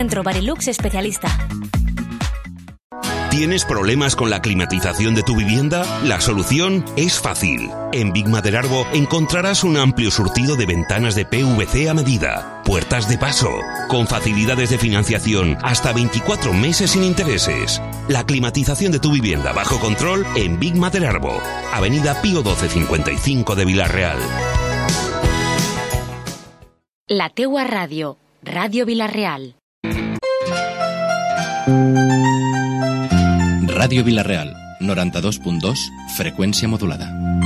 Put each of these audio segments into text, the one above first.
Centro Barilux Especialista. ¿Tienes problemas con la climatización de tu vivienda? La solución es fácil. En Big Maderarbo encontrarás un amplio surtido de ventanas de PVC a medida, puertas de paso, con facilidades de financiación hasta 24 meses sin intereses. La climatización de tu vivienda bajo control en Big Maderarbo, Avenida Pío 1255 de Vila-real. La teua ràdio, Ràdio Vila-real. Ràdio Vila-real, 92.2, freqüència modulada.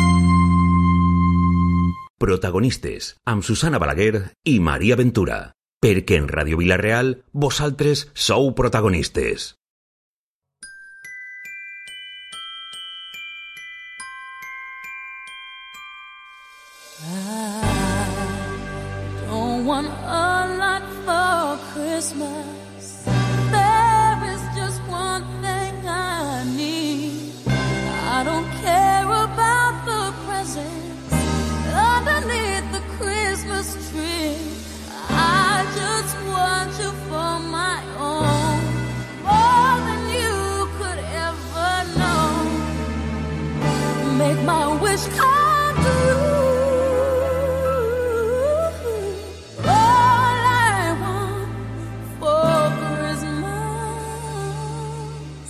Protagonistes, amb Susana Balaguer i Maria Ventura. Perquè en Ràdio Vila-real, vosaltres sou protagonistes. I don't want a lot for Christmas. I don't care about the presents underneath the Christmas tree. I just want you for my own, more than you could ever know. Make my wish come true. All I want for Christmas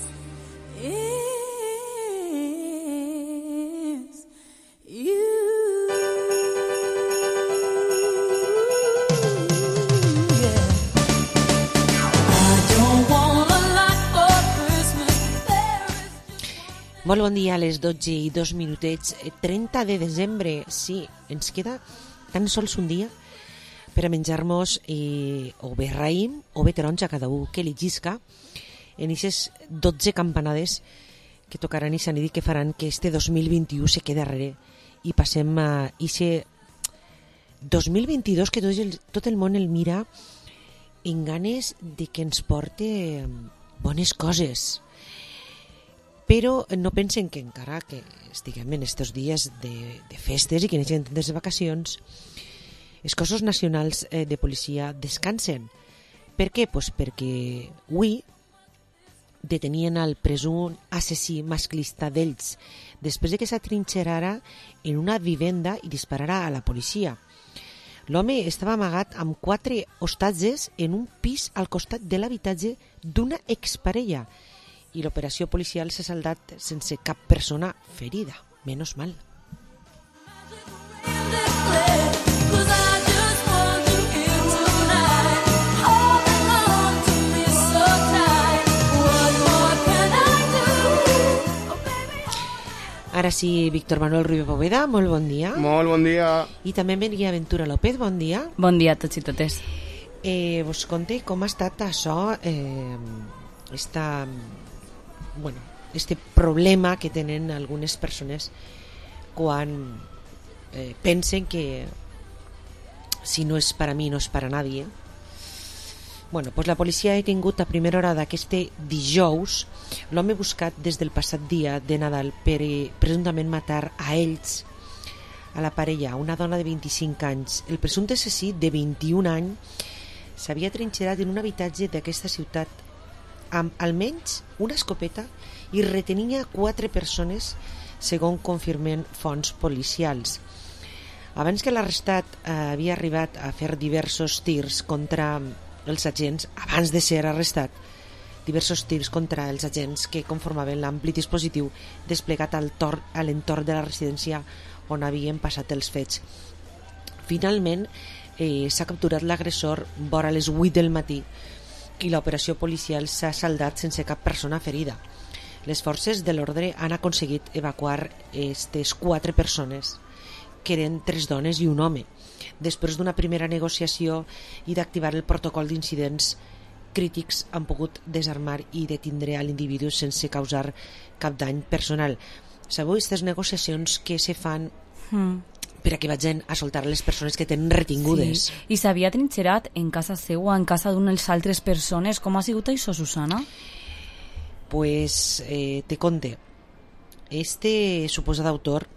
is you. Yeah. I don't want a lot for Christmas. Molt bon dia, a les 12:02, 30 de desembre. Sí, ens queda tan sols un dia per a menjar-nos o bé raïm o bé taronja, cada un que eligisca, en aquestes 12 campanades que tocaran i s'han dit que faran que este 2021 se quede darrere i passem a aquest 2022 que tot el món el mira en ganes de que ens porte bones coses. Però no pensen que encara que estiguem en estos dies de festes i que n'hi hagi tantes vacacions, els cossos nacionals de policia descansen. Per què? Pues perquè avui detenien el presumpte assassí masclista d'ells després de que s'atrinxerara en una vivenda i disparara a la policia. L'home estava amagat amb 4 hostatges en un pis al costat de l'habitatge d'una exparella i l'operació policial s'ha saldat sense cap persona ferida. Menos mal. Ara sí, Víctor Manuel Ruiz Poveda, molt bon dia. Molt bon dia. I també Maria Ventura López, bon dia. Bon dia a tots i totes. Vos conte com ha estat això, este problema que tenen algunes persones quan pensen que si no és per a mi no és per a nadie. Bueno, pues la policia ha detingut a primera hora d'aquest dijous l'home buscat des del passat dia de Nadal per presumptament matar a ells, a la parella, una dona de 25 anys. El presumpte assassí de 21 anys s'havia trinxerat en un habitatge d'aquesta ciutat amb almenys una escopeta i retenia 4 persones, segons confirmen fonts policials. Abans que l'arrestat havia arribat a fer diversos tirs contra els agents, abans de ser arrestat, diversos tirs contra els agents que conformaven l'ampli dispositiu desplegat a l'entorn de la residència on havien passat els fets. Finalment, s'ha capturat l'agressor vora les 8 del matí i l'operació policial s'ha saldat sense cap persona ferida. Les forces de l'ordre han aconseguit evacuar aquestes 4 persones, que eren 3 dones i un home, després d'una primera negociació i d'activar el protocol d'incidents crítics. Han pogut desarmar i detindre a l'individu sense causar cap dany personal. Sabeu aquestes negociacions que se fan per a que vagin a soltar les persones que tenen retingudes? Sí. I s'havia trinxerat en casa seva, en casa d'unes altres persones. Com ha sigut això, Susana? Pues te conte. Este suposat autor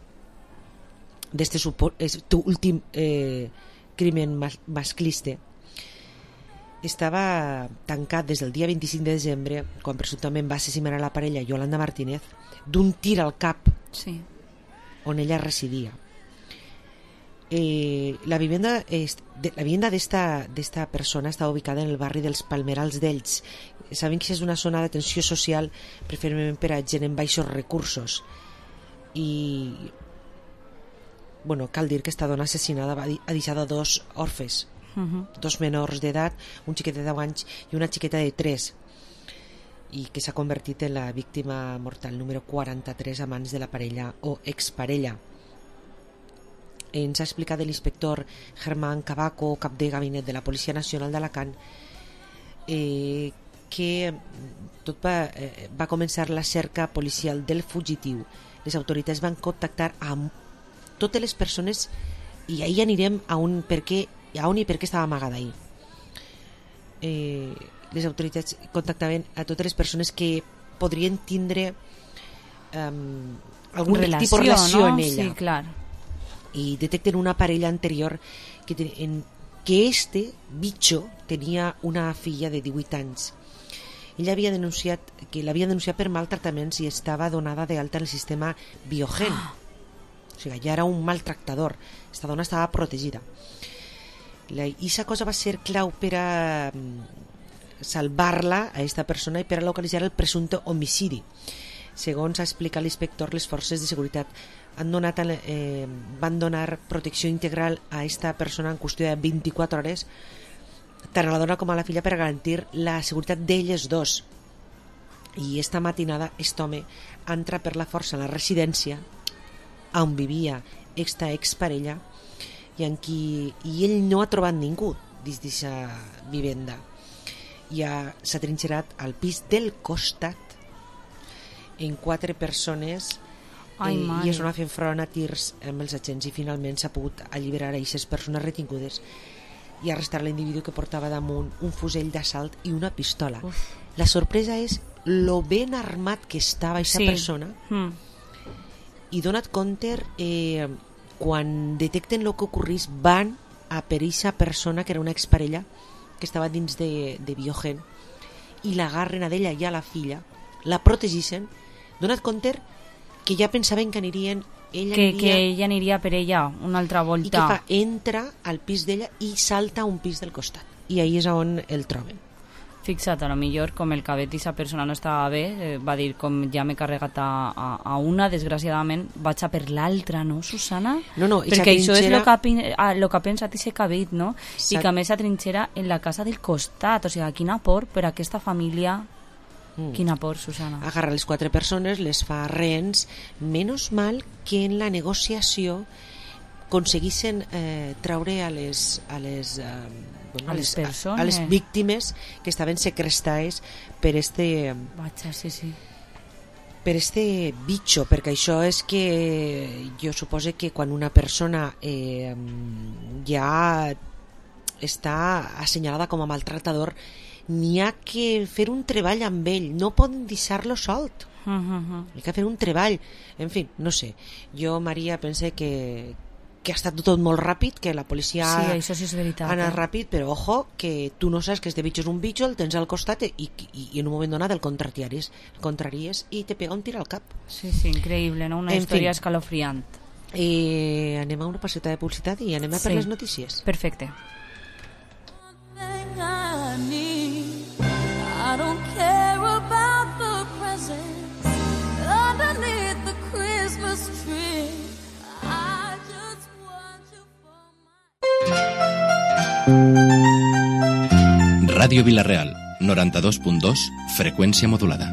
d'este últim crimen masclista estava tancat des del dia 25 de desembre, quan presumptament va assassinar a la parella Yolanda Martínez, d'un tir al cap Sí. on ella residia. La vivienda d'esta persona estava ubicada en el barri dels Palmerals d'Ells. Sabem que és una zona d'atenció social preferentment per a gent amb baixos recursos, i bueno, cal dir que esta dona assassinada ha deixat 2 orfes, 2 menors d'edat, un xiquet de 10 anys i una xiqueta de 3, i que s'ha convertit en la víctima mortal número 43 a mans de la parella o exparella. Ens ha explicat l'inspector Germán Cabaco, cap de gabinet de la Policia Nacional d'Alacant, que tot va començar la cerca policial del fugitiu. Les autoritats van contactar amb totes les persones, i ahir anirem a on i per què estava amagada ahir. Les autoritats contactaven a totes les persones que podrien tindre algun tipus de relació amb ella. Sí, clar. I detecten una parella anterior que este bicho tenia una filla de 18 anys. Ella havia denunciat per maltractaments i estava donada d'alta en el sistema Biogen. O sigui, ja era un maltractador. Esta dona estava protegida. I aquesta cosa va ser clau per a salvar-la a esta persona i per a localitzar el presumpte homicidi. Segons ha explicat l'inspector, les forces de seguretat van donar protecció integral a esta persona en qüestió de 24 hores, tant a la dona com a la filla, per a garantir la seguretat d'elles dos. I esta matinada aquest home entra per la força a la residència on vivia esta exparella, i ell no ha trobat ningú dins d'aquesta vivenda. Ja s'ha trinxerat al pis del costat en 4 persones, i és on ha fet front a tirs amb els agents, i finalment s'ha pogut alliberar a aquestes persones retingudes i arrestar l'individu que portava damunt un fusell d'assalt i una pistola. La sorpresa és lo ben armat que estava aquesta persona. I donat compte, quan detecten el que ocorrís, van a per aquesta persona que era una exparella que estava dins de Biogen, i l'agarren a ella i a la filla, la protegeixen, donat compte que ja pensaven que anirien que ella aniria per ella una altra volta. I què fa? Entra al pis d'ella i salta a un pis del costat, i ahí és on el troben. Fixa't, a lo millor com el cabet i esa persona no estava bé, va dir com ja m'he carregat a una, desgraciadament vaig a per l'altra, no, Susana? No, perquè això és el que ha pensat ese cabet, no? I que a més s'atrinxera en la casa del costat, o sigui, quina por per a aquesta família. Quina por, Susana. Agarra les 4 persones, les fa rehens. Menos mal que en la negociació aconseguissin traure a les víctimes que estaven segrestades per este bicho, perquè això és que jo suposo que quan una persona ja està assenyalada com a maltractador, n'hi ha que fer un treball amb ell, no poden deixar-lo solt. Hi ha que fer un treball. En fi, no sé. Jo, Maria, pense que ha estat tot molt ràpid, que la policia ha anat ràpid, però ojo, que tu no saps que este bitxo és un bitxo, el tens al costat i en un moment donat el contraries i te pega un tir al cap. Sí, increïble, no? Una història escalofriant. Anem a una passeta de publicitat i anem a per les notícies. Perfecte. I don't care about the presents underneath the Christmas tree. I just want you for my... Ràdio Vila-real, 92.2, freqüència modulada.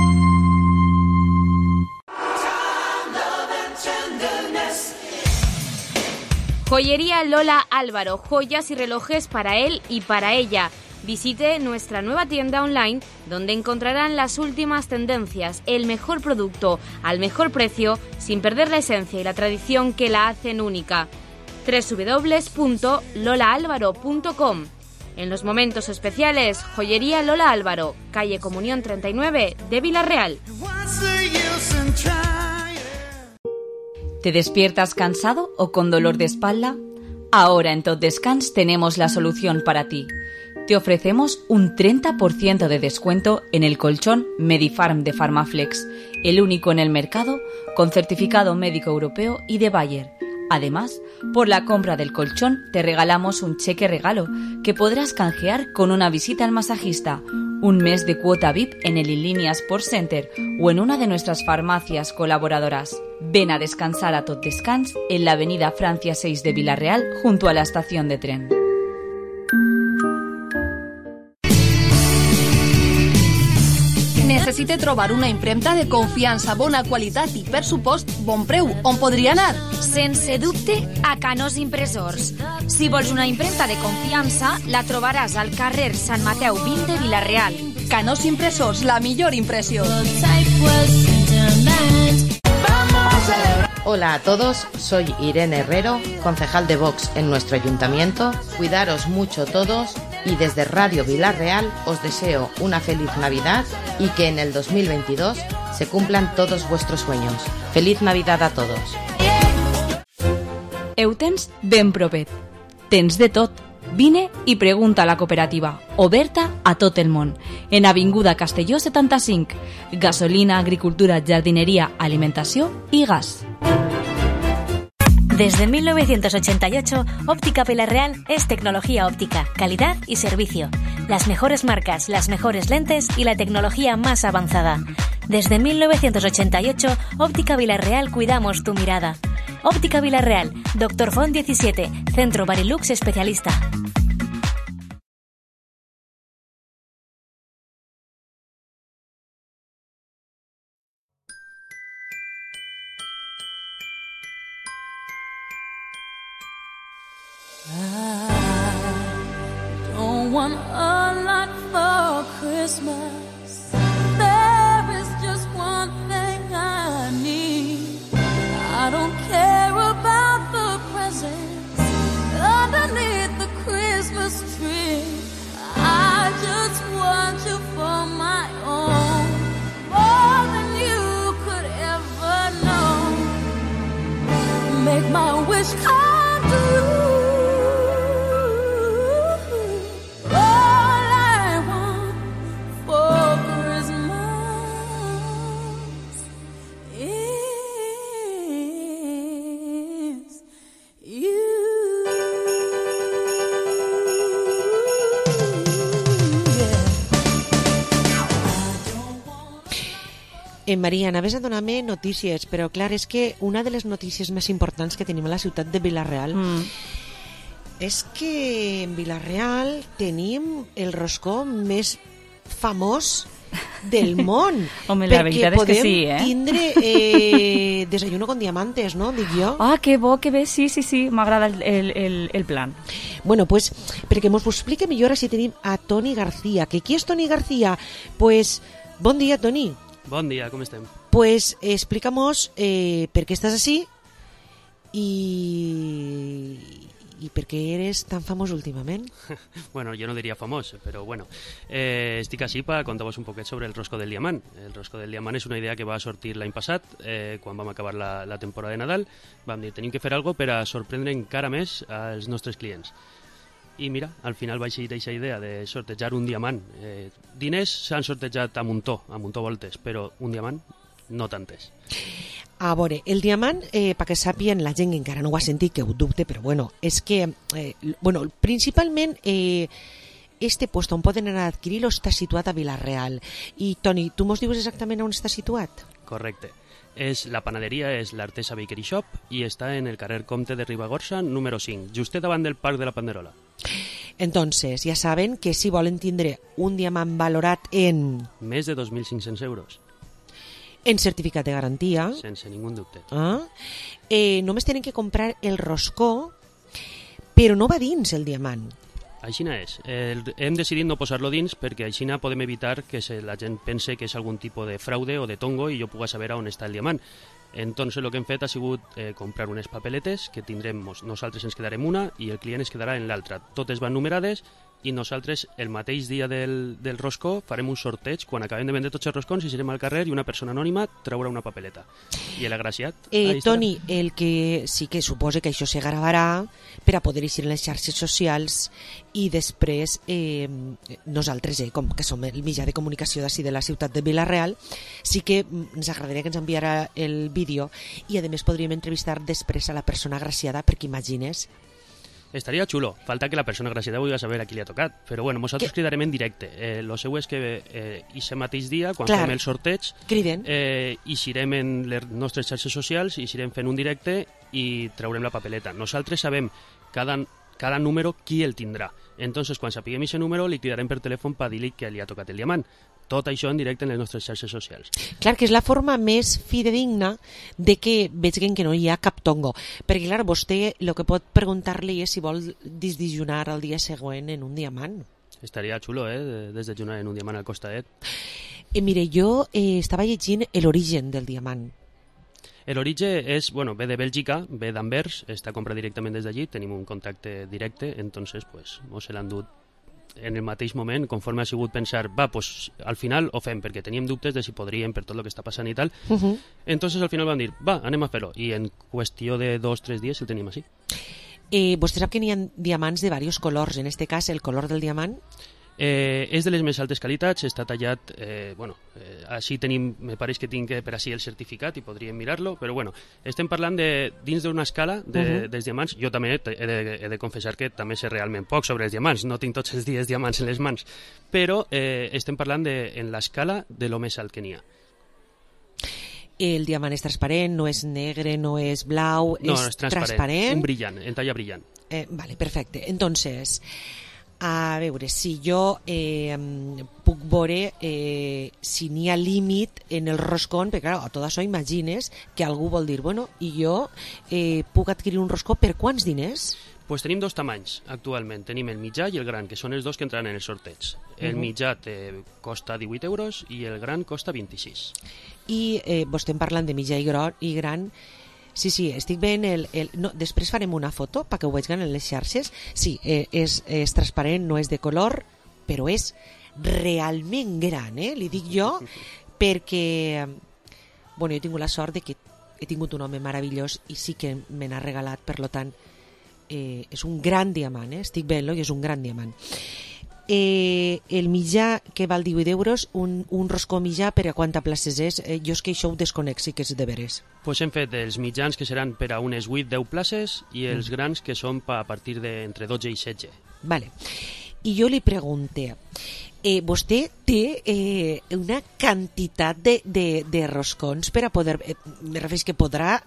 Joyería Lola Álvaro, joyas y relojes para él y para ella. Visite nuestra nueva tienda online donde encontrarán las últimas tendencias, el mejor producto al mejor precio sin perder la esencia y la tradición que la hacen única. www.lolaalvaro.com. En los momentos especiales, Joyería Lola Álvaro, calle Comunión 39 de Vila-real. ¿Te despiertas cansado o con dolor de espalda? Ahora en Tot Descans tenemos la solución para ti. te ofrecemos un 30% de descuento en el colchón Medifarm de Pharmaflex, el único en el mercado con certificado médico europeo y de Bayer. Además, por la compra del colchón te regalamos un cheque regalo que podrás canjear con una visita al masajista, un mes de cuota VIP en el Inlínea Sports Center o en una de nuestras farmacias colaboradoras. Ven a descansar a Tot Descans en la avenida Francia 6 de Vila-real junto a la estación de tren. Necessite trobar una impremta de confiança, bona qualitat i, per supost, bon preu. On podria anar? Sense dubte, a Canós Impressors. Si vols una impremta de confiança, la trobaràs al carrer Sant Mateu 20 de Vila-real. Canós Impressors, la millor impressió. Hola a todos, soy Irene Herrero, concejal de Vox en nuestro ayuntamiento. Cuidaros mucho todos y desde Radio Vila-real os deseo una feliz Navidad y que en el 2022 se cumplan todos vuestros sueños. Feliz Navidad a todos. Ho tens ben propet. Tens de tot. Vine i pregunta a la cooperativa, oberta a tot el món, en Avinguda Castelló 75. Gasolina, agricultura, jardinería, alimentació i gas. Desde 1988, Óptica Vila-real es tecnología óptica, calidad y servicio. Las mejores marcas, las mejores lentes y la tecnología más avanzada. Desde 1988, Óptica Vila-real cuidamos tu mirada. Óptica Vila-real, Dr. Font 17, Centro Barilux Especialista. Don't want a lot for Christmas. There is just one thing I need. I don't care about the presents underneath the Christmas tree. I just want you for my own, more than you could ever know. Make my wish come true. Maria, anaves a donar-me notícies, però clar, és que una de les notícies més importants que tenim a la ciutat de Vila-real és que en Vila-real tenim el roscó més famós del món. Home, la veritat és que sí, perquè podem tindre desayuno con diamantes, no? Dic jo. Ah, que bo, que bé, sí, m'agrada el plan. Bueno, pues, perquè mos ho explique millor si tenim a Toni García. Que qui és Toni García? Pues, bon dia, Toni. Bon dia, com estem? Pues explícamos per què estàs així i per què eres tan famós últimament. Bueno, jo no diria famós, però bueno. Estic així per contar-vos un poquet sobre el rosco del diamant. El rosco del diamant és una idea que va sortir l'any passat, quan vam acabar la temporada de Nadal. Vam dir, tenim que fer alguna cosa per a sorprendre encara més als nostres clients. I mira, al final va eixir aquesta idea de sortejar un diamant. Diners s'han sortejat a muntó voltes, però un diamant no tantes. A veure, el diamant, perquè sàpien la gent que encara no ho ha sentit, que ho dubte, però bueno, és que, principalment, este puesto on poden anar a adquirir-lo està situat a Vila-real. I, Toni, tu mos dius exactament on està situat? Correcte. La panaderia és l'Artesa Bakery Shop i està en el carrer Comte de Ribagorça, número 5, justet davant del Parc de la Panderola. Entonces, ja saben que si volen tindre un diamant valorat en... Més de 2.500 euros. En certificat de garantia. Sense ningú dubte. Només tenen que comprar el roscó, però no va dins el diamant. Aixina és. Hem decidit no posar-lo dins perquè aixina podem evitar que la gent pense que és algun tipus de fraude o de tongo i jo puga saber on està el diamant. Entonces el que hem fet ha sigut comprar unes papeletes que tindrem, nosaltres ens quedarem una i el client es quedarà en l'altra. Totes van numerades i nosaltres el mateix dia del roscó farem un sorteig quan acabem de vendre tots els roscons i serem al carrer i una persona anònima traurà una papeleta. I l'agraciat... Toni, el que sí que suposa que això se gravarà per a poder eixir en les xarxes socials i després nosaltres, com que som el mitjà de comunicació d'ací de la ciutat de Vila-real, sí que ens agradaria que ens enviara el vídeo i a més podríem entrevistar després a la persona agraciada, perquè imagines... Estaria xulo, falta que la persona agraciada vulgui saber a qui li ha tocat, però bueno, nosaltres cridarem en directe. Lo seu és que aquest mateix dia, quan fem el sorteig, eixirem en les nostres xarxes socials, eixirem fent un directe i traurem la papeleta. Nosaltres sabem cada número qui el tindrà. Entonces, quan sapiguem aquest número, li cridarem per telèfon per dir-li que li ha tocat el diamant. Tot això en directe en les nostres xarxes socials. Clar, que és la forma més fidedigna de que vegin que no hi ha cap tongo. Perquè, clar, vostè el que pot preguntar-li és si vol desdejunar el dia següent en un diamant. Estaria xulo, desdejunar en un diamant al costadet. Mire, jo estava llegint l'origen del diamant. L'origen és, ve de Bèlgica, ve d'Anvers, està comprat directament des d'allí, tenim un contacte directe, entonces, se l'han dut en el mateix moment, conforme ha sigut pensar, al final ho fem, perquè teníem dubtes de si podríem per tot el que està passant i tal. Entonces al final vam dir, anem a fer-ho, i en qüestió de 2 o 3 dies el tenim així. Vostè sap que n'hi ha diamants de diversos colors, en este cas el color del diamant? És de les més altes qualitats, està tallat, així tenim, me pareix que tinc per així el certificat i podríem mirar-lo, però estem parlant dins d'una escala dels diamants. Jo també he de confessar que també sé realment poc sobre els diamants, no tinc tots els dies diamants en les mans, però estem parlant en l'escala de lo més alt que n'hi ha. El diamant és transparent, no és negre, no és blau, no, és transparent, un brillant, en talla brillant. Vale, perfecte. Entonces, a veure, si jo puc veure si n'hi ha límit en el roscón, perquè clar, a tot això imagines que algú vol dir, i jo puc adquirir un roscó per quants diners? Pues tenim 2 tamanys actualment, tenim el mitjà i el gran, que són els 2 que entraran en el sorteig. El mitjà costa 18 euros i el gran costa 26. I estem parlant de mitjà i gran. Sí, estic veient no, després farem una foto perquè ho vegin en les xarxes. Sí, és transparent, no és de color, però és realment gran, li dic jo, perquè jo he tingut la sort de que he tingut un home meravellós i sí que me n'ha regalat, per tant, és un gran diamant, estic veient-lo i és un gran diamant. El mitjà que val 18 euros, un roscó mitjà per a quanta places és? Jo és que això ho desconec, sí que és de veres. Pues hem fet els mitjans que seran per a unes 8-10 places i els grans que són a partir d'entre 12 i 16. Vale. I jo li pregunte, vostè té una quantitat de roscons per a poder... me refereix que podrà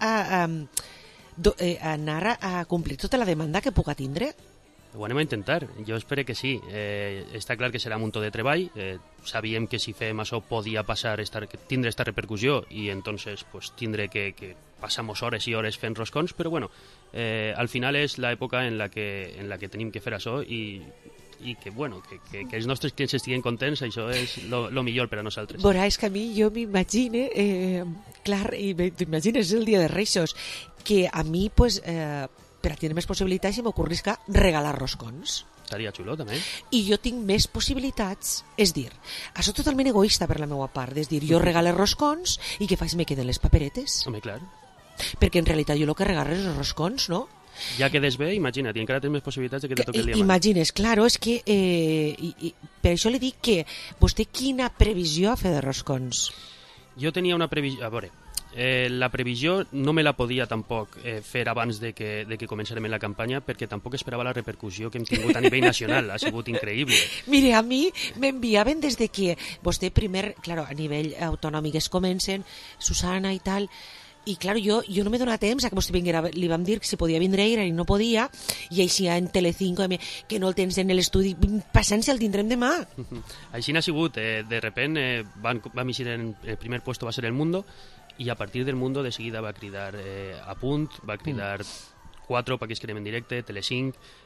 anar a complir tota la demanda que puga tindre? Ho anem a intentar, jo espero que sí. Està clar que serà un muntó de treball, sabíem que si fem això podia passar, tindre esta repercussió i entonces tindre que passamos hores i hores fent roscons, però al final és l'època en la que tenim que fer això i que els nostres clients estiguen contents, això és lo millor per a nosaltres. Veurà, és que a mi jo m'imagine, clar, i t'imagines el dia de Reixos, que a mi, per a tenir més possibilitats, si m'ocorrisca regalar roscons. Estaria xulo, també. I jo tinc més possibilitats, és dir, això totalment egoista per la meva part, és dir, jo regalo roscons i què faig? Me queden les paperetes. Home, clar. Perquè en realitat jo el que regalo és roscons, no? Ja quedes bé, imagina't, i encara tens més possibilitats de que te toqui el diamant. Imagines, claro, és que per això li dic que vostè quina previsió ha fet de roscons? Jo tenia una previsió, a veure, la previsió no me la podia tampoc fer abans de que començarem la campanya, perquè tampoc esperava la repercussió que hem tingut a nivell nacional, ha sigut increïble. Mire, a mi m'enviaven des de que vostè primer, claro, a nivell autonòmic es comencen, Susana i tal, i claro, jo no m'he donat temps a que vostè vinguera, li vam dir que si podia vindre i no podia, i així en Telecinco que no el tens en l'estudi, passant-se el tindrem demà. Així n'ha sigut, de repent vam eixir en el primer puesto, va ser El Mundo, i a partir del Mundo de seguida va cridar A Punt, va cridar 4 perquè es quedem en directe, Telecinc,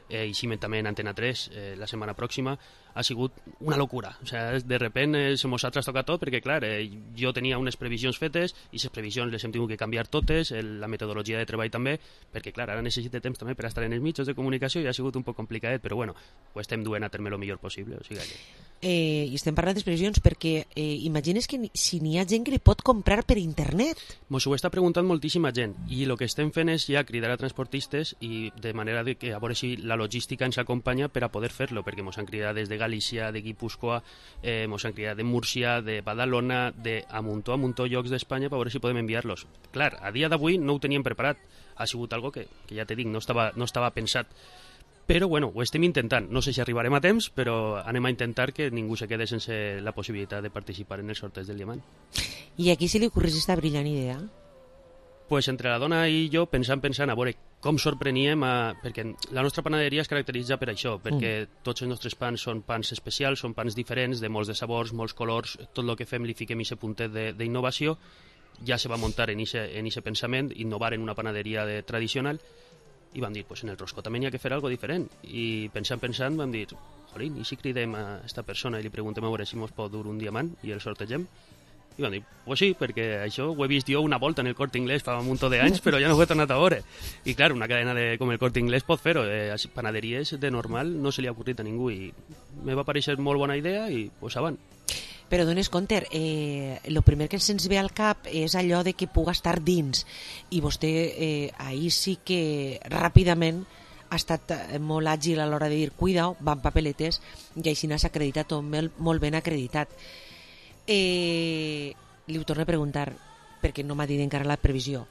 i així també en Antena 3 la setmana pròxima, ha sigut una locura. O sea, de repente se mos ha trastocat tot perquè, clar, jo tenia unes previsions fetes i les previsions les hem tingut que canviar totes, la metodologia de treball també, perquè, clar, ara necessite temps també per estar en els mitjans de comunicació i ha sigut un poc complicadet, però bueno, ho estem duent a terme el millor possible. O sigui que... I estem parlant de previsions perquè imagines que si n'hi ha gent que li pot comprar per internet. Mos ho està preguntant moltíssima gent i el que estem fent és ja cridar a transportistes i de manera de que a veure si la logística ens acompanya per a poder fer-lo, perquè mos han cridat des de Galícia, de Guipúscoa, mos han cridat de Múrcia, de Badalona, de a muntó llocs d'Espanya per veure si podem enviar-los. Clar, a dia d'avui no ho teníem preparat, ha sigut algo que ja te dic, no estava pensat. Però bueno, ho estem intentant. No sé si arribarem a temps, però anem a intentar que ningú se quede sense la possibilitat de participar en el sorteig del diamant. I a qui se li ocorreix esta brillant idea? Pues entre la dona i jo pensant a veure com sorpreníem, perquè la nostra panaderia es caracteritza per això, perquè tots els nostres pans són pans especials, són pans diferents, de molts de sabors, molts colors, tot el que fem li fiquem aquest puntet d'innovació, ja se va muntar en aquest pensament, innovar en una panaderia tradicional, i vam dir, pues en el roscó també n'hi ha que fer algo diferent, i pensant vam dir, jolín, i si cridem a esta persona i li preguntem a veure si mos pot dur un diamant i el sortegem? I van dir, pues sí, perquè això ho he vist jo una volta en el Corte Inglés fa un munt d'anys, però ja no ho he tornat a veure. I clar, una cadena com el Corte Inglés pot fer-ho. Panaderies de normal no se li ha ocorrit a ningú i me va pareixer molt bona idea i pues avant. Però dones compte, el primer que se'ns ve al cap és allò de que puga estar dins i vostè ahir sí que ràpidament ha estat molt àgil a l'hora de dir cuidao, van papeletes i així n'has acreditat tot molt ben acreditat. Li ho torno a preguntar perquè no m'ha dit encara la previsió.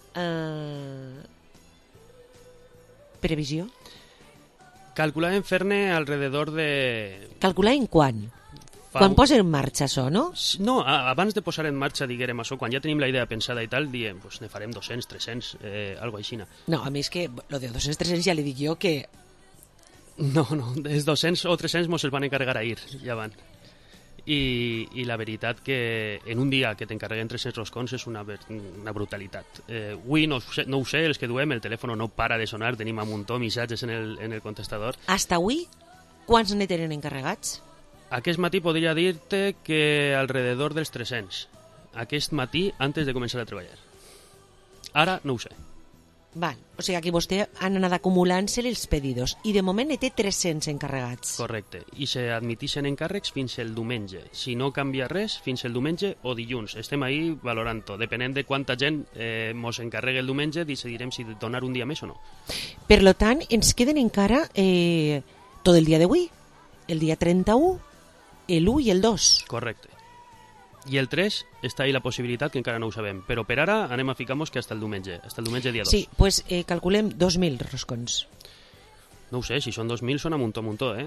Previsió? Calculàvem fer-ne alrededor de... Calcular en quan? Quan posa en marxa això, no? No, abans de posar en marxa, diguem això, quan ja tenim la idea pensada i tal, diem, pues ne farem 200, 300, algo així. No, a mi és que lo de 200, 300 ja li dic jo que... No, els 200 o 300 mos els van encarregar ahir, ja van. I la veritat que en un dia que t'encarreguen 300 roscons és una brutalitat. Avui no ho sé, els que duem, el telèfon no para de sonar, tenim un muntó missatges en el contestador. Hasta avui, quants ne tenen encarregats? Aquest matí podria dir-te que alrededor dels 300. Aquest matí, antes de començar a treballar. Ara no ho sé. Val, o sigui que vostè han anat acumulant-se els pedidos i de moment ne té 300 encarregats. Correcte, i se admitixen encàrrecs fins el diumenge. Si no canvia res, fins el diumenge o dilluns. Estem ahí valorant-ho. Depenent de quanta gent mos encarregui el diumenge, decidirem si donar un dia més o no. Per lo tant, ens queden encara tot el dia d'avui, el dia 31, l'1 i el 2. Correcte. I el 3 està ahí la possibilitat que encara no ho sabem, però per ara anem a ficar-nos que hasta el diumenge dia 2. Sí, pues calculem 2.000 roscons. No ho sé, si són 2.000 són a muntó,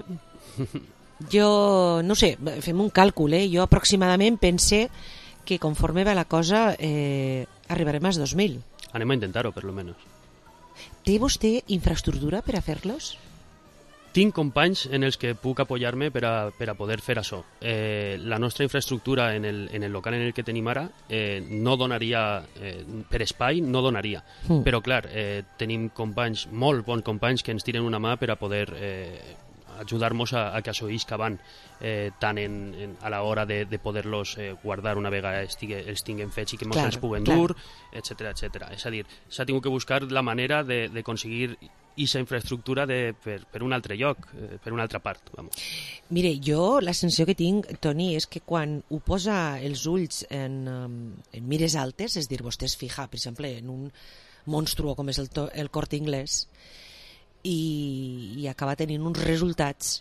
Jo, no sé, fem un càlcul, Jo aproximadament pense que conforme va la cosa arribarem als 2.000. Anem a intentar-ho, per lo menos. Té vostè infraestructura per a fer-los? Tinc companys en els que puc apoyar-me per a poder fer això. La nostra infraestructura en el local en el que tenim ara no donaria, per espai no donaria, però clar, tenim companys, molt bons companys que ens tiren una mà per a poder ajudar-nos a que això isca avant, tant a l'hora de poder-los guardar una vegada els tinguem fets i que ens puguen dur, etc. És a dir, s'ha tingut que buscar la manera d'aconseguir aquesta infraestructura per un altre lloc, per una altra part. Vamos. Mire, jo la sensació que tinc, Toni, és que quan ho posa els ulls en mires altes, és dir, vostè es fija, per exemple, en un monstruo com és el Corte Inglés i acaba tenint uns resultats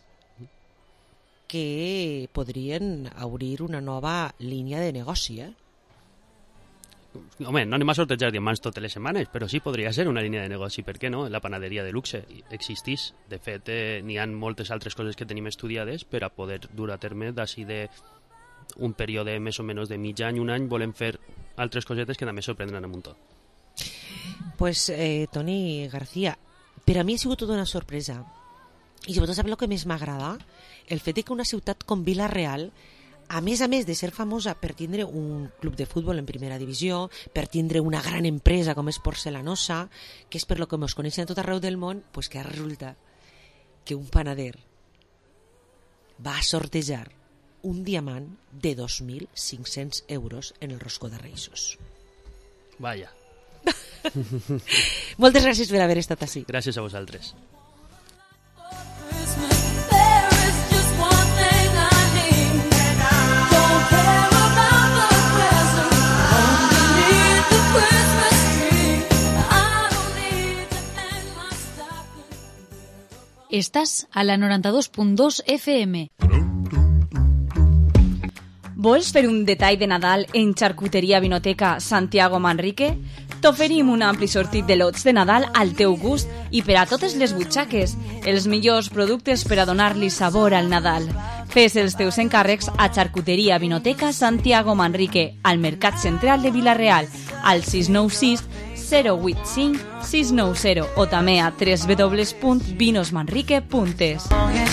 que podrien obrir una nova línia de negoci, Home, no anem a sortejar diamants totes les setmanes, però sí podria ser una línia de negoci, per què no? La panaderia de luxe existís. De fet, n'hi ha moltes altres coses que tenim estudiades per a poder dur a terme d'ací d'un període més o menys de mig any, un any, volem fer altres cosetes que també sorprendran a muntó. Pues, Toni García, per a mi ha sigut tota una sorpresa. I sobretot, saps el que més m'agrada? El fet que una ciutat com Vila-real, a més de ser famosa per tindre un club de futbol en primera divisió, per tindre una gran empresa com és Porcelanosa, que és per lo que ens coneixen a tot arreu del món, pues que resulta que un panader va a sortejar un diamant de 2.500 euros en el roscó de Reis. Vaja. Moltes gràcies per haver estat ací. Gràcies a vosaltres. Estàs a la 92.2 FM. Vols fer un detall de Nadal en Charcuteria Vinoteca Santiago Manrique? T'oferim un ampli sortit de lots de Nadal al teu gust i per a totes les butxaques, els millors productes per a donar-li sabor al Nadal. Fes els teus encàrrecs a Charcuteria Vinoteca Santiago Manrique, al Mercat Central de Vila-real, al 696 085 690 o també a www.vinosmanrique.es.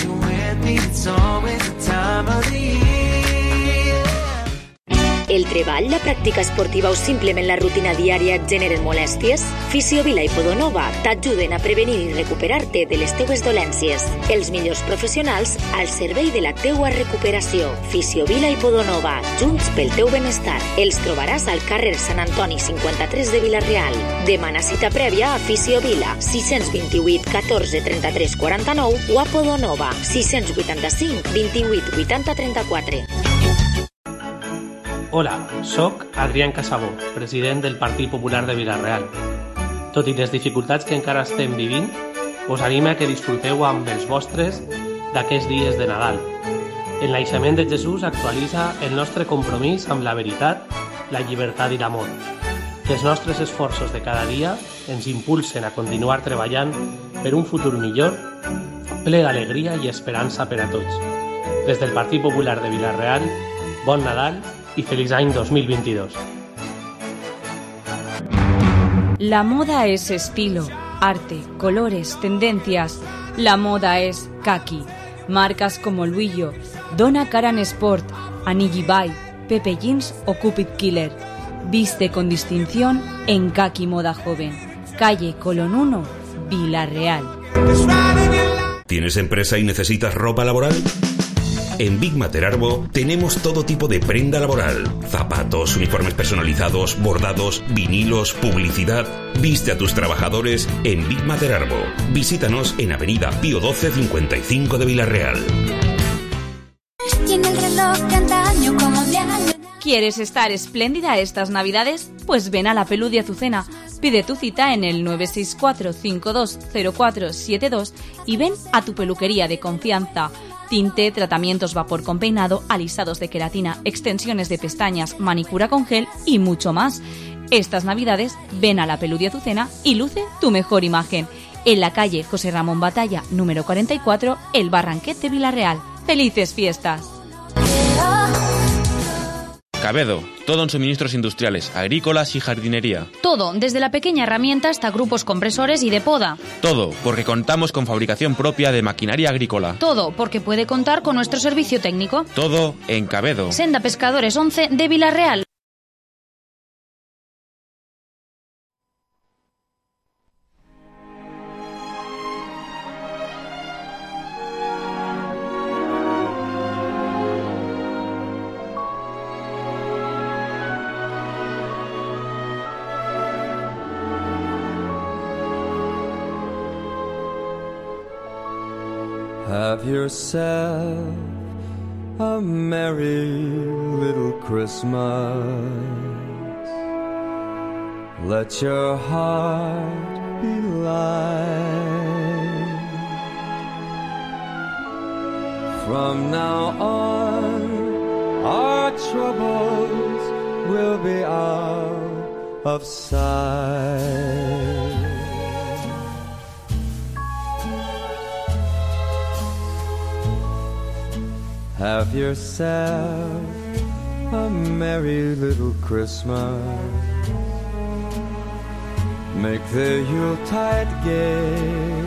El treball, la pràctica esportiva o simplement la rutina diària et generen molèsties? Fisiovila i Podonova t'ajuden a prevenir i recuperar-te de les teues dolències. Els millors professionals al servei de la teua recuperació. Fisiovila i Podonova, junts pel teu benestar. Els trobaràs al carrer Sant Antoni 53 de Vila-real. Demana cita prèvia a Fisiovila 628 14 33 49 o a Podonova 685 28 80 34. Hola, soc Adrián Casabó, president del Partit Popular de Vila-real. Tot i les dificultats que encara estem vivint, us anima que disfruteu amb els vostres d'aquests dies de Nadal. El naixement de Jesús actualitza el nostre compromís amb la veritat, la llibertat i l'amor. Que els nostres esforços de cada dia ens impulsen a continuar treballant per un futur millor, ple d'alegria i esperança per a tots. Des del Partit Popular de Vila-real, bon Nadal y feliz año 2022. La moda es estilo, arte, colores, tendencias. La moda es kaki. Marcas como Luillo, Donna Karan Sport, Anigi Bay, Pepe Jeans o Cupid Killer. Viste con distinción en Kaki Moda Joven. Calle Colón 1, Vila-real. ¿Tienes empresa y necesitas ropa laboral? En Big Materarbo tenemos todo tipo de prenda laboral. Zapatos, uniformes personalizados, bordados, vinilos, publicidad. Viste a tus trabajadores en Big Materarbo. Visítanos en Avenida Pío XII 55 de Vila-real. Tiene el reloj de antaño como de año. ¿Quieres estar espléndida estas Navidades? Pues ven a la Pelú de Azucena. Pide tu cita en el 964-520472 y ven a tu peluquería de confianza. Tinte, tratamientos vapor con peinado, alisados de queratina, extensiones de pestañas, manicura con gel y mucho más. Estas Navidades ven a la Pelú de Azucena y luce tu mejor imagen. En la calle José Ramón Batalla, número 44, El Barranquet de Vila-real. ¡Felices fiestas! Cabedo, todo en suministros industriales, agrícolas y jardinería. Todo, desde la pequeña herramienta hasta grupos compresores y de poda. Todo, porque contamos con fabricación propia de maquinaria agrícola. Todo, porque puede contar con nuestro servicio técnico. Todo en Cabedo. Senda Pescadores 11 de Vila-real. Have yourself a merry little Christmas. Let your heart be light. From now on, our troubles will be out of sight. Have yourself a merry little Christmas. Make the Yuletide gay.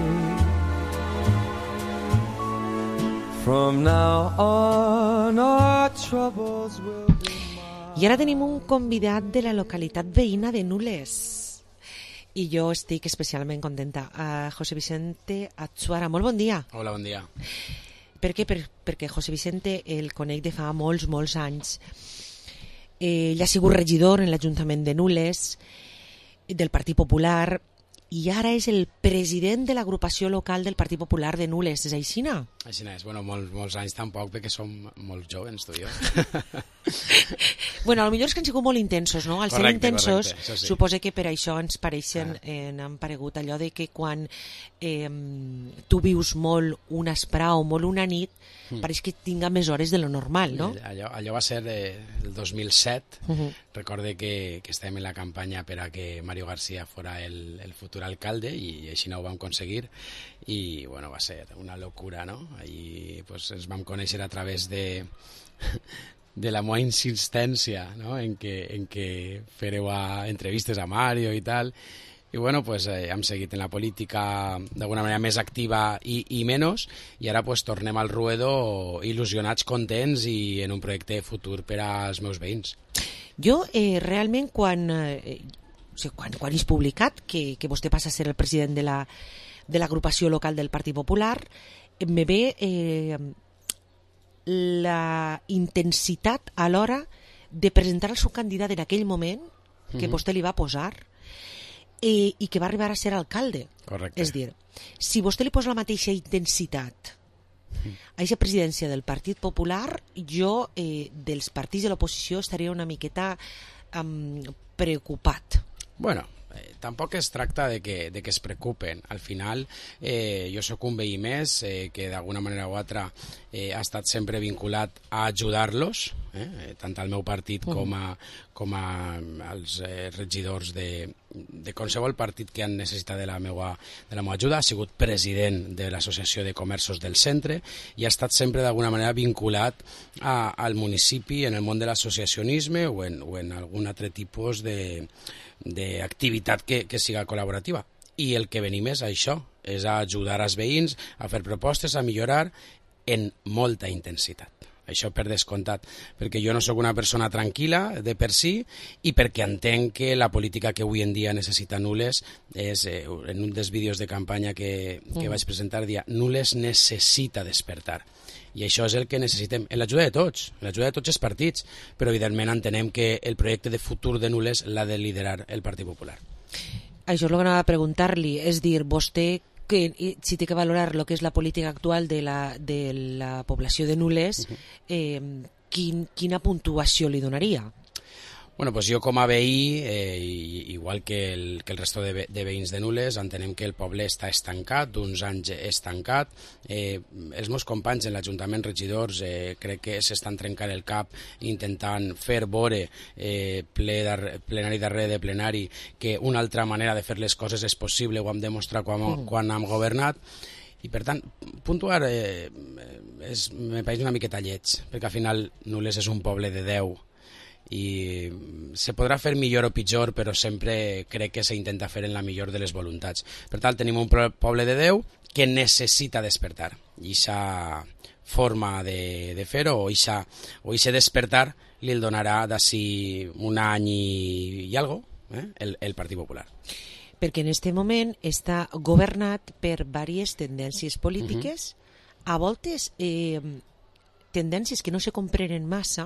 From now on our troubles will be I ara tenim un convidat de la localitat veïna de Nules. I jo estic especialment contenta. José Vicente Atsuara, molt bon dia. Hola, bon dia. Per què? Perquè José Vicente el conec de fa molts anys. Ell ha sigut regidor en l'Ajuntament de Nules, del Partit Popular, i ara és el president de l'agrupació local del Partit Popular de Nules. És aixina? Aixina és. Bueno, molts anys tampoc, perquè som molt joves, tu i jo. Bueno, potser és que han sigut molt intensos, no? Al ser intensos, correcte, sí. suposo que per això ens pareixen, han paregut allò de que quan tu vius molt una esprà o molt una nit, pareix que tinga més hores de lo normal, no? Allò va ser el 2007. Recorde que estàvem en la campanya per a que Mario García fora el futur alcalde i així no ho vam aconseguir i bueno, va ser una locura, no? Ahí pues, ens vam conèixer a través de la meva insistència, no? en que fareu entrevistes a Mario i tal. I bueno, pues, hem seguit en la política d'alguna manera més activa i menys, i ara pues, tornem al ruedo il·lusionats, contents i en un projecte futur per als meus veïns. Jo, realment, quan és publicat que vostè passa a ser el president de l'agrupació local del Partit Popular, me ve la intensitat a l'hora de presentar el seu candidat en aquell moment que vostè li va posar i que va arribar a ser alcalde. Correcte. És dir, si vostè li posa la mateixa intensitat a aquesta presidència del Partit Popular, jo dels partits de l'oposició estaria una miqueta preocupat. Bueno, tampoc es tracta de que es preocupen. Al final, jo sóc un veí més que d'alguna manera o altra ha estat sempre vinculat a ajudar-los, tant al meu partit com als regidors de qualsevol partit que han necessitat de la meva ajuda. Ha sigut president de l'Associació de Comerços del Centre i ha estat sempre d'alguna manera vinculat al municipi en el món de l'associacionisme o en algun altre tipus d'activitat que siga col·laborativa. I el que venim és això, és a ajudar els veïns, a fer propostes, a millorar en molta intensitat. Això per descomptat, perquè jo no sóc una persona tranquil·la de per si i perquè entenc que la política que avui en dia necessita Nules és, en un dels vídeos de campanya que vaig presentar, dia Nules necessita despertar. I això és el que necessitem, en l'ajuda de tots els partits, però evidentment entenem que el projecte de futur de Nules l'ha de liderar el Partit Popular. Això és el que anava a preguntar-li, és dir, vostè si té que valorar el que és la política actual de la població de Nules, quina puntuació li donaria? Bueno, pues jo com a veí, igual que el resto de veïns de Nules, entenem que el poble està estancat, d'uns anys estancat. Els meus companys en l'Ajuntament, regidors, crec que s'estan trencant el cap intentant fer veure plenari darrere de plenari que una altra manera de fer les coses és possible, ho hem demostrat quan hem governat. I per tant, puntuar me pareix una miqueta lleig, perquè al final Nules és un poble de 10 i se podrà fer millor o pitjor, però sempre crec que s'intenta fer en la millor de les voluntats. Per tant, tenim un poble de 10 que necessita despertar. I aquesta forma de fer-ho, o aquest despertar, li el donarà d'ací un any i algo, el Partit Popular. Perquè en aquest moment està governat per diverses tendències polítiques, a voltes tendències que no se comprenen massa,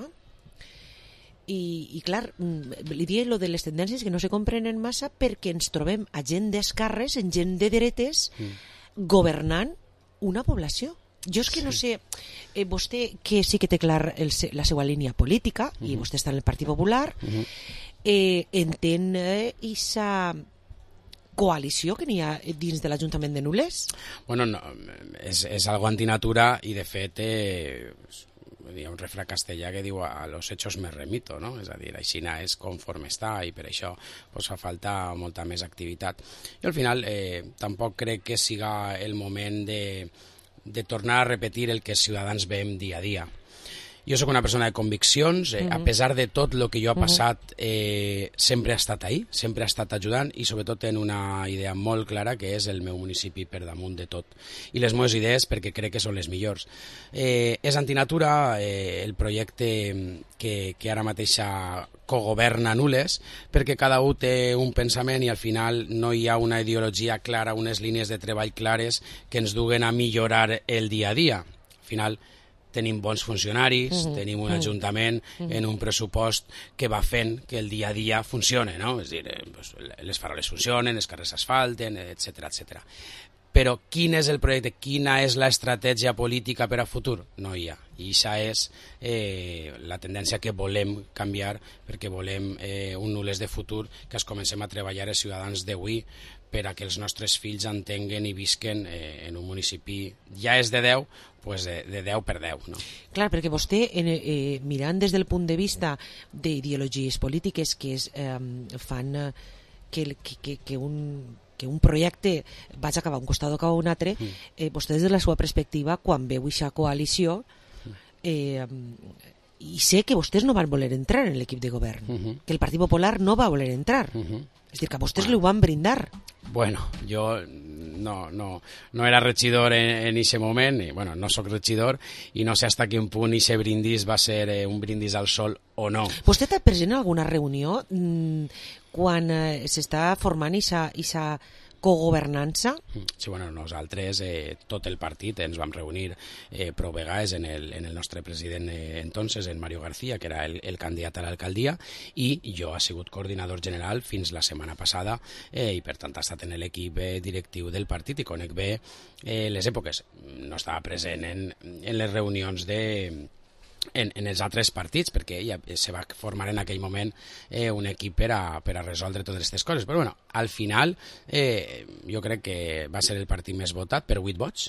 i clar, li diré lo de les tendències que no se comprenen massa perquè ens trobem a gent d'esquerres, en gent de dretes, governant una població. Jo és que no sé, vostè que sí que té clar la seva línia política, i vostè està en el Partit Popular, entén aquesta coalició que n'hi ha dins de l'Ajuntament de Nules? Bueno, no, és algo antinatura i de fet hi ha un refrà castellà que diu a los hechos me remito, no? És a dir, Xina és conforme està i per això pues, fa falta molta més activitat. I al final tampoc crec que siga el moment de tornar a repetir el que els ciutadans veiem dia a dia. Jo sóc una persona de conviccions, a pesar de tot el que jo ha passat, sempre ha estat ahí, sempre ha estat ajudant i sobretot en una idea molt clara que és el meu municipi per damunt de tot. I les meves idees perquè crec que són les millors. És antinatura el projecte que ara mateix cogoverna Nules, perquè cada un té un pensament i al final no hi ha una ideologia clara, unes línies de treball clares que ens duguen a millorar el dia a dia. Al final tenim bons funcionaris, tenim un ajuntament en un pressupost que va fent que el dia a dia funcione, no? És a dir, les faroles funcionen, els carrers s'asfalten, etc etc. Però quin és el projecte, quina és l'estratègia política per a futur? No hi ha. I això és la tendència que volem canviar, perquè volem un Nules de futur, que es comencem a treballar els ciutadans d'avui per a que els nostres fills entenguen i visquen en un municipi, ja és de 10, pues de 10 per 10. No? Clar, perquè vostè, mirant des del punt de vista d'ideologies polítiques que fan que un projecte vaig acabar un costat o acabar un altre, vostè des de la seva perspectiva, quan veu aquesta coalició, i sé que vostès no van voler entrar en l'equip de govern, que el Partit Popular no va voler entrar, és a dir, que vostès li ho van brindar. Bueno, jo no era regidor en aquest moment, i bueno, no sóc regidor, i no sé fins a quin punt aquest brindis va ser un brindis al sol o no. Vostè està present en alguna reunió quan s'està formant aquesta cogovernança? Sí, bueno, nosaltres, tot el partit, ens vam reunir prou vegades en el nostre president entonces, en Mario García, que era el candidat a l'alcaldia, i jo he sigut coordinador general fins la setmana passada, i per tant he estat en l'equip directiu del partit i conec bé les èpoques. No estava present en les reunions en els altres partits, perquè ja se va formar en aquell moment un equip per a resoldre totes aquestes coses. Però bueno, al final jo crec que va ser el partit més votat per 8 vots.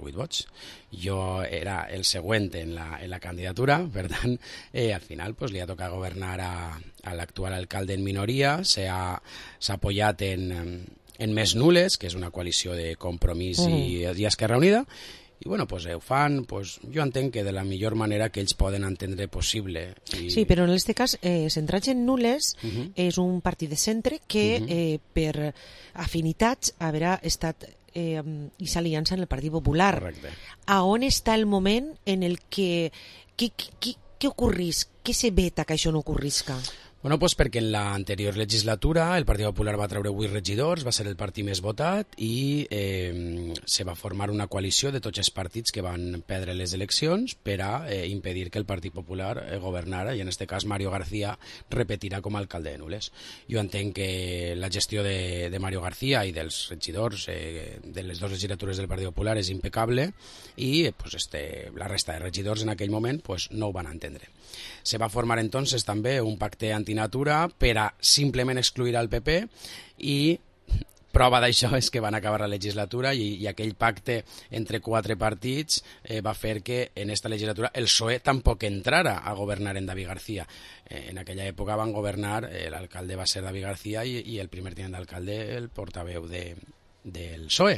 Jo era el següent en la candidatura, per tant, al final li ha tocat governar a l'actual alcalde en minoria, s'ha apoyat en Més Nules, que és una coalició de Compromís i Esquerra Unida, i bueno, pues ho fan, pues, jo entenc que de la millor manera que ells poden entendre possible. Sí, però en aquest cas, centrats en Nules, és un partit de centre que per afinitats haurà estat i s'aliança en el Partit Popular. Correcte. A on està el moment en el que què ocorrisca? Què se veta que això no ocorrisca? Bueno, pues perquè en l'anterior legislatura el Partit Popular va treure 8 regidors, va ser el partit més votat i se va formar una coalició de tots els partits que van perdre les eleccions per a impedir que el Partit Popular governara, i en aquest cas Mario García repetirà com a alcalde de Nules. Jo entenc que la gestió de Mario García i dels regidors de les dues legislatures del Partit Popular és impecable i pues, la resta de regidors en aquell moment pues, no ho van entendre. Se va formar entonces també un pacte antinatura per a simplement excluir al PP i prova d'això és que van acabar la legislatura i aquell pacte entre 4 partits va fer que en esta legislatura el PSOE tampoc entrara a governar en David García. En aquella època van governar, l'alcalde va ser David García i el primer tinent d'alcalde el portaveu del PSOE.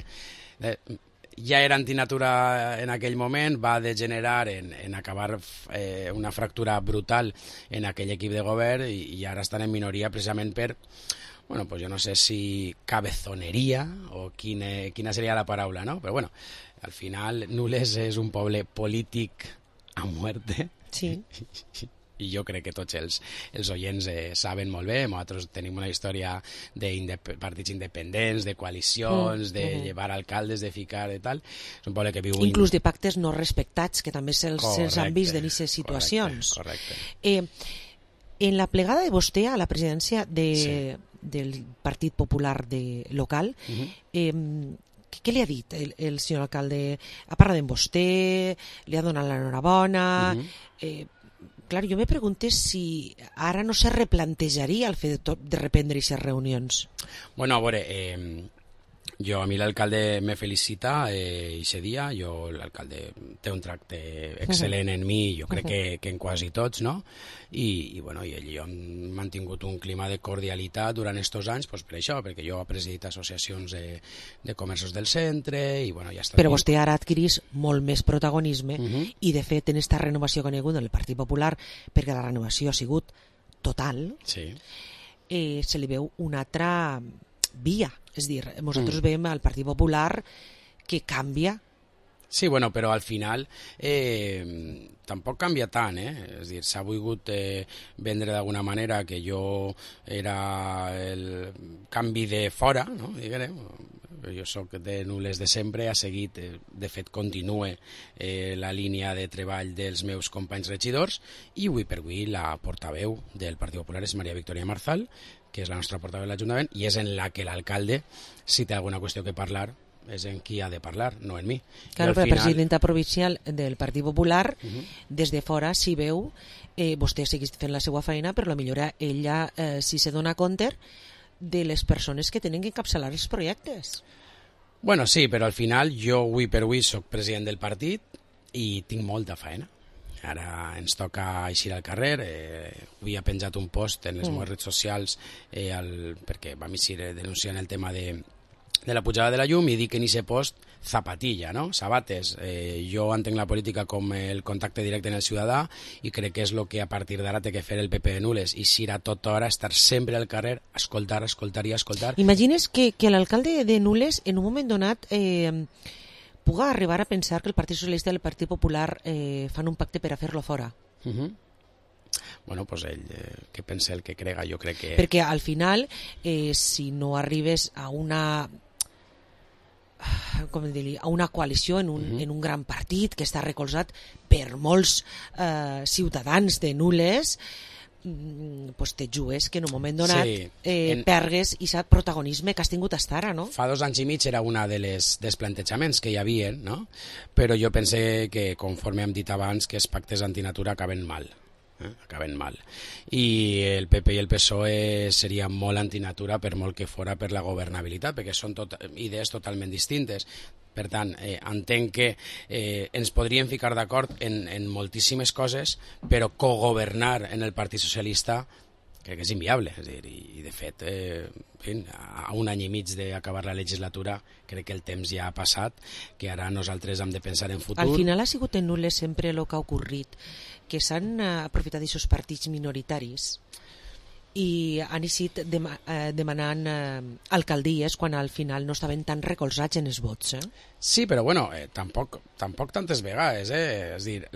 Ja era antinatura en aquell moment, va degenerar en acabar una fractura brutal en aquell equip de govern i ara estan en minoria precisament per, bueno, pues jo no sé si cabezoneria o quina seria la paraula, no? Però bueno, al final Nules és un poble polític a muerte. Sí. I jo crec que tots els oients saben molt bé. Nosaltres tenim una història de partits independents, de coalicions, de llevar alcaldes, de ficar i tal. És un poble que viu... Inclús de pactes no respectats, que també se'ls han vist en aquestes situacions. Correcte. En la plegada de vostè a la presidència del Partit Popular local, què li ha dit el senyor alcalde? Ha parlat amb vostè? Li ha donat l'enhorabona? Clar, jo me pregunté si ara no se replantejaria el fet de reprendre aquestes reunions. Bueno, a veure, a mi l'alcalde me felicita aquest dia, l'alcalde té un tracte excel·lent en mi, jo crec que en quasi tots, no? I bueno, ell i jo hem mantingut un clima de cordialitat durant aquests anys, pues, per això, perquè jo he presidit associacions de comerços del centre i bueno, ja està. Però vostè ara adquirís molt més protagonisme i de fet en esta renovació que ha hagut en el Partit Popular, perquè la renovació ha sigut total, se li veu una altra via. És dir, nosaltres veiem al Partit Popular que canvia Sí, bueno, però al final tampoc canvia tant, És a dir, s'ha volgut vendre d'alguna manera que jo era el canvi de fora, no? Diguem, jo sóc de Nules de sempre, ha seguit, de fet continue la línia de treball dels meus companys regidors i avui per avui la portaveu del Partit Popular és Maria Victoria Marzal, que és la nostra portaveu de l'Ajuntament i és en la que l'alcalde, si té alguna qüestió que parlar, és en qui ha de parlar, no en mi. Claro, però la presidenta provincial del Partit Popular, des de fora, si veu, vostè segueix fent la seva feina, però potser ella si se dona compte de les persones que tenen que encapçalar els projectes. Bueno, sí, però al final jo avui per avui soc president del partit i tinc molta feina. Ara ens toca eixir al carrer, avui ha penjat un post en les meves redes socials perquè vam eixir denunciant el tema de la pujada de la llum i dic en ese post zapatilla, no? Sabates. Jo entenc la política com el contacte directe en el ciutadà i crec que és el que a partir d'ara té que fer el PP de Nules i ser a tota hora, estar sempre al carrer, escoltar i escoltar. Imagines que l'alcalde de Nules en un moment donat puga arribar a pensar que el Partit Socialista i el Partit Popular fan un pacte per a fer-lo fora. Bueno, pues ell, que pensa el que crega, jo crec que... Perquè al final, si no arribes a una coalició en un gran partit que està recolzat per molts ciutadans de Nules, pues te jugues que en un moment donat pergues aquest protagonisme que has tingut hasta ara, no? Fa 2 anys i mig era una dels plantejaments que hi havia, no? Però jo pense que, conforme hem dit abans, que els pactes antinatura acaben mal. I el PP i el PSOE serien molt antinatura per molt que fora per la governabilitat, perquè són idees totalment distintes. Per tant, entenc que ens podríem ficar d'acord en moltíssimes coses, però cogovernar en el Partit Socialista crec que és inviable. És a dir, i de fet, a 1 any i mig d'acabar la legislatura, crec que el temps ja ha passat, que ara nosaltres hem de pensar en futur. Al final ha sigut en Nules sempre el que ha ocorrit, que s'han aprofitat d'aquests partits minoritaris i han eixit demanant alcaldies quan al final no estaven tan recolzats en els vots. Sí, però bueno, tampoc tantes vegades. És a dir,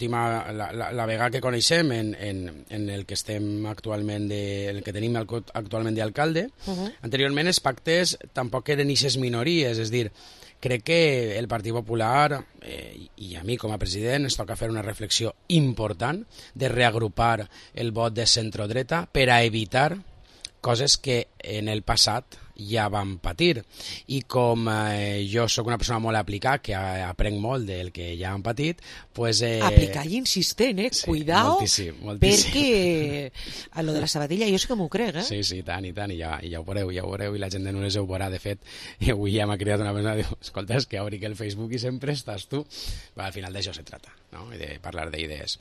la vegada que coneixem en el que estem actualment en el que tenim actualment d'alcalde, anteriorment els pactes tampoc eren eixes minories, és a dir, crec que el Partit Popular i a mi com a president ens toca fer una reflexió important de reagrupar el vot de centrodreta per a evitar coses que en el passat ja vam patir. I com jo sóc una persona molt aplicada, que aprenc molt del que ja han patit, pues... Aplicar i insistent, sí, cuidao, moltíssim. Perquè a lo de la sabatilla jo sí que m'ho crec, Sí, tant, i ja ho veureu, i la gent de Nules ho veurà. De fet, avui ja m'ha cridat una persona, diu, escolta, és que obri el Facebook i sempre estàs tu. Al final d'això se trata, no? I de parlar d'idees.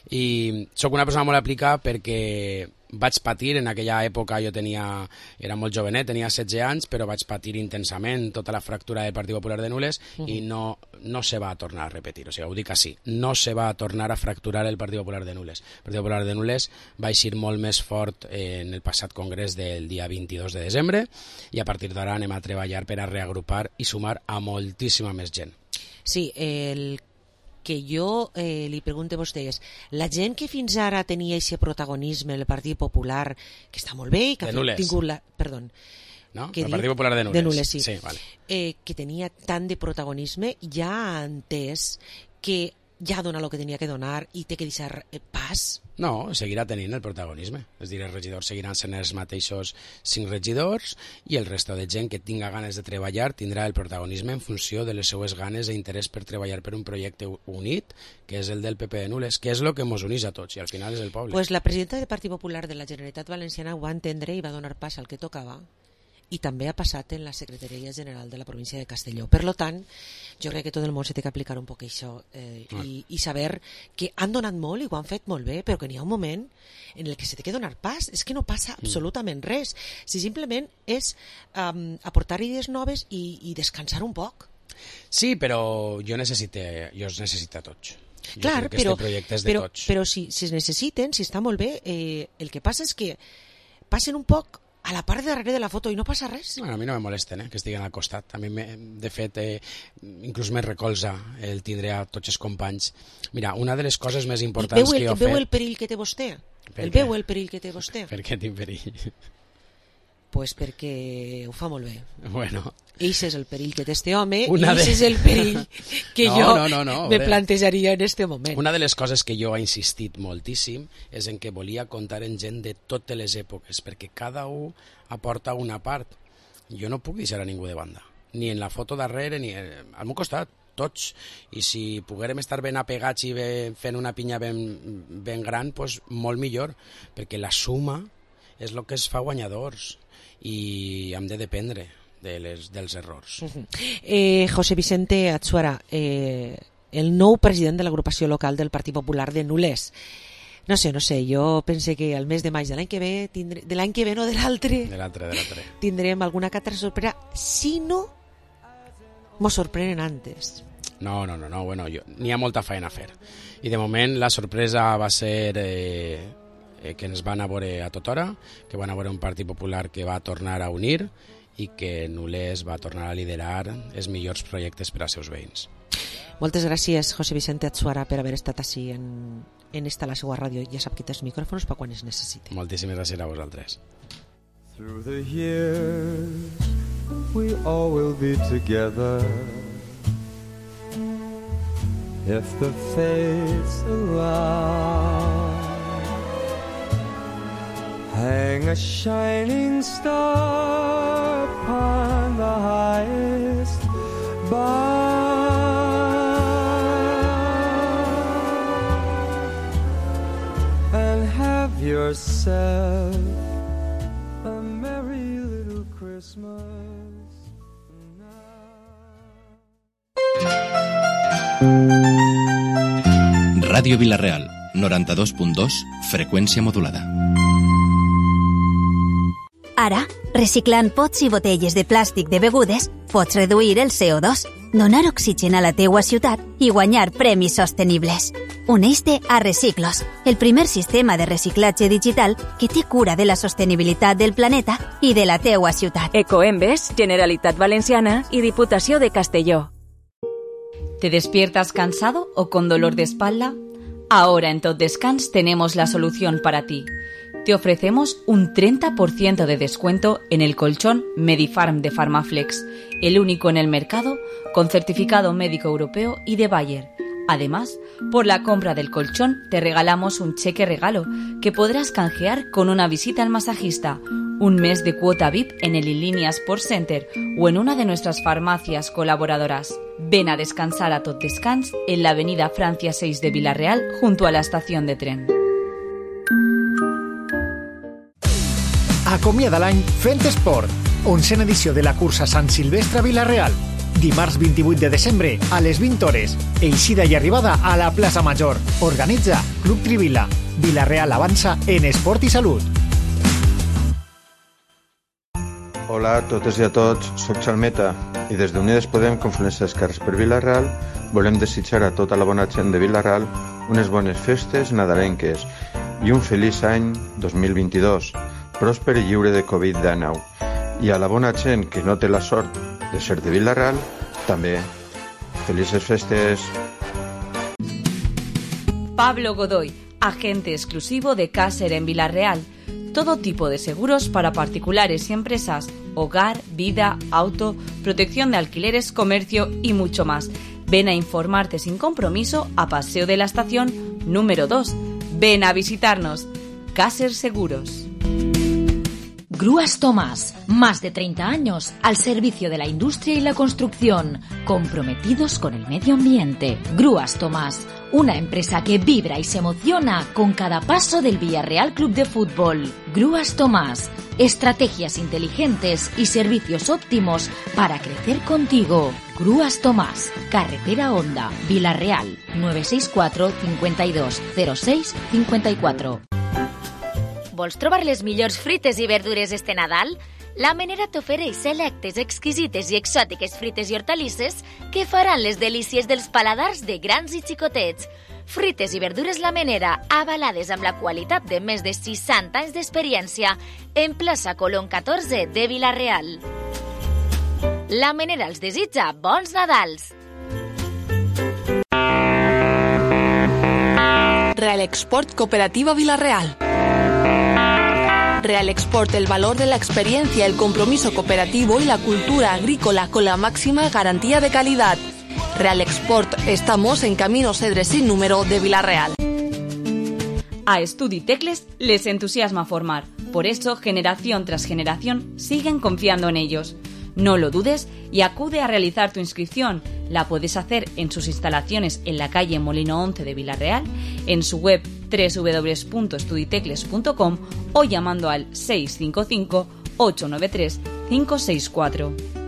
I sóc una persona molt aplicada perquè vaig patir, en aquella època jo era molt jovenet, tenia 16 anys, però vaig patir intensament tota la fractura del Partit Popular de Nules i no se va a tornar a repetir, o sigui, ho dic així, no se va a tornar a fracturar el Partit Popular de Nules. El Partit Popular de Nules va eixir molt més fort en el passat congrés del dia 22 de desembre i a partir d'ara anem a treballar per a reagrupar i sumar a moltíssima més gent. Sí, el que jo li pregunto a vostè és, la gent que fins ara tenia aquest protagonisme, el Partit Popular, que està molt bé i que ha tingut la... Perdó. No? El Partit Popular de Nules. De Nules, sí. Vale. Que tenia tant de protagonisme, ja ha entès que ja dona el que tenia que donar i té que deixar pas? No, seguirà tenint el protagonisme. És a dir, els regidors seguiran sent els mateixos 5 regidors i el resto de gent que tinga ganes de treballar tindrà el protagonisme en funció de les seues ganes i interès per treballar per un projecte unit, que és el del PP de Nules, que és el que ens uneix a tots i al final és el poble. Pues la presidenta del Partit Popular de la Generalitat Valenciana ho va entendre i va donar pas al que tocava. I també ha passat en la Secretaria General de la província de Castelló. Per tant, jo crec que tot el món se té que aplicar un poc això i saber que han donat molt i ho han fet molt bé, però que n'hi ha un moment en el que se té que donar pas. És que no passa absolutament res. Si simplement és aportar idees noves i descansar un poc. Sí, però jo els necessito a tots. Clar, però si es necessiten, si està molt bé, el que passa és que passen un poc a la part de darrere de la foto i no passa res. Bueno, a mi no me molesten, que estiguen al costat. A mi, de fet, inclús me recolza el tindre a tots els companys. Mira, una de les coses més importants que jo he fet... Veu el perill que té vostè? Veu el perill que té vostè? Per què tinc perill? Pues perquè ho fa molt bé. Bueno. Ese és el perill que té este home i ese és el perill que me plantejaria en este moment. Una de les coses que jo he insistit moltíssim és en que volia comptar en gent de totes les èpoques, perquè cada un aporta una part. Jo no puc deixar a ningú de banda, ni en la foto darrere ni al meu costat, tots. I si poguérem estar ben apegats i fent una pinya ben gran, doncs molt millor, perquè la suma és el que es fa guanyadors i hem de dependre dels errors. José Vicente Atsuara, el nou president de l'agrupació local del Partit Popular de Nulès. No sé, jo pense que al mes de maig de l'any que ve, de l'any que ve, no de l'altre, tindrem alguna que altra sorpresa, si no mos sorprenen antes. No, bueno, n'hi ha molta feina a fer. I de moment la sorpresa va ser que ens van a veure a tothora, que van a veure un Partit Popular que va tornar a unir i que Nulès va tornar a liderar els millors projectes per als seus veïns. Moltes gràcies, José Vicente Atsuara, per haver estat així en esta la seva ràdio. Ja sap que té els micròfons per quan es necessiti. Moltíssimes gràcies a vosaltres. Through the years we all will be together if the fates allow. Hang a shining star upon the highest bough and have yourself a merry little Christmas. Ràdio Vila-real, 92.2, freqüència modulada. Ara, reciclant pots i botelles de plàstic de begudes, pots reduir el CO2, donar oxigen a la teua ciutat i guanyar premis sostenibles. Uneix-te a Reciclos, el primer sistema de reciclatge digital que té cura de la sostenibilitat del planeta i de la teua ciutat. Ecoembes, Generalitat Valenciana y Diputació de Castelló. ¿Te despiertas cansado o con dolor de espalda? Ahora en Tot Descans tenemos la solución para ti. Te ofrecemos un 30% de descuento en el colchón Medifarm de Farmaflex, el único en el mercado con certificado médico europeo y de Bayer. Además, por la compra del colchón te regalamos un cheque regalo que podrás canjear con una visita al masajista, un mes de cuota VIP en el Inlínea Sports Center o en una de nuestras farmacias colaboradoras. Ven a descansar a Tot Descans en la avenida Francia 6 de Vila-real junto a la estación de tren. Acomiada l'any fent esport. 11a edició de la cursa Sant Silvestre Vila-real. Dimarts 28 de desembre a les 20 hores. Eixida i arribada a la plaça Major. Organitza Club Trivila. Vila-real avança en esport i salut. Hola a totes i a tots, soc Xalmeta i des d'Unides Podem, Confluència d'Esquerres per Vila-real, volem desitjar a tota la bona gent de Vila-real unes bones festes nadalenques i un feliç any 2022, pròsper i lliure de Covid-19. I a la bona gent que no té la sort de ser de Vila-real, també felices festes. Pablo Godoy, agente exclusivo de Caser en Vila-real. Todo tipo de seguros para particulares y empresas, hogar, vida, auto, protección de alquileres, comercio y mucho más. Ven a informarte sin compromiso a Paseo de la Estación número 2. Ven a visitarnos. Caser Seguros. Grúas Tomás, más de 30 años al servicio de la industria y la construcción, comprometidos con el medio ambiente. Grúas Tomás, una empresa que vibra y se emociona con cada paso del Villarreal Club de Fútbol. Grúas Tomás, estrategias inteligentes y servicios óptimos para crecer contigo. Grúas Tomás, carretera Honda, Vila-real, 964 52 06 54. Vols trobar les millors fruites i verdures este Nadal? La Menera t'ofereix selectes, exquisites i exòtiques frites i hortalisses que faran les delícies dels paladars de grans i xicotets. Frites i verdures La Menera, avalades amb la qualitat de més de 60 anys d'experiència, en plaça Colón 14 de Vila-real. La Menera els desitja bons Nadals! Real Export Cooperativa Vila-real. Real Export, el valor de la experiencia, el compromiso cooperativo y la cultura agrícola con la máxima garantía de calidad. Real Export, estamos en Camino Cedres sin número de Vila-real. A Estudi Tecles les entusiasma formar, por eso generación tras generación siguen confiando en ellos. No lo dudes y acude a realizar tu inscripción. La puedes hacer en sus instalaciones en la calle Molino 11 de Vila-real, en su web www.estuditecles.com o llamando al 655 893 564.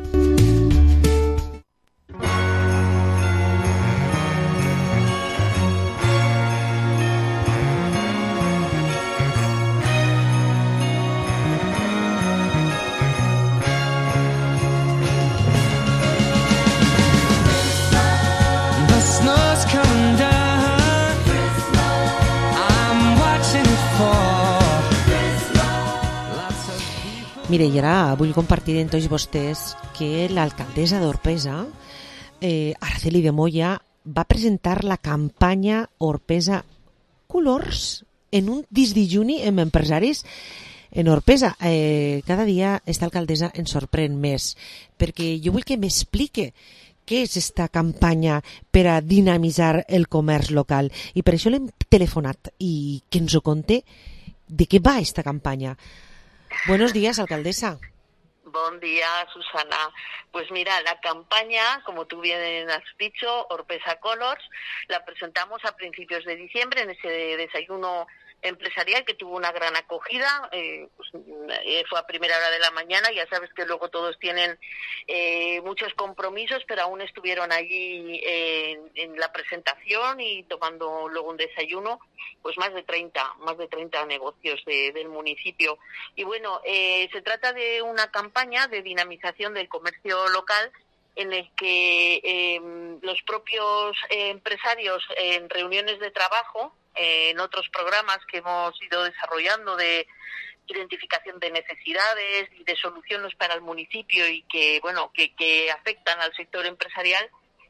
Mire, i ara vull compartir amb tots vostès que l'alcaldessa d'Orpesa, Araceli de Moya, va presentar la campanya Orpesa Colors en un disdijuni amb empresaris en Orpesa. Cada dia esta alcaldessa ens sorprèn més, perquè jo vull que m'explique què és esta campanya per a dinamitzar el comerç local. I per això l'hem telefonat i que ens ho conte de què va esta campanya. Buenos días, alcaldesa. Buen día, Susana. Pues mira, la campaña, como tú bien has dicho, Orpesa Colors, la presentamos a principios de diciembre en ese desayuno empresarial que tuvo una gran acogida. Fue a primera hora de la mañana. Ya sabes que luego todos tienen muchos compromisos, pero aún estuvieron allí en la presentación y tomando luego un desayuno, pues más de 30 negocios del municipio. Y bueno, se trata de una campaña de dinamización del comercio local en el que los propios empresarios en reuniones de trabajo, en otros programas que hemos ido desarrollando de identificación de necesidades y de soluciones para el municipio y que afectan al sector empresarial,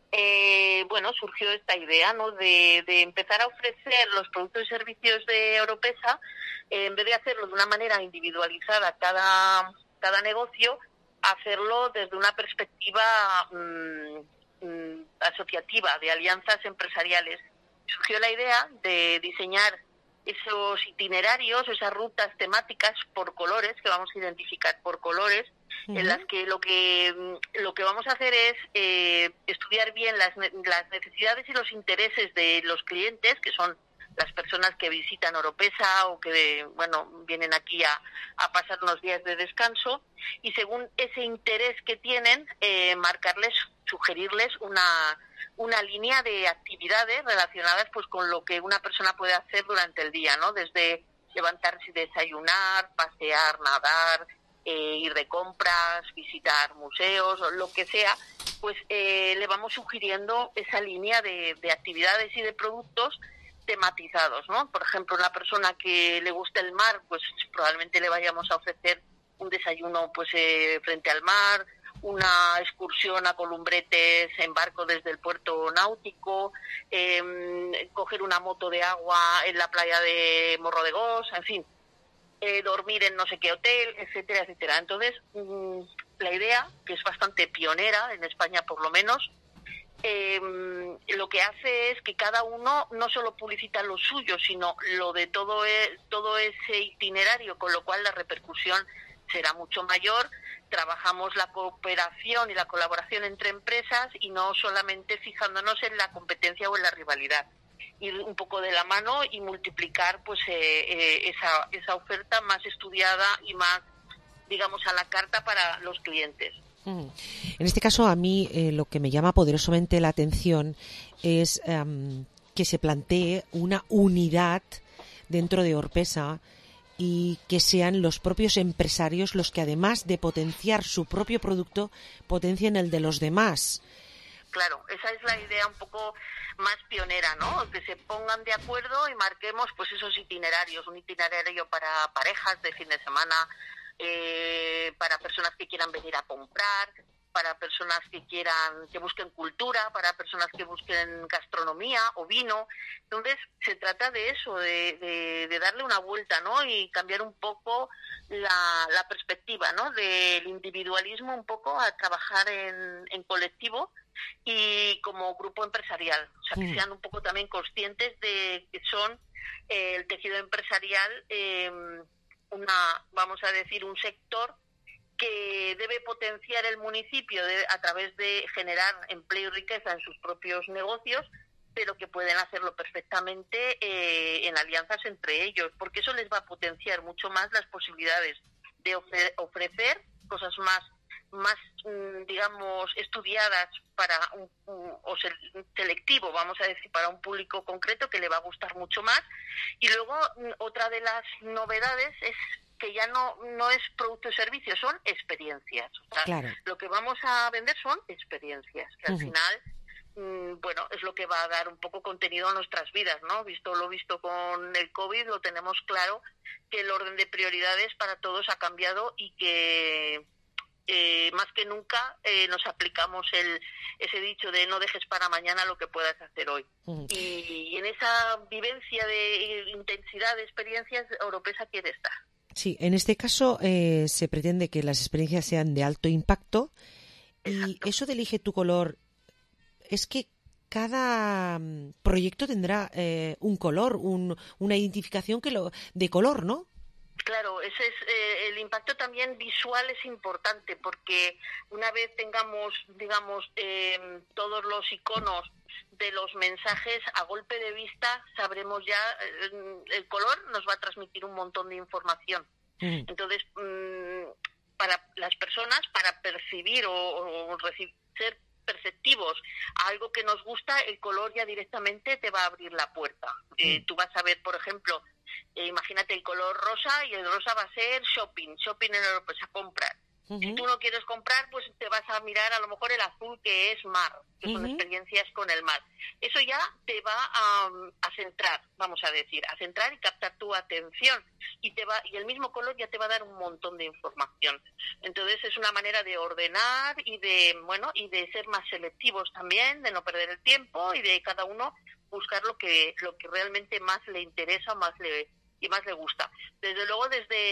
surgió esta idea, ¿no?, de empezar a ofrecer los productos y servicios de Oropesa, en vez de hacerlo de una manera individualizada cada negocio, hacerlo desde una perspectiva asociativa, de alianzas empresariales. Surgió la idea de diseñar esos itinerarios, esas rutas temáticas por colores, que vamos a identificar por colores, en las que lo que vamos a hacer es estudiar bien las necesidades y los intereses de los clientes, que son las personas que visitan Oropesa o que vienen aquí a pasar unos días de descanso, y según ese interés que tienen, sugerirles una línea de actividades relacionadas pues con lo que una persona puede hacer durante el día, ¿no? Desde levantarse y desayunar, pasear, nadar, ir de compras, visitar museos, o lo que sea, pues le vamos sugiriendo esa línea de actividades y de productos tematizados, ¿no? Por ejemplo, una persona que le gusta el mar, pues probablemente le vayamos a ofrecer un desayuno pues frente al mar, una excursión a Columbretes en barco desde el puerto náutico, coger una moto de agua en la playa de Morro de Gos, en fin, dormir en no sé qué hotel, etcétera, etcétera. Entonces, la idea, que es bastante pionera en España por lo menos, lo que hace es que cada uno no solo publicita lo suyo, sino lo de todo ese itinerario, con lo cual la repercusión será mucho mayor. Trabajamos la cooperación y la colaboración entre empresas y no solamente fijándonos en la competencia o en la rivalidad. Ir un poco de la mano y multiplicar pues esa oferta más estudiada y más, digamos, a la carta para los clientes. En este caso, a mí lo que me llama poderosamente la atención es que se plantee una unidad dentro de Orpesa y que sean los propios empresarios los que, además de potenciar su propio producto, potencien el de los demás. Claro, esa es la idea un poco más pionera, ¿no? Que se pongan de acuerdo y marquemos pues esos itinerarios, un itinerario para parejas de fin de semana, para personas que quieran venir a comprar, para personas que busquen cultura, para personas que busquen gastronomía o vino. Entonces, se trata de eso, de darle una vuelta, ¿no? Y cambiar un poco la perspectiva, ¿no? Del individualismo un poco a trabajar en colectivo y como grupo empresarial. O sea, que sean un poco también conscientes de que son el tejido empresarial, vamos a decir, un sector que debe potenciar el municipio a través de generar empleo y riqueza en sus propios negocios, pero que pueden hacerlo perfectamente en alianzas entre ellos, porque eso les va a potenciar mucho más las posibilidades de ofrecer cosas más digamos, estudiadas para selectivo, vamos a decir, para un público concreto que le va a gustar mucho más. Y luego, otra de las novedades es que ya no es producto y servicio, son experiencias. O sea, claro, lo que vamos a vender son experiencias, que al final, bueno, es lo que va a dar un poco contenido a nuestras vidas, ¿no? Lo visto con el COVID, lo tenemos claro, que el orden de prioridades para todos ha cambiado y que más que nunca nos aplicamos ese dicho de no dejes para mañana lo que puedas hacer hoy. Y en esa vivencia de intensidad de experiencias, Oropesa quiere estar. Sí, en este caso se pretende que las experiencias sean de alto impacto. Exacto. Y eso de elige tu color, es que cada proyecto tendrá un color, una identificación de color, ¿no? Claro, ese es el impacto también visual es importante, porque una vez tengamos, digamos, todos los iconos de los mensajes a golpe de vista, sabremos ya, el color nos va a transmitir un montón de información. Entonces, para las personas, para percibir o ser perceptivos a algo que nos gusta, el color ya directamente te va a abrir la puerta. Tú vas a ver, por ejemplo, imagínate el color rosa, y el rosa va a ser shopping en Oropesa, comprar. Si tú no quieres comprar, pues te vas a mirar a lo mejor el azul, que es mar, que son experiencias con el mar. Eso ya te va a centrar, vamos a decir, y captar tu atención, y el mismo color ya te va a dar un montón de información. Entonces es una manera de ordenar y de ser más selectivos también, de no perder el tiempo y de cada uno buscar lo que realmente más le interesa, más le gusta. Desde luego,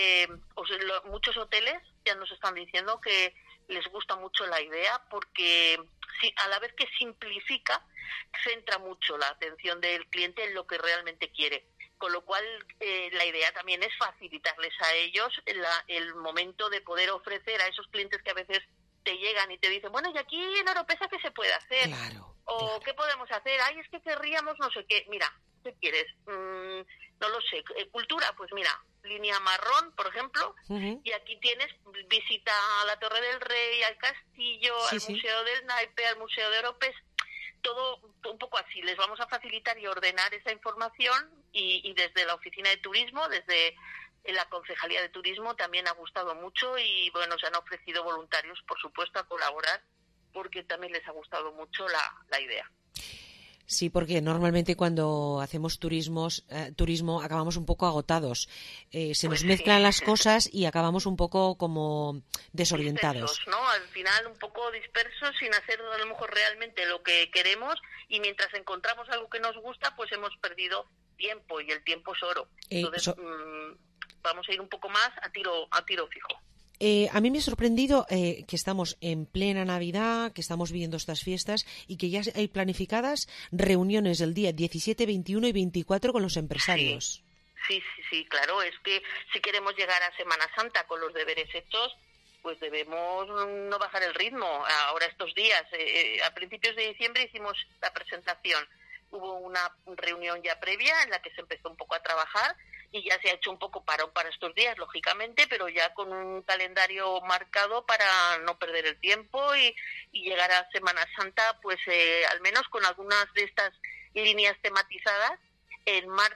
muchos hoteles ya nos están diciendo que les gusta mucho la idea, porque a la vez que simplifica, centra mucho la atención del cliente en lo que realmente quiere. Con lo cual, la idea también es facilitarles a ellos el momento de poder ofrecer a esos clientes que a veces te llegan y te dicen, bueno, ¿y aquí en Oropesa qué se puede hacer? Claro, o ¿qué podemos hacer? Ay, es que querríamos no sé qué. Mira, ¿qué quieres? No lo sé. Cultura, pues mira, línea marrón, por ejemplo, y aquí tienes visita a la Torre del Rey, al Castillo, al Museo del Naipe, al Museo de Oropesa, todo un poco así. Les vamos a facilitar y ordenar esa información, y desde la Oficina de Turismo, desde la Concejalía de Turismo, también ha gustado mucho, y bueno, se han ofrecido voluntarios, por supuesto, a colaborar, porque también les ha gustado mucho la idea. Sí, porque normalmente cuando hacemos turismo acabamos un poco agotados. Se nos mezclan las cosas y acabamos un poco como desorientados. Dispersos, ¿no? Al final un poco dispersos, sin hacer a lo mejor realmente lo que queremos, y mientras encontramos algo que nos gusta, pues hemos perdido tiempo, y el tiempo es oro. Entonces vamos a ir un poco más a tiro fijo. A mí me ha sorprendido que estamos en plena Navidad, que estamos viviendo estas fiestas y que ya hay planificadas reuniones el día 17, 21 y 24 con los empresarios. Sí, claro. Es que si queremos llegar a Semana Santa con los deberes hechos, pues debemos no bajar el ritmo. Ahora estos días, a principios de diciembre hicimos la presentación. Hubo una reunión ya previa en la que se empezó un poco a trabajar, y ya se ha hecho un poco parón para estos días, lógicamente, pero ya con un calendario marcado para no perder el tiempo y llegar a Semana Santa, pues al menos con algunas de estas líneas tematizadas en marcha,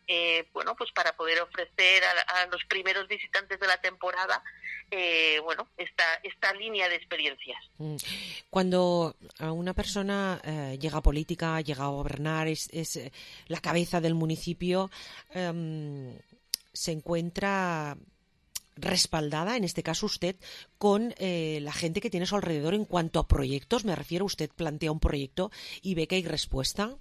bueno, pues para poder ofrecer a los primeros visitantes de la temporada, bueno, esta línea de experiencias. Cuando una persona llega a política, llega a gobernar, es la cabeza del municipio, se encuentra respaldada, en este caso usted, con la gente que tiene a su alrededor en cuanto a proyectos. Me refiero, usted plantea un proyecto y ve que hay respuesta.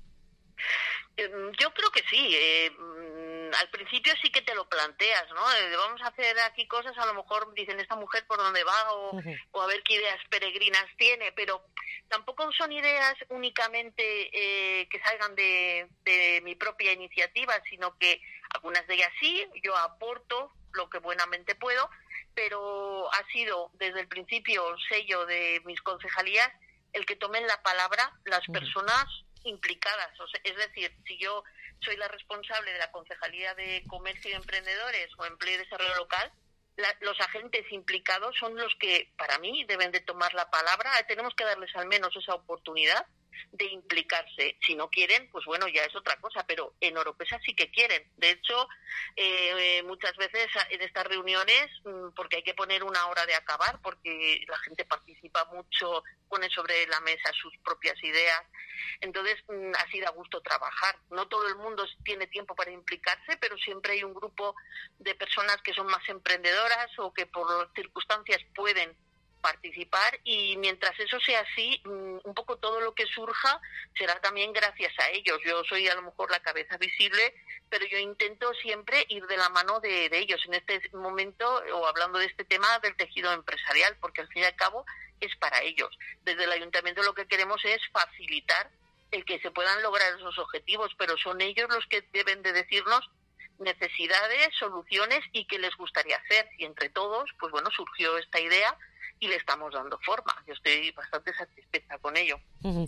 Yo creo que sí. Al principio sí que te lo planteas, ¿no? Vamos a hacer aquí cosas, a lo mejor dicen esta mujer por dónde va o a ver qué ideas peregrinas tiene, pero tampoco son ideas únicamente que salgan de mi propia iniciativa, sino que algunas de ellas sí, yo aporto lo que buenamente puedo, pero ha sido desde el principio sello de mis concejalías el que tomen la palabra las personas implicadas. O sea, es decir, si yo soy la responsable de la Concejalía de Comercio y Emprendedores o Empleo y Desarrollo Local, los agentes implicados son los que, para mí, deben de tomar la palabra. Tenemos que darles al menos esa oportunidad de implicarse. Si no quieren, pues bueno, ya es otra cosa, pero en Oropesa sí que quieren. De hecho, muchas veces en estas reuniones, porque hay que poner una hora de acabar, porque la gente participa mucho, pone sobre la mesa sus propias ideas, entonces así da gusto trabajar. No todo el mundo tiene tiempo para implicarse, pero siempre hay un grupo de personas que son más emprendedoras o que por circunstancias pueden participar, y mientras eso sea así, un poco todo lo que surja será también gracias a ellos. Yo soy a lo mejor la cabeza visible, pero yo intento siempre ir de la mano de ellos en este momento, o hablando de este tema del tejido empresarial, porque al fin y al cabo es para ellos. Desde el ayuntamiento lo que queremos es facilitar el que se puedan lograr esos objetivos, pero son ellos los que deben de decirnos necesidades, soluciones y qué les gustaría hacer, y entre todos, pues bueno, surgió esta idea y le estamos dando forma. Yo estoy bastante satisfecha con ello.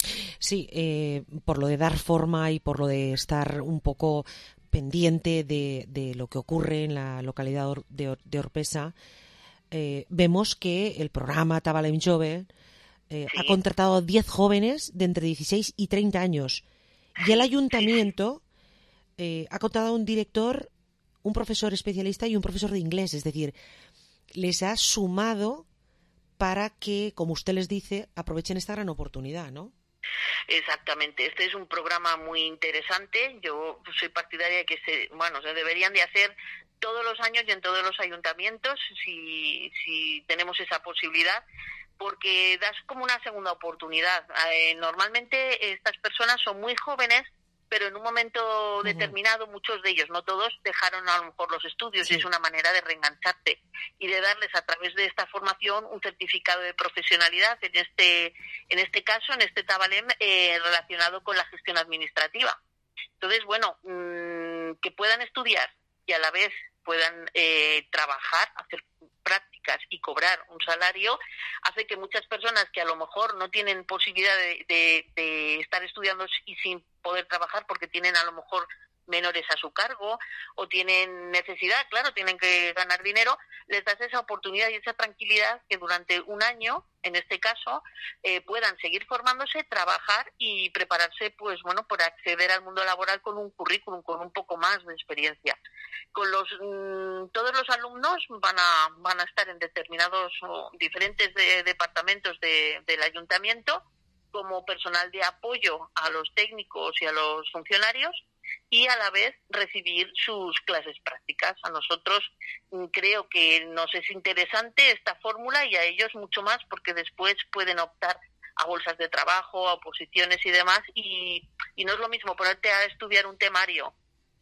Sí, por lo de dar forma y por lo de estar un poco pendiente de lo que ocurre en la localidad de Orpesa, vemos que el programa Tabalem Jove ha contratado a 10 jóvenes de entre 16 y 30 años. Y el ayuntamiento ha contratado a un director, un profesor especialista y un profesor de inglés. Es decir, les ha sumado para que, como usted les dice, aprovechen esta gran oportunidad, ¿no? Exactamente. Este es un programa muy interesante. Yo soy partidaria de que se deberían de hacer todos los años y en todos los ayuntamientos, si tenemos esa posibilidad, porque das como una segunda oportunidad. Normalmente estas personas son muy jóvenes, pero en un momento determinado, muchos de ellos, no todos, dejaron a lo mejor los estudios, y es una manera de reengancharte y de darles a través de esta formación un certificado de profesionalidad, en este caso, en este Tabalem, relacionado con la gestión administrativa. Entonces, bueno, que puedan estudiar y a la vez puedan trabajar, hacer prácticas y cobrar un salario, hace que muchas personas que a lo mejor no tienen posibilidad de estar estudiando y sin poder trabajar porque tienen a lo mejor menores a su cargo o tienen necesidad, claro, tienen que ganar dinero, les das esa oportunidad y esa tranquilidad que durante un año, en este caso, puedan seguir formándose, trabajar y prepararse, pues bueno, por acceder al mundo laboral con un currículum, con un poco más de experiencia. Con todos los alumnos van a estar en determinados o diferentes departamentos del ayuntamiento, como personal de apoyo a los técnicos y a los funcionarios, y a la vez recibir sus clases prácticas. A nosotros creo que nos es interesante esta fórmula, y a ellos mucho más, porque después pueden optar a bolsas de trabajo, a oposiciones y demás, y no es lo mismo ponerte a estudiar un temario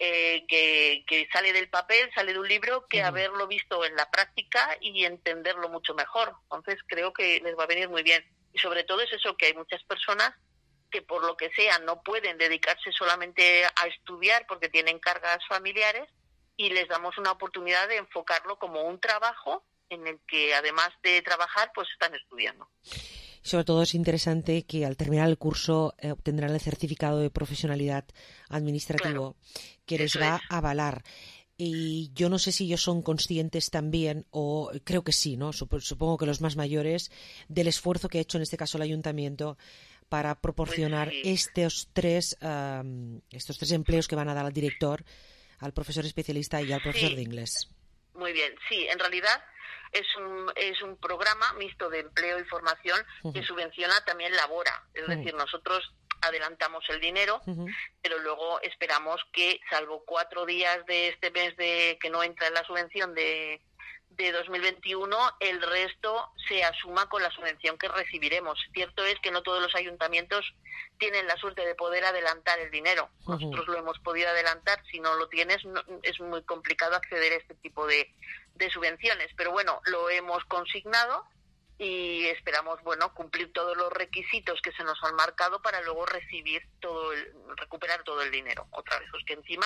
que sale del papel, sale de un libro, que haberlo visto en la práctica y entenderlo mucho mejor. Entonces creo que les va a venir muy bien. Y sobre todo es eso, que hay muchas personas que por lo que sea no pueden dedicarse solamente a estudiar porque tienen cargas familiares, y les damos una oportunidad de enfocarlo como un trabajo en el que además de trabajar pues están estudiando. Sobre todo es interesante que al terminar el curso obtendrán el certificado de profesionalidad administrativo, que les va a avalar. Y yo no sé si ellos son conscientes también, o creo que sí, ¿no? Supongo que los más mayores, del esfuerzo que ha hecho en este caso el ayuntamiento para proporcionar estos tres empleos que van a dar al director al profesor especialista y al profesor de inglés. Muy bien, sí, en realidad es un programa mixto de empleo y formación que subvenciona también Labora. Es decir, nosotros adelantamos el dinero, pero luego esperamos que, salvo 4 días de este mes de que no entra en la subvención de 2021, el resto se asuma con la subvención que recibiremos. Cierto es que no todos los ayuntamientos tienen la suerte de poder adelantar el dinero. Nosotros lo hemos podido adelantar. Si no lo tienes, es muy complicado acceder a este tipo de subvenciones. Pero bueno, lo hemos consignado y esperamos, cumplir todos los requisitos que se nos han marcado para luego recuperar todo el dinero. Otra vez, pues que encima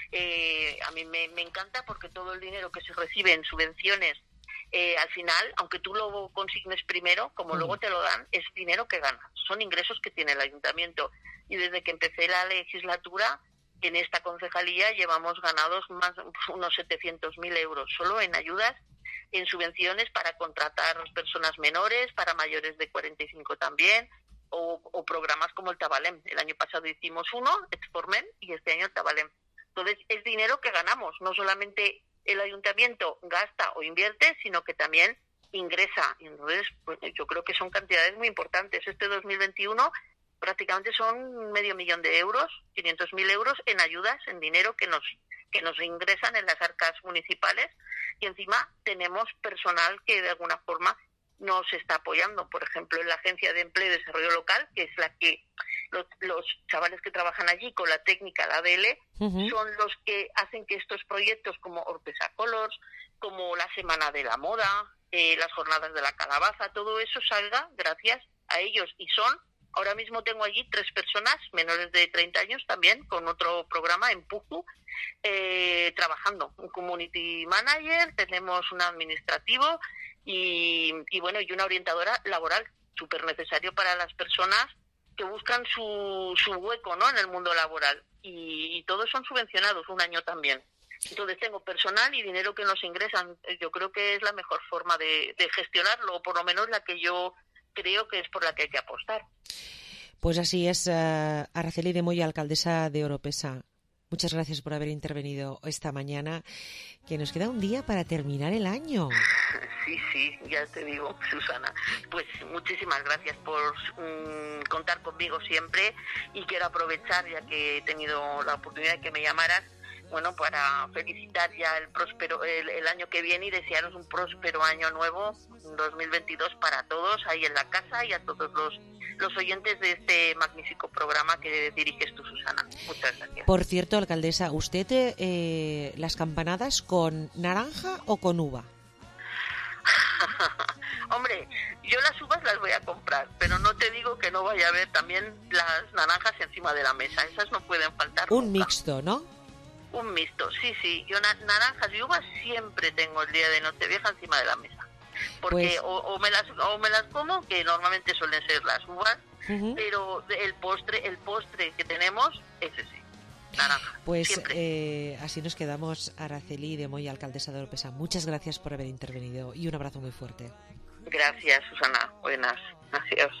a mí me encanta, porque todo el dinero que se recibe en subvenciones, al final, aunque tú lo consignes primero, como luego te lo dan, es dinero que ganas. Son ingresos que tiene el ayuntamiento. Y desde que empecé la legislatura, en esta concejalía llevamos ganados unos 700.000 euros, solo en ayudas, en subvenciones para contratar personas menores, para mayores de 45 también, o programas como el Tabalem. El año pasado hicimos uno, Expormen, y este año el Tabalem. Entonces, es dinero que ganamos. No solamente el ayuntamiento gasta o invierte, sino que también ingresa. Y entonces, pues, yo creo que son cantidades muy importantes. Este 2021 prácticamente son 500.000 euros, 500.000 euros en ayudas, en dinero que nos ingresan en las arcas municipales, y encima tenemos personal que de alguna forma nos está apoyando. Por ejemplo, en la Agencia de Empleo y Desarrollo Local, que es la que los chavales que trabajan allí con la técnica, la ADL, son los que hacen que estos proyectos como Orpesa Colors, como la Semana de la Moda, las Jornadas de la Calabaza, todo eso salga gracias a ellos. Y ahora mismo tengo allí 3 personas menores de 30 años también, con otro programa, Empuju, trabajando. Un community manager, tenemos un administrativo y una orientadora laboral, súper necesario para las personas que buscan su hueco, ¿no?, en el mundo laboral. Y todos son subvencionados, un año también. Entonces tengo personal y dinero que nos ingresan. Yo creo que es la mejor forma de gestionarlo, o por lo menos la que yo creo que es por la que hay que apostar. Pues así es. Araceli de Moya, alcaldesa de Oropesa, muchas gracias por haber intervenido esta mañana, que nos queda un día para terminar el año. Sí, ya te digo, Susana. Pues muchísimas gracias por contar conmigo siempre, y quiero aprovechar, ya que he tenido la oportunidad de que me llamaras, para felicitar ya el año que viene y desearos un próspero año nuevo, 2022, para todos ahí en la casa, y a todos los oyentes de este magnífico programa que diriges tú, Susana. Muchas gracias. Por cierto, alcaldesa, ¿usted las campanadas con naranja o con uva? Hombre, yo las uvas las voy a comprar, pero no te digo que no vaya a haber también las naranjas encima de la mesa. Esas no pueden faltar. Un mixto, ¿no? Un mixto, sí. Yo naranjas y uvas siempre tengo el día de Nochevieja encima de la mesa. Porque pues, o me las como, que normalmente suelen ser las uvas, pero el postre que tenemos es ese. Naranja, pues así nos quedamos. Araceli de Moya, alcaldesa de Oropesa, muchas gracias por haber intervenido y un abrazo muy fuerte. Gracias, Susana. Buenas. Adiós.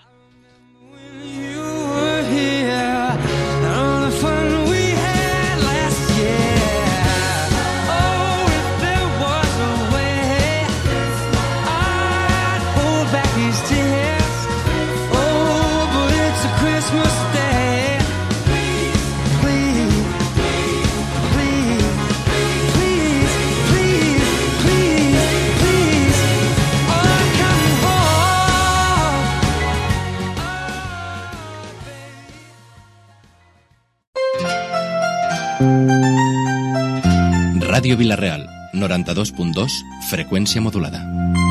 Ràdio Vila-real, 92.2, frecuencia modulada.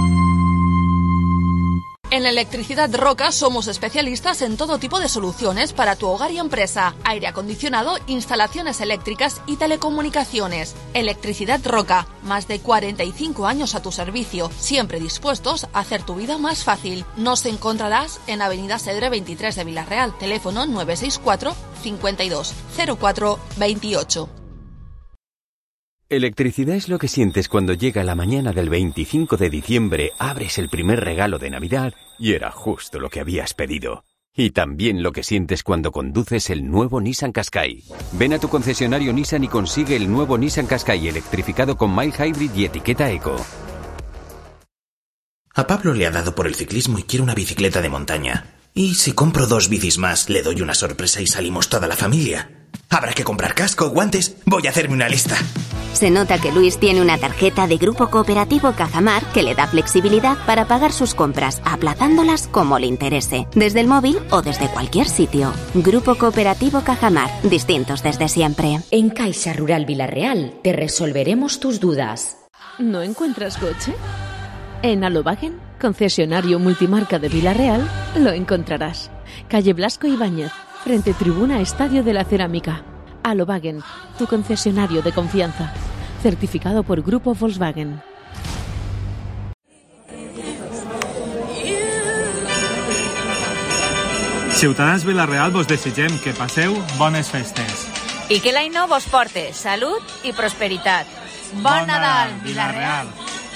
En Electricidad Roca somos especialistas en todo tipo de soluciones para tu hogar y empresa. Aire acondicionado, instalaciones eléctricas y telecomunicaciones. Electricidad Roca, más de 45 años a tu servicio, siempre dispuestos a hacer tu vida más fácil. Nos encontrarás en Avenida Cedre 23 de Vila-real, teléfono 964 52 04 28. Electricidad es lo que sientes cuando llega la mañana del 25 de diciembre, abres el primer regalo de Navidad y era justo lo que habías pedido. Y también lo que sientes cuando conduces el nuevo Nissan Qashqai. Ven a tu concesionario Nissan y consigue el nuevo Nissan Qashqai electrificado con mild hybrid y etiqueta eco. A Pablo le ha dado por el ciclismo y quiere una bicicleta de montaña. Y si compro 2 bicis más, le doy una sorpresa y salimos toda la familia. Habrá que comprar casco, guantes. Voy a hacerme una lista. Se nota que Luis tiene una tarjeta de Grupo Cooperativo Cajamar que le da flexibilidad para pagar sus compras, aplazándolas como le interese, desde el móvil o desde cualquier sitio. Grupo Cooperativo Cajamar, distintos desde siempre. En Caixa Rural Vilarreal te resolveremos tus dudas. ¿No encuentras coche? En Alobagen, concesionario multimarca de Vilarreal, lo encontrarás. Calle Blasco Ibáñez, frente tribuna Estadio de la Cerámica. Alobagen, tu concesionario de confianza. Certificado por Grupo Volkswagen. Ciutadans Vilarreal vos desitgem que passeu bones festes. I que l'any nou vos porte salut i prosperitat. Bon Nadal, Vilarreal!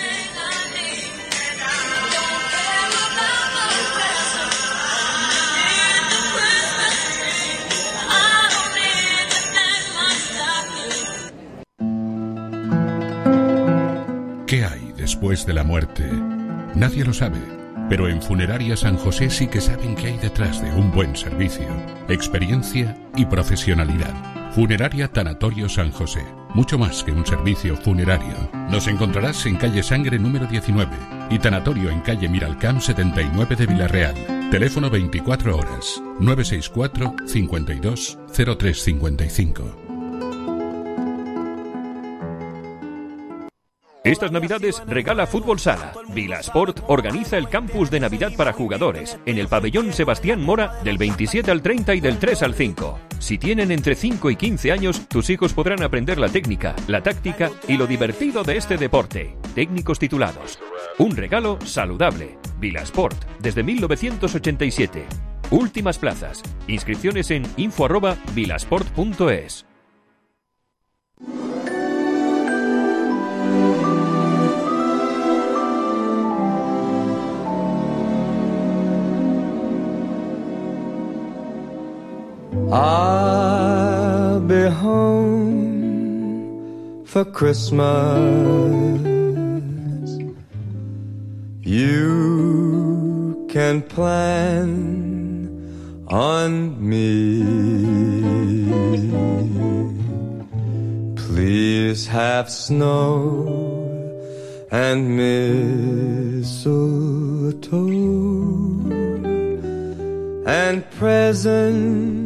¿Qué hay después de la muerte? Nadie lo sabe, pero en Funeraria San José sí que saben qué hay detrás de un buen servicio, experiencia y profesionalidad. Funeraria Tanatorio San José, mucho más que un servicio funerario. Nos encontrarás en calle Sangre número 19 y Tanatorio en calle Miralcamp 79 de Vilarreal. Teléfono 24 horas, 964 52 0355. Estas Navidades regala Fútbol Sala. Vilasport organiza el campus de Navidad para jugadores en el pabellón Sebastián Mora del 27 al 30 y del 3 al 5. Si tienen entre 5 y 15 años, tus hijos podrán aprender la técnica, la táctica y lo divertido de este deporte. Técnicos titulados. Un regalo saludable. Vilasport, desde 1987. Últimas plazas. Inscripciones en info@vilasport.es. I'll be home for Christmas. You can plan on me. Please have snow and mistletoe and presents.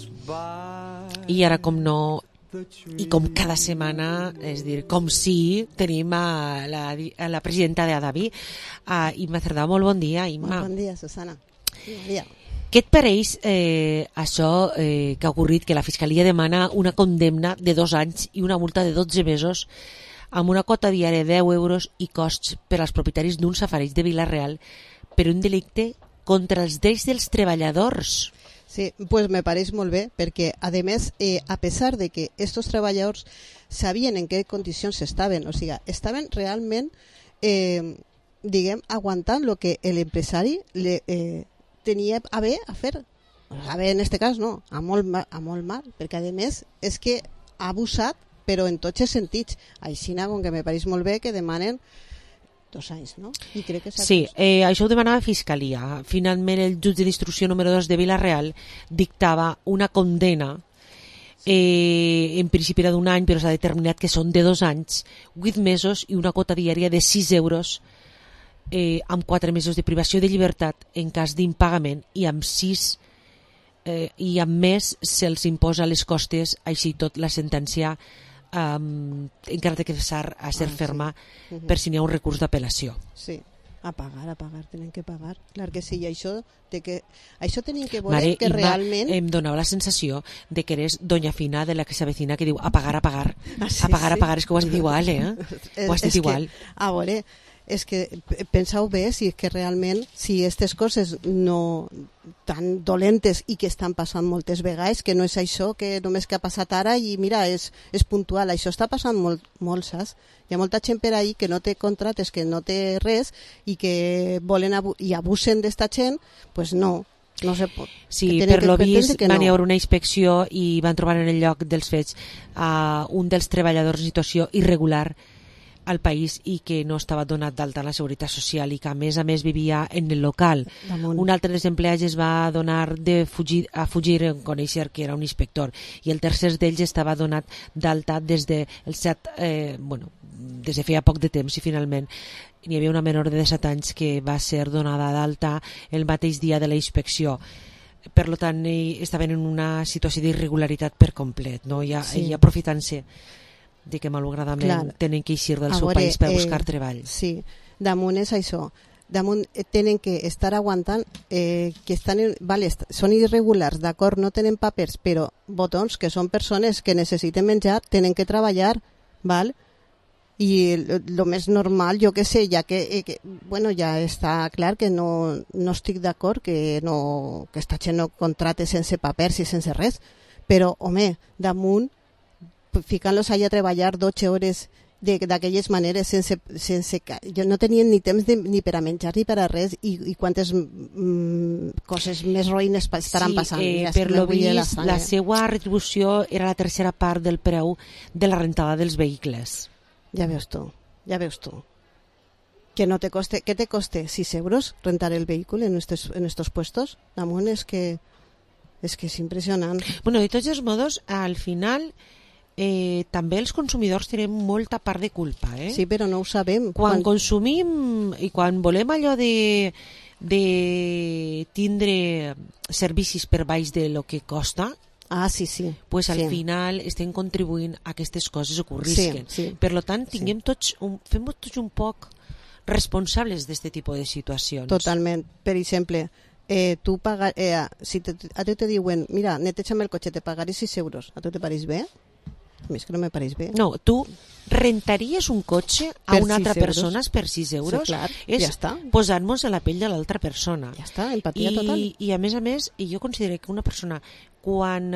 I ara, com no, i com cada setmana, és dir, com si tenim a la presidenta d'Adavi, a Imma Cerdà. Molt bon dia, Imma. Bon dia, Susana. Bon dia. Què et pareix això que ha ocorrit, que la Fiscalia demana una condemna de 2 anys i una multa de 12 mesos amb una quota diària de 10 euros i costs per als propietaris d'un safareig de Vila-real per un delicte contra els drets dels treballadors? Sí, pues me pareix molt bé, perquè a més, a pesar de que estos treballadors sabien en què condicions estaven, o sigui, estaven realment, diguem, aguantant el que l'empresari tenia a bé a fer. A bé, en aquest cas no, a molt mal, perquè a més és que ha abusat, però en tots els sentits. Així, com que me pareix molt bé que demanen 2 anys, no? I crec que sí, això ho demanava Fiscalia. Finalment el jutge d'instrucció número 2 de Vila-real dictava una condena, en principi era d'1 any, però s'ha determinat que són de 2 anys, 8 mesos i una quota diària de 6 euros, amb 4 mesos de privació de llibertat en cas d'impagament i amb 6 i amb més se'ls imposa les costes, així tot la sentència encara té que ser ferma per si n'hi ha un recurs d'apel·lació. Sí, a pagar, tenen que pagar. Clar que sí, i això tenien que veure que realment... Em donava la sensació de que eres doña Fina de la que s'avecina, que diu a pagar, a pagar. A pagar, és que ho has dit igual, Ho has dit igual. A veure, és que penseu bé si és que realment, si aquestes coses no tan dolentes i que estan passant moltes vegades, que no és això que només que ha passat ara i mira, és puntual, això està passant molt, saps? Hi ha molta gent per ahí que no té contractes, que no té res i que volen i abusen d'esta gent, pues no, No sé, sí, per lo vist van haver una inspecció i van trobar en el lloc dels fets un dels treballadors en situació irregular al país i que no estava donat d'alta a la Seguretat Social i que a més vivia en el local. Un altre dels empleats es va donar a fugir en conèixer que era un inspector i el tercer d'ells estava donat d'alta des de feia poc de temps i finalment hi havia una menor de 17 anys que va ser donada d'alta el mateix dia de la inspecció. Per tant, estaven en una situació d'irregularitat per complet, no? I aprofitant-se de que malauradament tenen que eixir del seu país per buscar treball. Sí, damunt és això. Damunt tenen que estar aguantant que són irregulars, d'acord, no tenen papers, però botons, que són persones que necessiten menjar, tenen que treballar, val? I el més normal, jo que sé, ja ja està clar que no estic d'acord que esta gent no contrate sense papers i sense res, però, home, damunt ficant-los allà a treballar 12 hores d'aquelles maneres no tenien ni temps ni per a menjar ni per a res i quantes coses més roïnes estaran passant. Per lo vist, la seva retribució era la tercera part del preu de la rentada dels vehicles. Ja veus tu. Que no te coste, ¿qué te coste? 6 euros rentar el vehículo en estos puestos. Damunt és que és impressionant. Bueno, de tots els modos, al final també els consumidors tenen molta part de culpa, eh? Sí, però no ho sabem. Quan consumim i quan volem allò de tindre servicis per baix de lo que costa, pues al final estem contribuint a aquestes coses ocorrisquen. Per tant, fem tots un poc responsables d'aquest tipus de situacions. Totalment. Per exemple, tu pagar, si a tu te diuen, mira, neteja'm el cotxe, te pagaré 6 euros, a tu te pareix bé? A mi és que no me pareix bé. No, tu rentaries un cotxe a una altra persona per 6 euros? Sí, clar, és ja està. Posar-nos a la pell de l'altra persona. Ja està, empatia total. I a més, jo considero que una persona quan,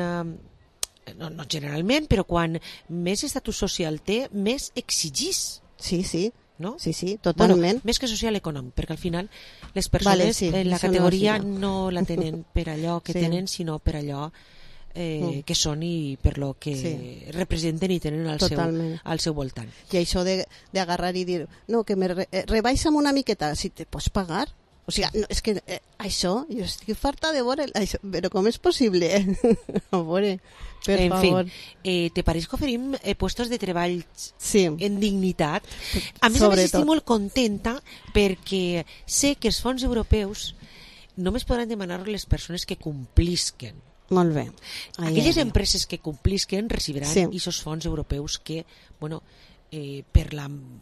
no generalment, però quan més estatus social té, més exigís. Sí. No? Sí, totalment. Més que social econòmic, perquè al final les persones en la categoria no la tenen per allò que tenen, sinó per allò que són i per lo que representen i tenen al seu voltant. I això d'agarrar i dir, no, que me rebaixa'm una miqueta, si te pots pagar. O sigui, no, és que això, jo estic farta de veure això, però com és possible? A veure, per favor. ¿te pareix que oferim puestos de treball en dignitat? A més, estic molt contenta perquè sé que els fons europeus només podran demanar les persones que complisquen. Molt bé. Aquelles empreses que complisquen recibiran aquests fons europeus que, bueno, per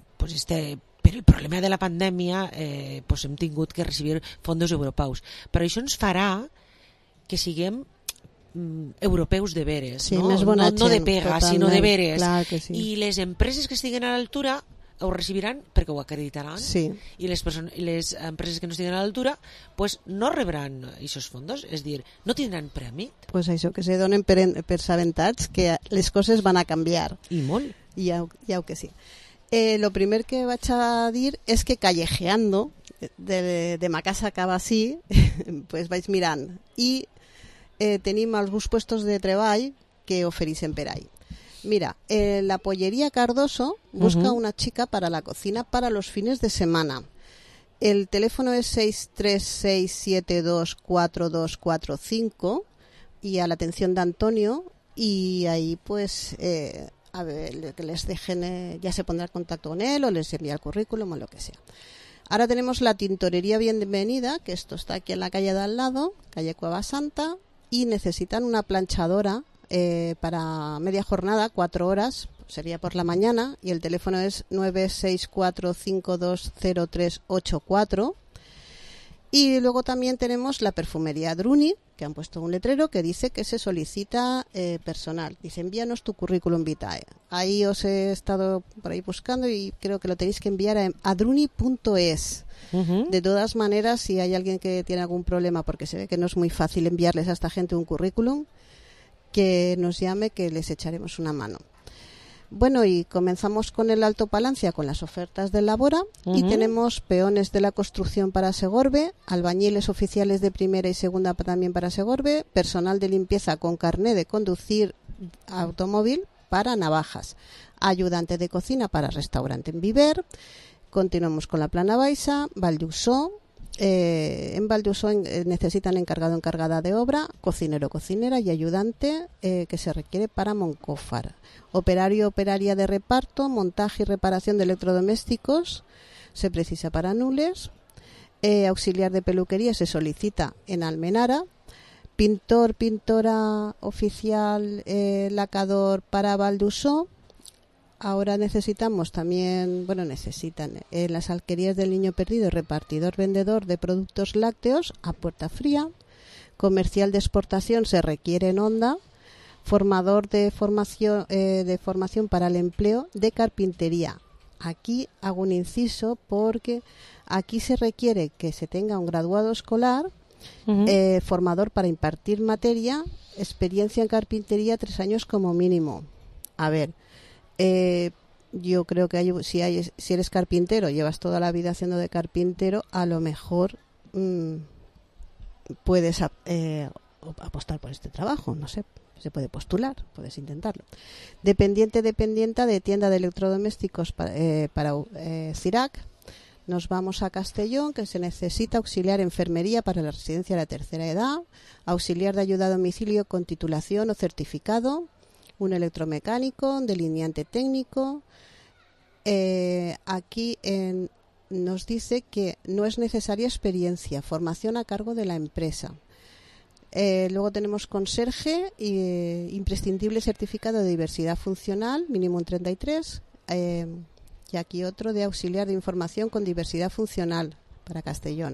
el problema de la pandèmia hem tingut que recibir fondos europeus. Però això ens farà que siguem europeus de veres, no de pega, sinó de veres. I les empreses que estiguen a l'altura ho recibiran perquè ho acreditaran i les empreses que no estiguen a l'altura no rebran aquests fondos, és dir, no tindran premi. Pues això, que se donen per sabentats que les coses van a canviar. I molt. Ja que sí. Lo primer que vaig a dir és que callejeando de ma casa acaba així, pues vaig mirant i tenim alguns puestos de treball que ofereixen per ahí. Mira, la pollería Cardoso busca una chica para la cocina para los fines de semana. El teléfono es 636724245 y a la atención de Antonio, y ahí pues a ver, que les dejen, ya se pondrá en contacto con él o les envía el currículum o lo que sea. Ahora tenemos la tintorería Bienvenida, que esto está aquí en la calle de al lado, calle Cueva Santa, y necesitan una planchadora para media jornada, 4 horas, sería por la mañana, y el teléfono es 964520384. Y luego también tenemos la perfumería Druni, que han puesto un letrero que dice que se solicita personal. Dice, envíanos tu currículum vitae. Ahí os he estado por ahí buscando y creo que lo tenéis que enviar a druni.es. De todas maneras, si hay alguien que tiene algún problema, porque se ve que no es muy fácil enviarles a esta gente un currículum, que nos llame, que les echaremos una mano. Bueno, y comenzamos con el Alto Palancia, con las ofertas del Labora, y tenemos peones de la construcción para Segorbe, albañiles oficiales de primera y segunda también para Segorbe, personal de limpieza con carné de conducir automóvil para Navajas, ayudante de cocina para restaurante en Viver. Continuamos con la Plana Baixa, Valldusó. En Valldusó necesitan encargado o encargada de obra, cocinero o cocinera y ayudante que se requiere para Moncófar. Operario o operaria de reparto, montaje y reparación de electrodomésticos se precisa para Nules. Auxiliar de peluquería se solicita en Almenara. Pintor, pintora oficial, lacador para Valldusó. Ahora necesitamos también, necesitan en las alquerías del Niño Perdido, repartidor, vendedor de productos lácteos a puerta fría. Comercial de exportación se requiere en Onda. Formador de formación para el empleo de carpintería. Aquí hago un inciso porque aquí se requiere que se tenga un graduado escolar, formador para impartir materia, experiencia en carpintería 3 años como mínimo. A ver, yo creo que si eres carpintero, llevas toda la vida haciendo de carpintero, a lo mejor puedes apostar por este trabajo, no sé, se puede postular, puedes intentarlo. Dependienta de tienda de electrodomésticos para CIRAC. Nos vamos a Castellón, que se necesita auxiliar enfermería para la residencia de la tercera edad, auxiliar de ayuda a domicilio con titulación o certificado, un electromecánico, un delineante técnico. Aquí nos dice que no es necesaria experiencia, formación a cargo de la empresa. Luego tenemos conserje, imprescindible certificado de diversidad funcional, mínimo un 33. Y aquí otro de auxiliar de información con diversidad funcional para Castellón.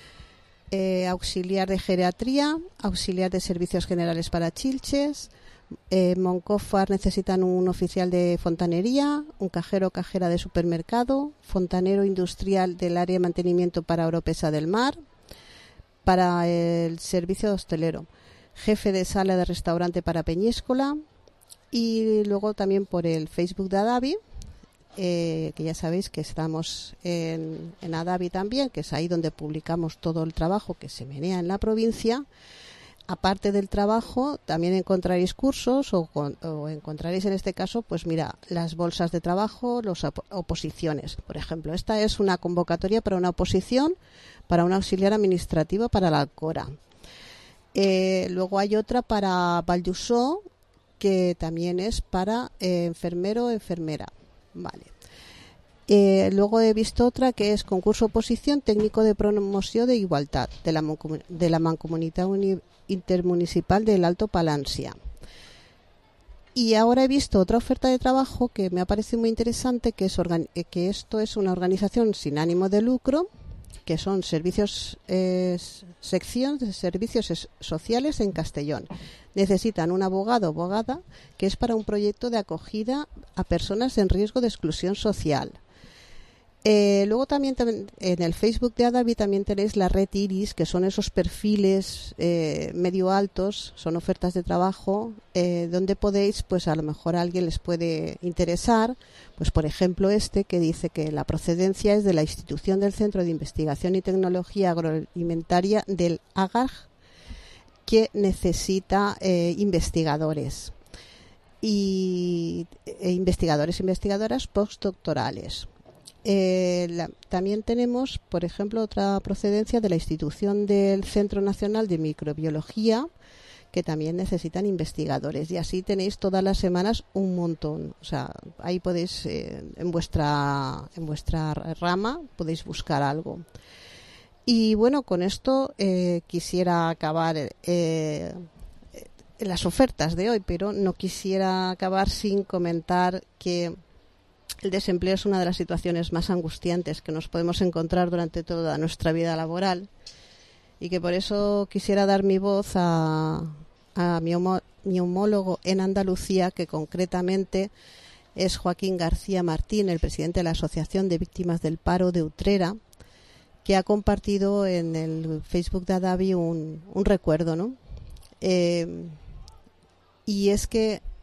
Auxiliar de geriatría, auxiliar de servicios generales para Chilches. Moncófar necesitan un oficial de fontanería, un cajero o cajera de supermercado, fontanero industrial del área de mantenimiento para Oropesa del Mar, para el servicio hostelero, jefe de sala de restaurante para Peñíscola. Y luego también por el Facebook de Adavi, que ya sabéis que estamos en Adavi también, que es ahí donde publicamos todo el trabajo que se menea en la provincia. Aparte del trabajo, también encontraréis cursos o encontraréis en este caso, pues mira, las bolsas de trabajo, las oposiciones. Por ejemplo, esta es una convocatoria para una oposición, para un auxiliar administrativo para la Alcora. Luego hay otra para Valldusó, que también es para enfermero o enfermera. Vale. Luego he visto otra que es concurso oposición técnico de promoción de igualdad de la Mancomunitat Intermunicipal del Alto Palancia. Y ahora he visto otra oferta de trabajo que me ha parecido muy interesante, que esto es una organización sin ánimo de lucro, que son sección de servicios sociales en Castellón. Necesitan un abogado o abogada, que es para un proyecto de acogida a personas en riesgo de exclusión social. Luego también en el Facebook de Adavi también tenéis la red Iris, que son esos perfiles medio altos, son ofertas de trabajo donde podéis, pues a lo mejor a alguien les puede interesar, pues por ejemplo que dice que la procedencia es de la institución del Centro de Investigación y Tecnología Agroalimentaria del AGAG, que necesita investigadores y investigadores e investigadoras postdoctorales. También tenemos, por ejemplo, otra procedencia de la institución del Centro Nacional de Microbiología, que también necesitan investigadores, y así tenéis todas las semanas un montón. O sea, ahí podéis en vuestra rama podéis buscar algo. Y bueno, con esto quisiera acabar las ofertas de hoy, pero no quisiera acabar sin comentar que el desempleo es una de las situaciones más angustiantes que nos podemos encontrar durante toda nuestra vida laboral, y que por eso quisiera dar mi voz a mi homólogo en Andalucía, que concretamente es Joaquín García Martín, el presidente de la Asociación de Víctimas del Paro de Utrera, que ha compartido en el Facebook de Adavi un recuerdo, ¿no? Y es que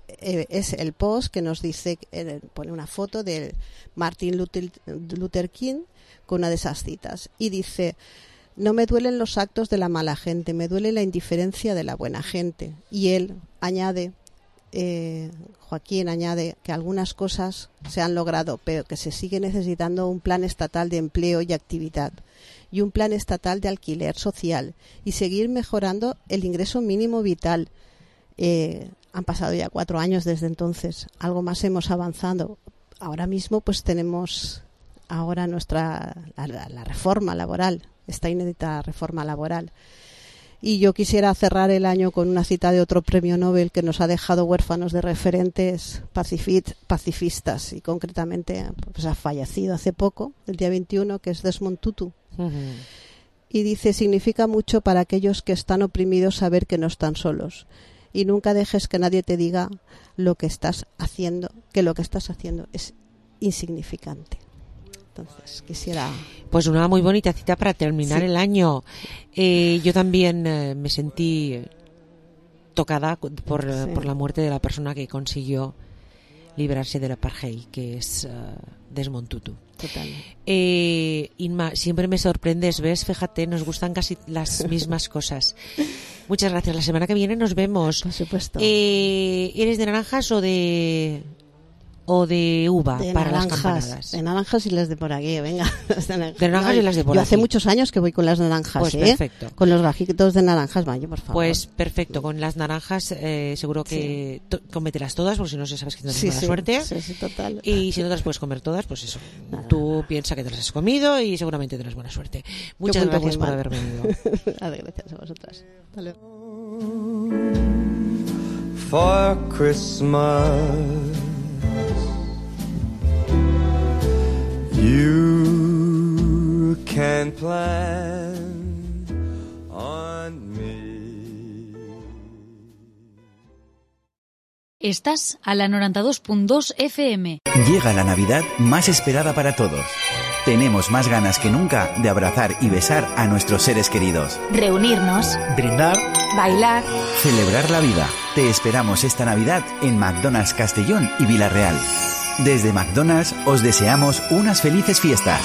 es el post que nos dice, pone una foto de Martin Luther King con una de esas citas y dice: no me duelen los actos de la mala gente, me duele la indiferencia de la buena gente. Y él añade, Joaquín añade, que algunas cosas se han logrado, pero que se sigue necesitando un plan estatal de empleo y actividad y un plan estatal de alquiler social y seguir mejorando el ingreso mínimo vital. Han pasado ya 4 años desde entonces, algo más hemos avanzado. Ahora mismo pues tenemos ahora la reforma laboral, esta inédita reforma laboral. Y yo quisiera cerrar el año con una cita de otro premio Nobel que nos ha dejado huérfanos de referentes pacifistas, y concretamente pues ha fallecido hace poco, el día 21, que es Desmond Tutu. Y dice: significa mucho para aquellos que están oprimidos saber que no están solos. Y nunca dejes que nadie te diga que lo que estás haciendo es insignificante. Entonces, quisiera... Pues una muy bonita cita para terminar el año. Yo también me sentí tocada por la muerte de la persona que consiguió librarse del apartheid, que es Desmond Tutu. Total. Inma, siempre me sorprendes, ¿ves? Fíjate, nos gustan casi las mismas cosas. Muchas gracias. La semana que viene nos vemos. Por supuesto. ¿Eres de naranjas o de uva para las campanadas? De naranjas y las de por aquí, venga. De naranjas y las de por aquí. Yo hace muchos años que voy con las naranjas, pues perfecto. Con los gajitos de naranjas, vaya, por favor. Pues perfecto, con las naranjas seguro que cómetelas todas, porque si no sabes que tienes mala suerte. Sí, total. Y si no te las puedes comer todas, pues eso. Tú piensa que te las has comido y seguramente tendrás buena suerte. Muchas gracias por haber venido. Gracias a vosotras. Vale. For Christmas you can plan on me. Estás a la 92.2 FM. Llega la Navidad más esperada para todos. Tenemos más ganas que nunca de abrazar y besar a nuestros seres queridos. Reunirnos. Brindar. Bailar. Celebrar la vida. Te esperamos esta Navidad en McDonald's Castellón y Vila-real. Desde McDonald's os deseamos unas felices fiestas.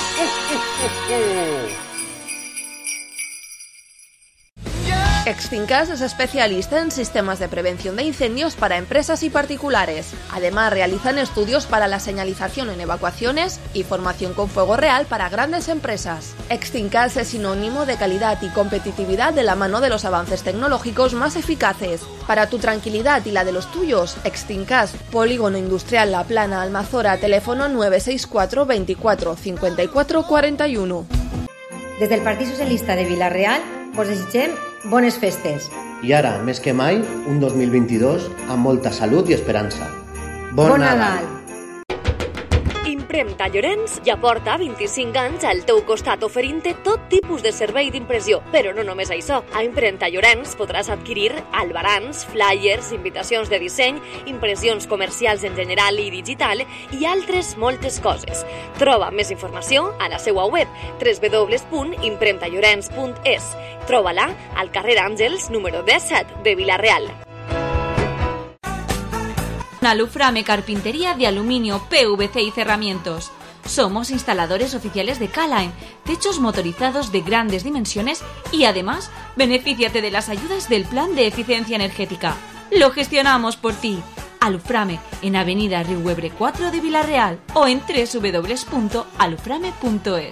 Extincas es especialista en sistemas de prevención de incendios para empresas y particulares. Además, realizan estudios para la señalización en evacuaciones y formación con fuego real para grandes empresas. Extincas es sinónimo de calidad y competitividad de la mano de los avances tecnológicos más eficaces. Para tu tranquilidad y la de los tuyos, Extincas, Polígono Industrial La Plana, Almazora, teléfono 964 24 54 41. Des del Partit Socialista de Vila-real vos desitgem bones festes. I ara, més que mai, un 2022 amb molta salut i esperança. Bon Nadal! Impremta Llorenç ja porta 25 anys al teu costat oferint-te tot tipus de servei d'impressió. Però no només això. A Impremta Llorenç podràs adquirir albarans, flyers, invitacions de disseny, impressions comercials en general i digital i altres moltes coses. Troba més informació a la seva web www.impremtallorens.es. Troba-la al carrer Àngels número 17 de Vila-real. Aluframe Carpintería de Aluminio, PVC y Cerramientos. Somos instaladores oficiales de K-Line, techos motorizados de grandes dimensiones y además benefíciate de las ayudas del Plan de Eficiencia Energética. Lo gestionamos por ti. Aluframe en Avenida Riuebre 4 de Vila-real o en www.aluframe.es.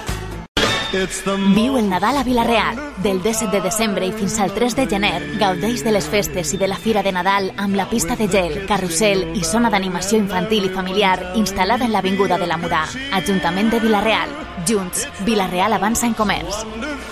Viu el Nadal a Vila-real. Del 17 de desembre i fins al 3 de gener, gaudeix de les festes i de la Fira de Nadal amb la pista de gel, carrusel i zona d'animació infantil i familiar instal·lada en l'Avinguda de la Mudà. Ajuntament de Vila-real. Junts, Vila-real avança en comerç.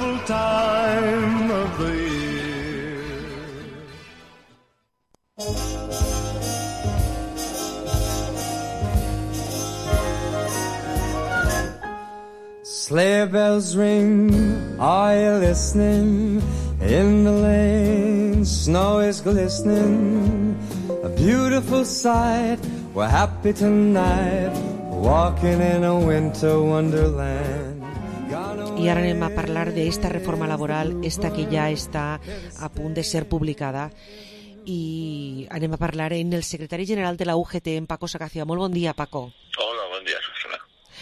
Sleigh bells ring, are you listening? In the lane, snow is glistening. A beautiful sight, we're happy tonight, walking in a winter wonderland. I ara anem a parlar d'esta reforma laboral, esta que ja està a punt de ser publicada i anem a parlar amb el secretari general de la UGT, en Paco Sacacía. Molt bon dia, Paco. Hola, bon dia, Susana.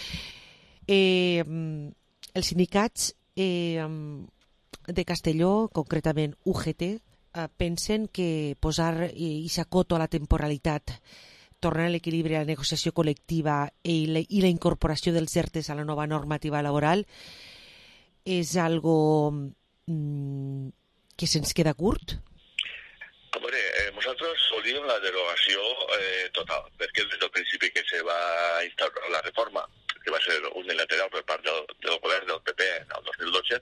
Els sindicats de Castelló, concretament UGT, pensen que posar Ixacoto a la temporalitat, tornar a l'equilibri a la negociació col·lectiva i la incorporació dels ERTEs a la nova normativa laboral és algo que se'ns queda curt? A veure, nosaltres volíem la derogació total, perquè des del principi que se va instaurar la reforma, que va ser unilateral per part del govern del PP el 2012,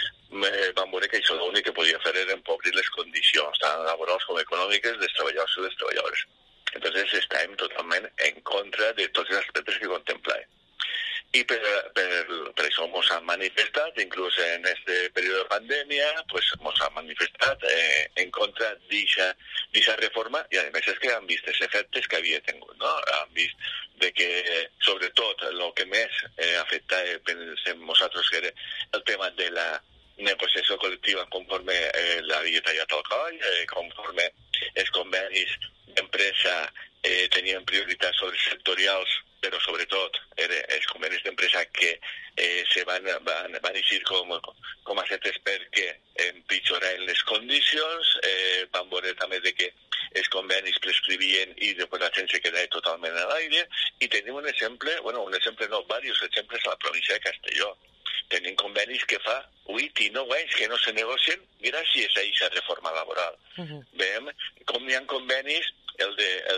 vam veure que això l'únic que podia fer era empobrir les condicions, tant laborals com econòmiques, dels treballadors i les treballadores. Entonces estàvem totalment en contra de tots els aspectes que contemplàvem. I per això ens han manifestat, inclús en este període de pandèmia, ens han manifestat en contra d'aquesta reforma, i a més és que han vist els efectes que havia tingut, no? Han vist de que, sobretot, el que més afectava, pensem nosaltres, que era el tema de la negociació col·lectiva conforme l'havia tallat el coll, conforme els convenis d'empresa tenien prioritats sobre sectorials, però sobretot els convenis d'empresa que se van eixir com a cetes perquè empitjoraven les condicions, van veure també que els convenis prescrivien i després la gent se quedava totalment a l'aire, i tenim un exemple, diversos exemples a la província de Castelló. Tenim convenis que fa 8 i 9 anys que no se negocien gràcies a aquesta reforma laboral. Veiem com hi ha convenis, el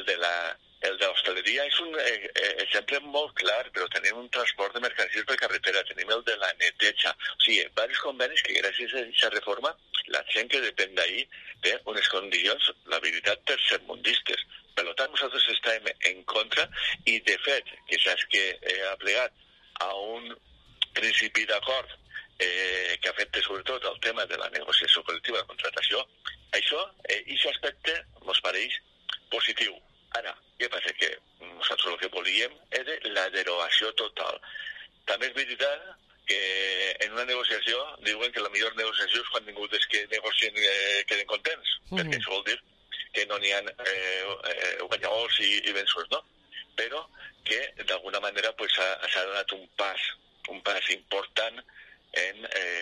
de l'hostaleria és un exemple molt clar, però tenim un transport de mercaderies per carretera, tenim el de la neteja, o sigui, diversos convenis que gràcies a aquesta reforma la gent que depèn d'ahir té unes condicions, la veritat, tercermundistes. Per tant, nosaltres estem en contra, i de fet, que saps que ha plegat a un principi d'acord que afecta sobretot el tema de la negociació col·lectiva de contratació, això, aquest aspecte ens pareix positiu. Ara, què passa? Que nosaltres el que volíem era la derogació total. També és veritat que en una negociació diuen que la millor negociació és quan ningú dels que negocien queden contents, perquè això vol dir que no n'hi ha guanyadors i vençuts, no? Però que d'alguna manera s'ha donat un pas important en,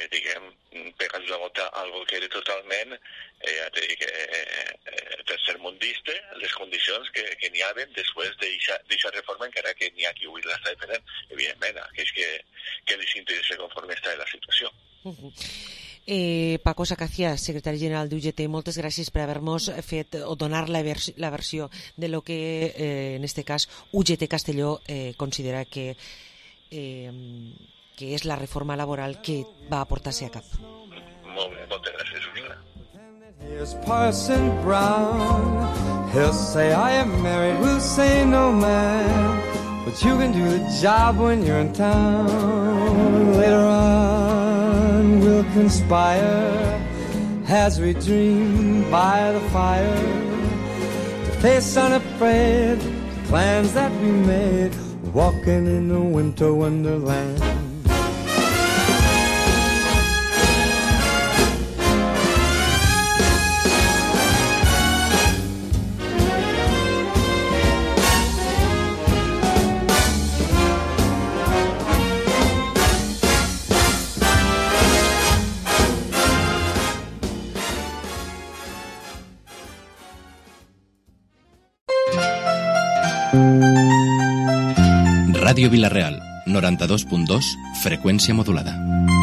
pegar la gota a algo que era totalment tercermundista, les condicions que n'hi havia després d'aquesta reforma, encara que n'hi ha qui avui l'està defendent, evidentment, que és que li s'interessa conforme està la situació. Paco Sacacía, secretari general d'UGT, moltes gràcies per haver-nos fet o donar la versió de lo que, en este cas, UGT Castelló considera que és la reforma laboral que va portar-se a cap. Molt bé, moltes gràcies, Susana. Here's Parson Brown. He'll say, I am married, we'll say no man, but you can do the job when you're in town. Later on we'll conspire as we dream by the fire to face unafraid the plans that we made, walking in a winter wonderland. Ràdio Vila-real, 92.2, freqüència modulada.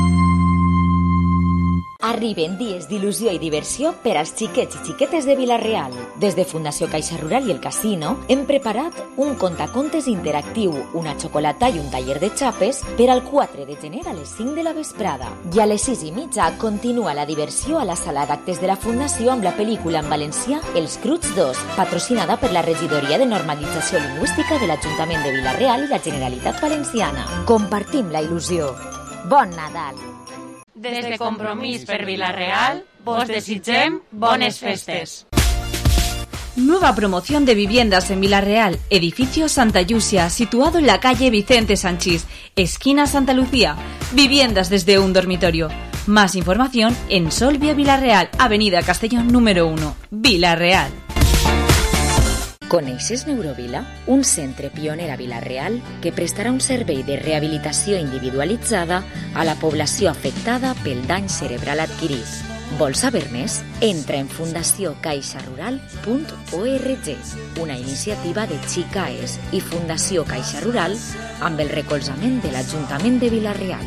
Arriben dies d'il·lusió i diversió per als xiquets i xiquetes de Vila-real. Des de Fundació Caixa Rural i el Casino hem preparat un contacontes interactiu, una xocolata i un taller de xapes per al 4 de gener a les 5 de la vesprada. I a les 6:30 continua la diversió a la sala d'actes de la Fundació amb la pel·lícula en valencià Els Cruts 2, patrocinada per la Regidoria de Normalització Lingüística de l'Ajuntament de Vila-real i la Generalitat Valenciana. Compartim la il·lusió. Bon Nadal! Des de Compromís per Vila-real, vos desitgem bones festes. Nueva promoción de viviendas en Vila-real, edificio Santa Llucia, situado en la calle Vicente Sanchís, esquina Santa Lucía. Viviendas desde un dormitorio. Más información en Solvia Vilareal, Avenida Castellón número 1, Vilareal. Coneixes Neurovila? Un centre pioner a Vila-real que prestarà un servei de rehabilitació individualitzada a la població afectada pel dany cerebral adquirit. Vols saber més? Entra en fundaciócaixarural.org, una iniciativa de Xicaes i Fundació Caixa Rural amb el recolzament de l'Ajuntament de Vila-real.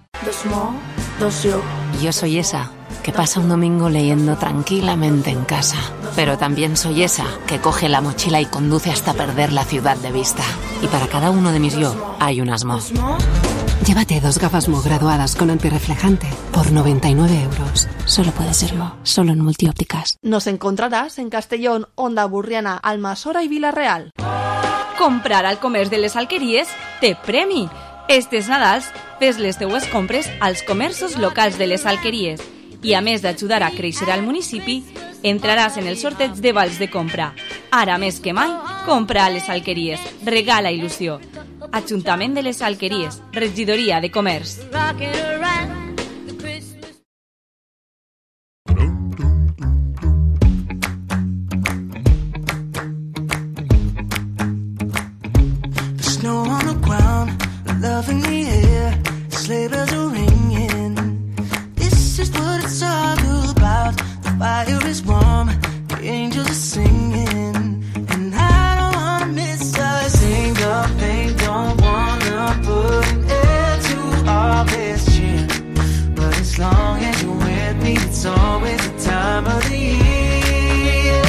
Yo soy esa que pasa un domingo leyendo tranquilamente en casa. Pero también soy esa que coge la mochila y conduce hasta perder la ciudad de vista. Y para cada uno de mis yo hay un Asmo. Llévate 2 gafas Mo graduadas con antirreflejante por 99 euros. Solo puede ser Mo, solo en Multiópticas. Nos encontrarás en Castellón, Onda Burriana, Almassora y Vila-real. Comprar al comerç de les Alqueries té premi. Estes Nadals, fes les teues compres als comerços locals de les Alqueries. I a més d'ajudar a créixer al municipi, entraràs en el sorteig de vals de compra. Ara més que mai, compra a les Alqueries. Regala il·lusió. Ajuntament de les Alqueries, Regidoria de Comerç. The snow on the ground, love in the air, sleigh bells are ringing. This is what it's all about. The fire is warm, the angels are singing, and I don't wanna miss a single thing. Don't wanna put an end to all this cheer, but as long as you're with me, it's always the time of the year.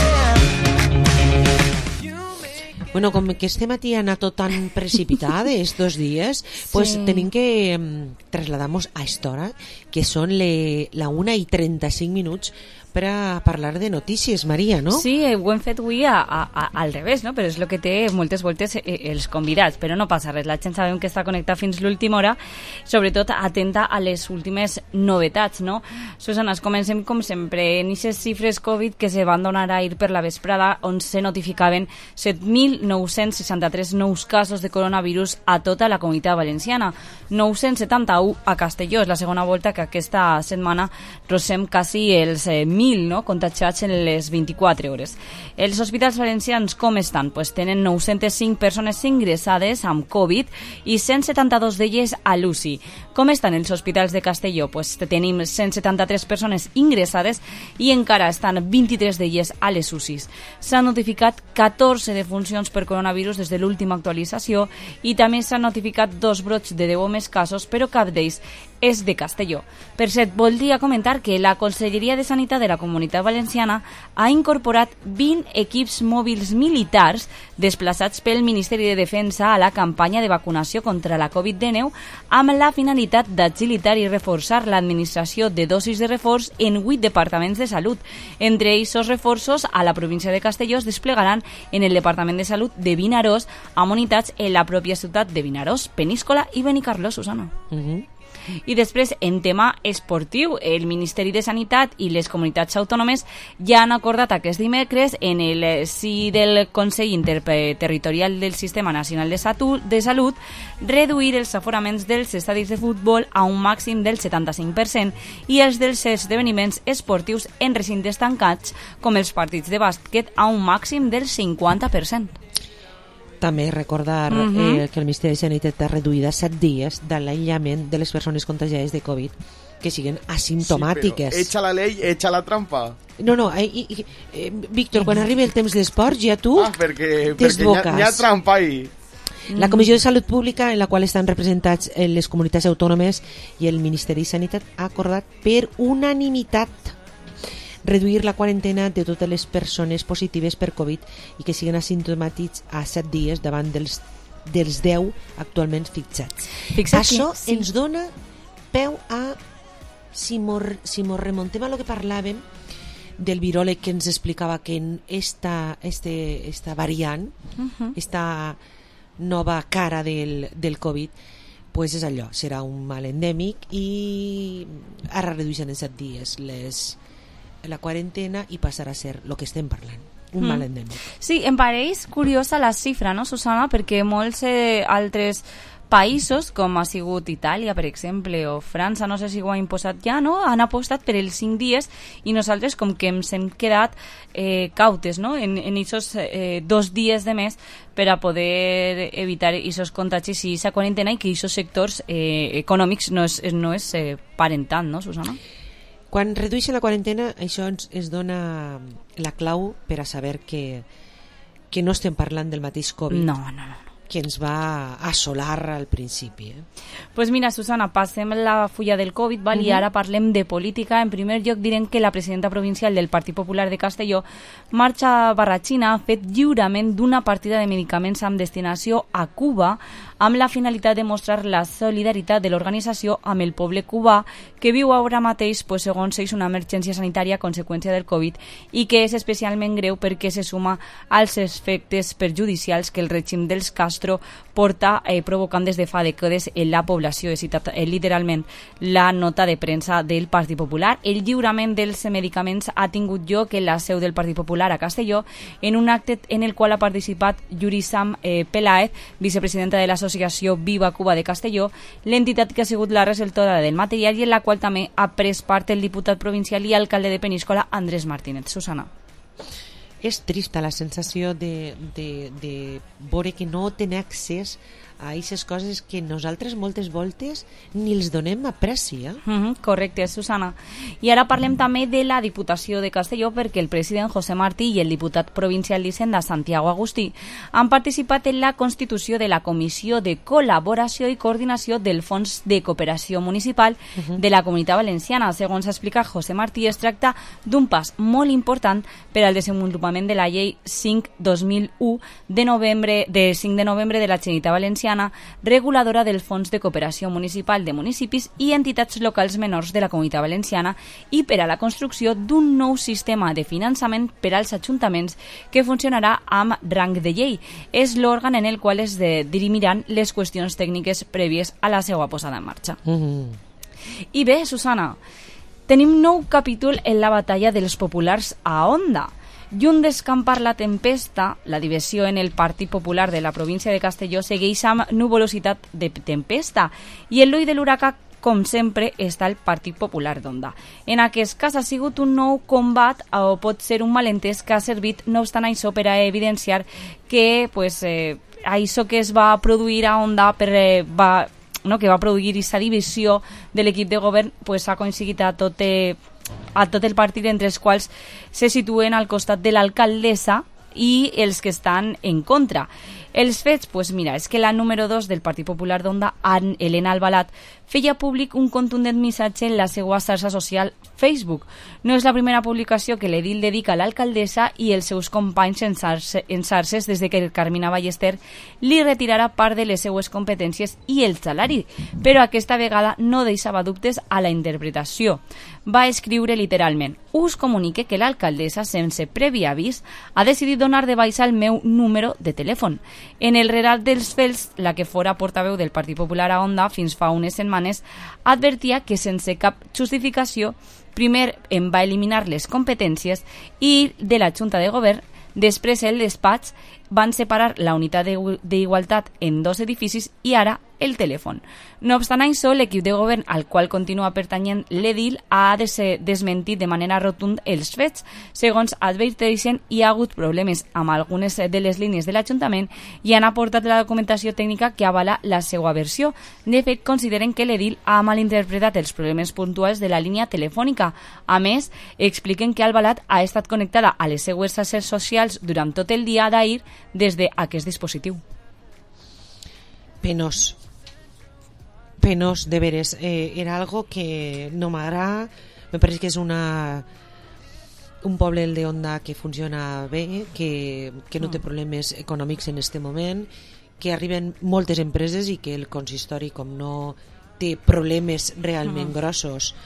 Bueno, com que este matí ha anat tot tan precipitat estos dies, pues tenim que trasladar-nos a esta hora, que són la 1:35 per a parlar de notícies, Maria, no? Sí, ho hem fet avui al revés, no? Però és el que té moltes voltes els convidats, però no passa res, la gent sabem que està connectada fins l'última hora, sobretot atenta a les últimes novetats, no? Susana, comencem com sempre en aquestes xifres Covid que se van donar ahir per la vesprada, on se notificaven 7.963 nous casos de coronavirus a tota la Comunitat Valenciana, 971 a Castelló. És la segona volta que aquesta setmana rosem quasi els 1.000, no?, contagiats en les 24 hores. Els hospitals valencians com estan? Pues tenen 905 persones ingressades amb Covid i 172 d'elles a l'UCI. Com estan els hospitals de Castelló? Pues tenim 173 persones ingressades i encara estan 23 d'elles a les UCIs. S'han notificat 14 defuncions per coronavirus des de l'última actualització i també s'han notificat 2 brots de 10 o més casos, però cap d'ells és de Castelló. Per cert, voldria comentar que la Conselleria de Sanitat de la Comunitat Valenciana ha incorporat 20 equips mòbils militars desplaçats pel Ministeri de Defensa a la campanya de vacunació contra la Covid-19 amb la finalitat d'agilitar i reforçar l'administració de dosis de reforç en 8 departaments de salut. Entre ells, els reforços a la província de Castelló es desplegaran en el Departament de Salut de Vinaròs amb unitats en la pròpia ciutat de Vinaròs, Peníscola i Benicarló, Susana. I després, en tema esportiu, el Ministeri de Sanitat i les comunitats autònomes ja han acordat aquest dimecres en el si del Consell Interterritorial del Sistema Nacional de Salut reduir els aforaments dels estadis de futbol a un màxim del 75% i els dels esdeveniments esportius en recintes tancats, com els partits de bàsquet, a un màxim del 50%. També recordar que el Ministeri de Sanitat ha reduït a 7 dies de l'aïllament de les persones contagiades de Covid que siguen asimptomàtiques. Sí, echa la ley, echa la trampa. No, Víctor, quan arribi el temps d'esports ja tu t'esboques. N'hi ha trampa ahí. La Comissió de Salut Pública, en la qual estan representats les comunitats autònomes i el Ministeri de Sanitat, ha acordat per unanimitat reduir la quarantena de totes les persones positives per Covid i que siguen asimptomàtics a 7 dies davant dels 10 actualment fixats. Això ens dona peu a, si mos remontem a lo que parlàvem del viròleg que ens explicava que en esta variant, esta nova cara del Covid, pues és allò, serà un mal endèmic i ara redueixen en 7 dies la quarantena i passarà a ser el que estem parlant, un mal endèmic. Sí, em pareix curiosa la xifra, no, Susana? Perquè molts altres Països com ha sigut Itàlia, per exemple, o França, no sé si ho ha imposat ja, no? Han apostat per els 5 dies i nosaltres com que ens hem quedat cautes, no? En aquests 2 dies de més per a poder evitar aquests contagis i aquesta quarantena, i que aquests sectors econòmics no es paren tant, no, Susana? Quan redueixen la quarantena, això ens dona la clau per a saber que no estem parlant del mateix Covid. No. Que ens va assolar al principi. Pues mira, Susana, passem la fulla del Covid, val? I ara parlem de política. En primer lloc direm que la presidenta provincial del Partit Popular de Castelló, Marxa Barrachina, ha fet lliurament d'una partida de medicaments amb destinació a Cuba amb la finalitat de mostrar la solidaritat de l'organització amb el poble cubà que viu ara mateix, pues, segons ells, una emergència sanitària a conseqüència del Covid i que és especialment greu perquè se suma als efectes perjudicials que el règim dels Castro porta provocant des de fa dècades en la població. He citat literalment la nota de premsa del Partit Popular. El lliurament dels medicaments ha tingut lloc en la seu del Partit Popular a Castelló en un acte en el qual ha participat Yurisam Peláez, vicepresidenta de l'Associació Viva Cuba de Castelló, l'entitat que ha sigut la receptora del material i en la qual també ha pres part el diputat provincial i alcalde de Peníscola, Andrés Martínez. Susana. És trista la sensació de veure que no tenim accés a aquestes coses que nosaltres moltes voltes ni els donem a pressi. Correcte, Susana. I ara parlem també de la Diputació de Castelló, perquè el president José Martí i el diputat provincial d'Hisenda Santiago Agustí han participat en la constitució de la Comissió de Col·laboració i Coordinació del Fons de Cooperació Municipal de la Comunitat Valenciana. Segons explica José Martí, es tracta d'un pas molt important per al desenvolupament de la llei 5/2001 de 5 de novembre de la Generalitat Valenciana, reguladora del Fons de Cooperació Municipal de municipis i entitats locals menors de la Comunitat Valenciana, i per a la construcció d'un nou sistema de finançament per als ajuntaments que funcionarà amb rang de llei. És l'òrgan en el qual es dirimiran les qüestions tècniques prèvies a la seva posada en marxa. I bé, Susana, tenim nou capítol en la batalla dels populars a Onda. Lluny d'escampar la tempesta, la divisió en el Partit Popular de la província de Castelló segueix amb nuvolositat de tempesta i en l'ull de l'huracà, com sempre, està el Partit Popular d'Onda. En aquest cas ha sigut un nou combat o pot ser un malentès que ha servit, no obstant això, per a evidenciar que això que es va produir a Onda que va produir aquesta divisió de l'equip de govern ha coincidit a tot el partit, entre els quals se situen al costat de l'alcaldessa i els que estan en contra. Els fets, és que la número 2 del Partit Popular d'Onda, Helena Albalat, feia públic un contundent missatge en la seva xarxa social Facebook. No és la primera publicació que l'edil dedica a l'alcaldessa i els seus companys en xarxes des de que Carmina Ballester li retirarà part de les seues competències i el salari, però aquesta vegada no deixava dubtes a la interpretació. Va escriure literalment: us comunique que l'alcaldessa, sense previ avís, ha decidit donar de baixa el meu número de telèfon. En el relat dels fets, la que fora portaveu del Partit Popular a Onda fins fa unes setmanes advertia que sense cap justificació primer em va eliminar les competències i de la Junta de Govern, després el despatx, van separar la unitat d'igualtat en 2 edificis i ara el telèfon. No obstant això, l'equip de govern al qual continua pertanyent l'edil ha desmentit de manera rotunda els fets. Segons adverteixen, hi ha hagut problemes amb algunes de les línies de l'Ajuntament i han aportat la documentació tècnica que avala la seva versió. De fet, consideren que l'edil ha malinterpretat els problemes puntuals de la línia telefònica. A més, expliquen que Albalat ha estat connectada a les seues xarxes socials durant tot el dia d'ahir des d'aquest dispositiu. Penós, de veres. Era algo que no m'agrada. Me pareix que és un poble, el de Onda, que funciona bé, que no té problemes econòmics en este moment, que arriben moltes empreses i que el consistori, com no té problemes realment grossos,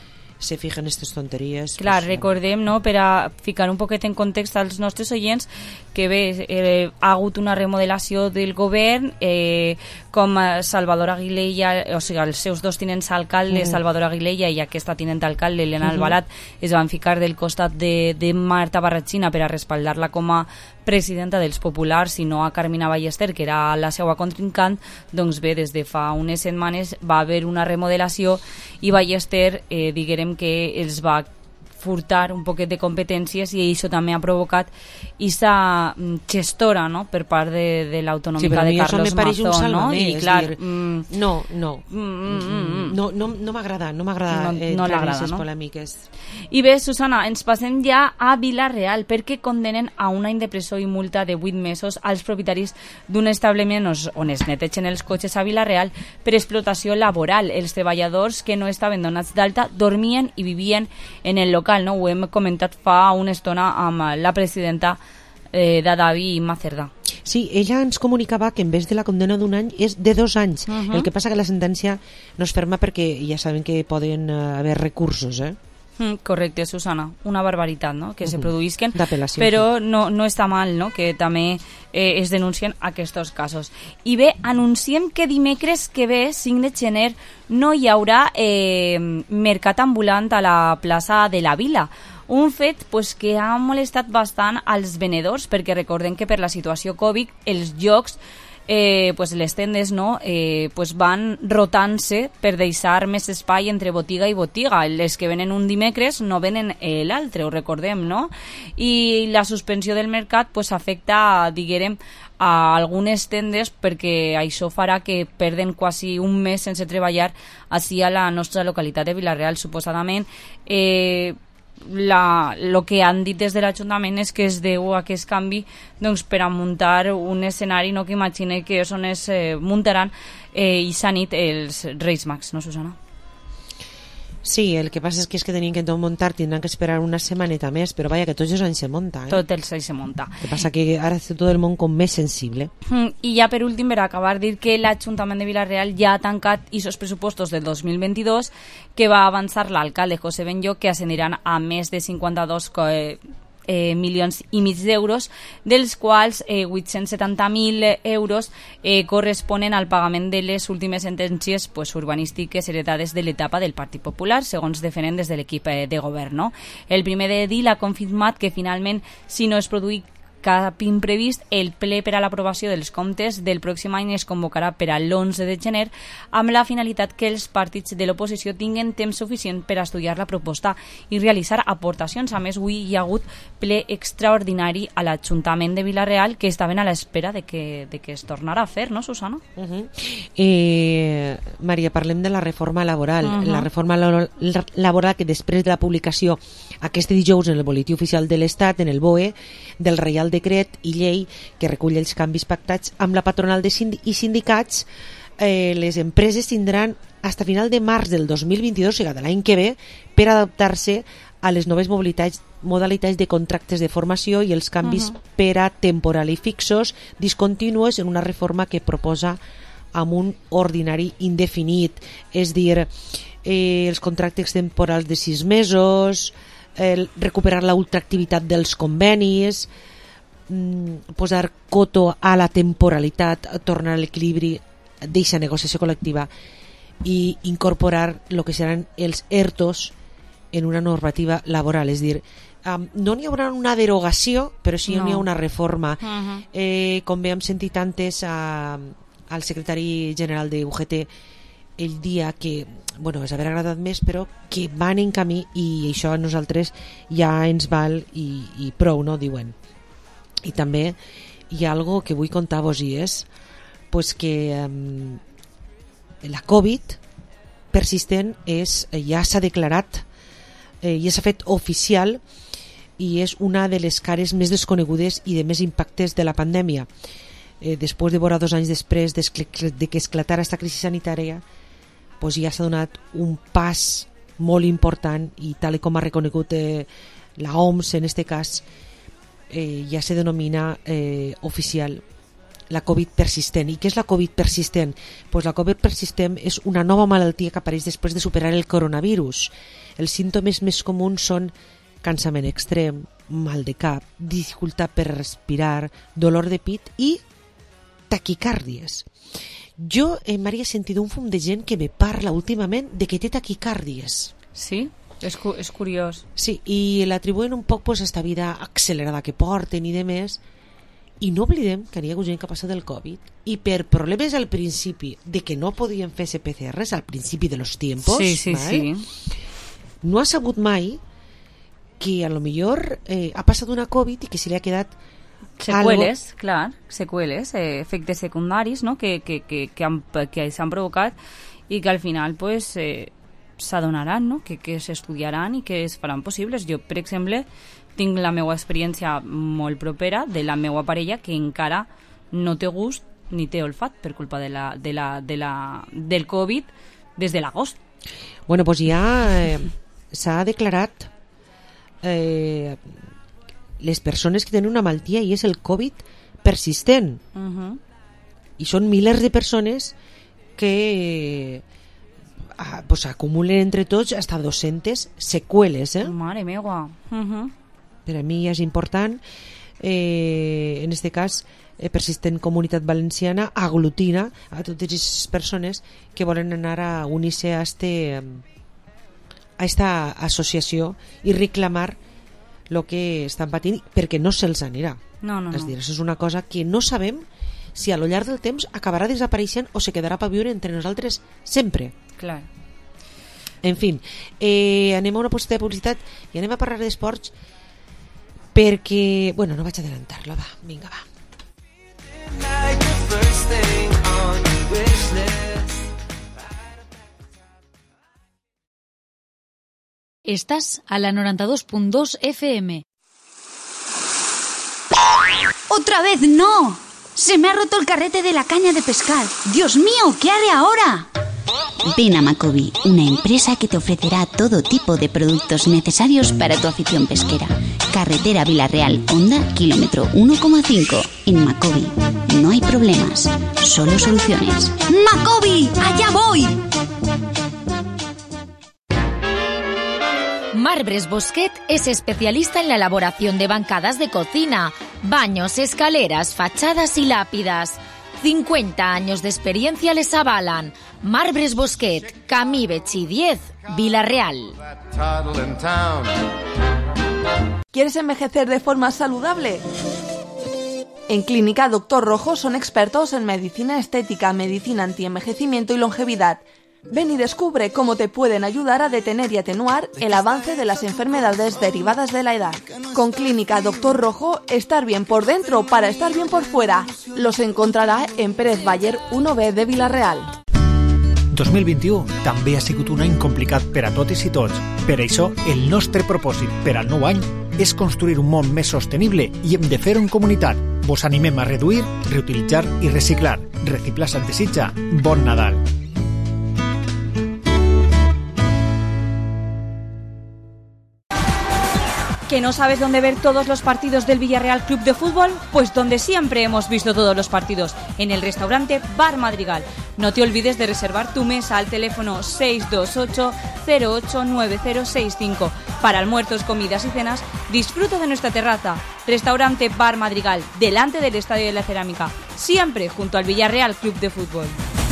se fijen en aquestes tonteries. Clar, pues, recordem, no, per a ficar un poquet en context als nostres oients, que bé, ha hagut una remodelació del govern, com Salvador Aguilella, o sigui, els seus dos tinents alcaldes, Salvador Aguilella i aquesta tinent alcalde, Elena Albalat, es van ficar del costat de Marta Barratxina per a respaldar-la com a presidenta dels Populars i no a Carmina Ballester, que era la seva contrincant. Doncs bé, des de fa unes setmanes va haver una remodelació i Ballester, diguem que els va furtar un poquet de competències i això també ha provocat aquesta gestora, no?, per part de l'autonòmica de Carlos Mazón, no? I clar, no m'agrada entrar en aquestes polèmiques. I bé, Susana, ens passem ja a Vila-real, perquè condenen a un any de presó i multa de 8 mesos als propietaris d'un establiment on es netegen els cotxes a Vila-real per explotació laboral. Els treballadors que no estaven donats d'alta dormien i vivien en el local, no? Ho hem comentat fa una estona amb la presidenta d'Adavi, Imma Cerdà. Sí, ella ens comunicava que en vez de la condena d'un any és de 2 anys. El que passa que la sentència no es ferma perquè ja saben que poden haver recursos, Correcte, Susana, una barbaritat, no?, que se produïsquen, d'apel·lació, però no està mal, no?, que també es denuncien aquests casos. I bé, anunciem que dimecres que ve, 5 de gener, no hi haurà mercat ambulant a la plaça de la Vila. Un fet que ha molestat bastant als venedors, perquè recordem que per la situació Covid els llocs, les tendes, no, van rotant-se per deixar més espai entre botiga i botiga. Les que venen un dimecres no venen l'altre, ho recordem, no? I la suspensió del mercat afecta, diguem, a algunes tendes, perquè això farà que perden quasi un mes sense treballar així a la nostra localitat de Vila-real, suposadament. El que han dit des de l'Ajuntament és que es deu a aquest canvi per a muntar un escenari, no, que imagine que és on es muntaran i s'ha nit els Reis Mags, no, Susana? Sí, el que passa és que tenien que muntar, tindran que esperar una setmaneta més, però vaja, que tots els anys se munta. Tot els anys se munta. El que passa que ara és tot el món com més sensible. I ja per últim, per acabar, dir que l'Ajuntament de Vila-real ja ha tancat aquests pressupostos del 2022 que va avançar l'alcalde José Benllo, que ascendiran a més de 52 milions i mig d'euros, dels quals 870.000 euros corresponen al pagament de les últimes sentències urbanístiques heredades de l'etapa del Partit Popular, segons defenen des de l'equip de govern, no? El primer d'edil ha confirmat que finalment, si no es produït cap imprevist, el ple per a l'aprovació dels comptes del pròxim any es convocarà per a l'11 de gener amb la finalitat que els partits de l'oposició tinguin temps suficient per a estudiar la proposta i realitzar aportacions. A més, avui hi ha hagut ple extraordinari a l'Ajuntament de Vila-real que estaven a l'espera de que es tornara a fer, no, Susana? Maria, parlem de la reforma laboral. La reforma laboral que després de la publicació aquest dijous en el Boletí Oficial de l'Estat, en el BOE, del Reial Decret i Llei que recull els canvis pactats amb la patronal i sindicats, les empreses tindran fins a final de març del 2022, o sigui, de l'any que ve, per adaptar-se a les noves modalitats de contractes de formació i els canvis per a temporal i fixos discontinuos en una reforma que proposa amb un ordinari indefinit, és dir, els contractes temporals de 6 mesos, recuperar la ultraactivitat dels convenis, posar coto a la temporalitat, tornar a l'equilibri d'eixa negociació col·lectiva i incorporar el que seran els ERTOs en una normativa laboral. És dir, no n'hi haurà una derogació, però sí n'hi ha una reforma. Com bé hem sentit antes al secretari general de UGT el dia que, bueno, és haver agradat més, però que van en camí i això a nosaltres ja ens val i prou, no, diuen. I també hi ha algo que vull contar-vos i és que la Covid persistent ja s'ha declarat, ja s'ha fet oficial i és una de les cares més desconegudes i de més impactes de la pandèmia. Després de veure 2 anys després de que esclatara aquesta crisi sanitària, ja s'ha donat un pas molt important i tal com ha reconegut la OMS en aquest cas, ja se denomina oficial la Covid persistent. I què és la Covid persistent? Pues la Covid persistent és una nova malaltia que apareix després de superar el coronavirus. Els símptomes més comuns són cansament extrem, mal de cap, dificultat per respirar, dolor de pit i taquicàrdies. Jo, Maria, he sentit un fum de gent que me parla últimament de que té taquicàrdies. Sí? És curiós. Sí, i l'atribuen un poc pues, a esta vida accelerada que porten i de més. I no oblidem que n'hi ha gent que ha passat el Covid i per problemes al principi de que no podien fer PCRs al principi de los tiempos, ¿vale? No ha sabut mai que a lo millor ha passat una Covid i que se li ha quedat seqüeles, clar, seqüeles, efectes secundaris, no? que s'han provocat i que al final pues, s'adonaran, no? que s'estudiaran i que es faran possibles. Jo, per exemple, tinc la meva experiència molt propera de la meva parella que encara no té gust ni té olfat per culpa del Covid des de l'agost. Bueno, pues ja s'ha declarat les persones que tenen una malaltia i és el Covid persistent. I són milers de persones que pues, acumulen entre tots hasta 200 seqüeles. Mare meva. Per a mi és important. En este cas, Persistent Comunitat Valenciana aglutina a totes les persones que volen anar a unir-se a esta associació i reclamar el que estan patint perquè no se'ls anirà. No. És dir, això és una cosa que no sabem si a lo llarg del temps acabarà desapareixent o se quedarà per viure entre nosaltres sempre. Clar. En fi, anem a una posteta de publicitat i anem a parlar d'esports perquè... Bueno, no vaig adelantar-la, va, vinga, va. Estás a la 92.2 FM. ¡Otra vez no! ¡Se me ha roto el carrete de la caña de pescar! ¡Dios mío! ¿Qué haré ahora? Ven a Macobi, una empresa que te ofrecerá todo tipo de productos necesarios para tu afición pesquera. Carretera Vilarreal, Honda, kilómetro 1,5. En Macobi no hay problemas, solo soluciones. ¡Macobi! ¡Allá voy! Marbres Bosquet es especialista en la elaboración de bancadas de cocina, baños, escaleras, fachadas y lápidas. 50 años de experiencia les avalan. Marbres Bosquet, Camí Betxí 10, Vila-real. ¿Quieres envejecer de forma saludable? En Clínica Dr. Rojo son expertos en medicina estética, medicina antienvejecimiento y longevidad. Ven y descubre cómo te pueden ayudar a detener y atenuar el avance de las enfermedades derivadas de la edad. Con Clínica Dr. Rojo, estar bien por dentro para estar bien por fuera. Los encontrarà en Pérez Baller 1B de Vila-real. 2021 també ha sigut un any complicat per a totes i tots. Per això, el nostre propòsit per al nou any és construir un món més sostenible i hem de fer-ho en comunitat. Vos animem a reduir, reutilitzar i reciclar. Reciclar se't desitja. Bon Nadal. ¿Que no sabes dónde ver todos los partidos del Villarreal Club de Fútbol? Pues donde siempre hemos visto todos los partidos, en el restaurante Bar Madrigal. No te olvides de reservar tu mesa al teléfono 628-089065. Para almuerzos, comidas y cenas, disfruta de nuestra terraza. Restaurante Bar Madrigal, delante del Estadio de la Cerámica, siempre junto al Villarreal Club de Fútbol.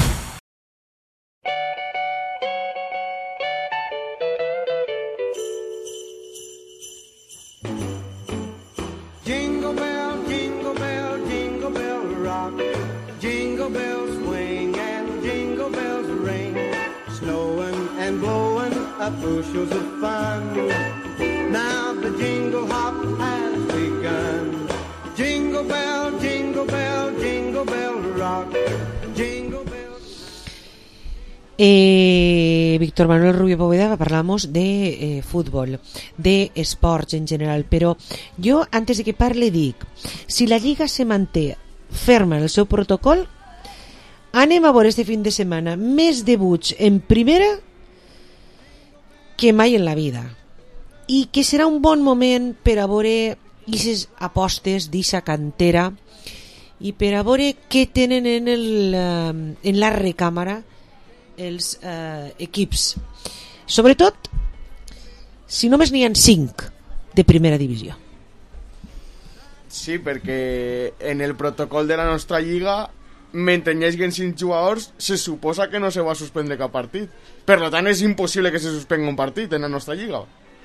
Bushels of fun. Now the jingle hop has begun. Jingle bell, jingle bell, jingle bell rock. Jingle bell. Víctor Manuel Rubio Poveda, parlamos de fútbol, de esports en general, però jo, antes de que parle, dic, si la Lliga se manté ferma en el seu protocol, anem a veure este fin de setmana més debuts en primera que mai en la vida, i que serà un bon moment per a veure aquestes apostes d'eixa cantera i per a veure què tenen en la recàmera els equips, sobretot si només n'hi ha 5 de primera divisió. Sí, perquè en el protocol de la nostra lliga, mentre hi hagi 5 jugadors, se suposa que no se va suspendre cap partit. Per tant, és impossible que se suspenga un partit en la nostra lliga.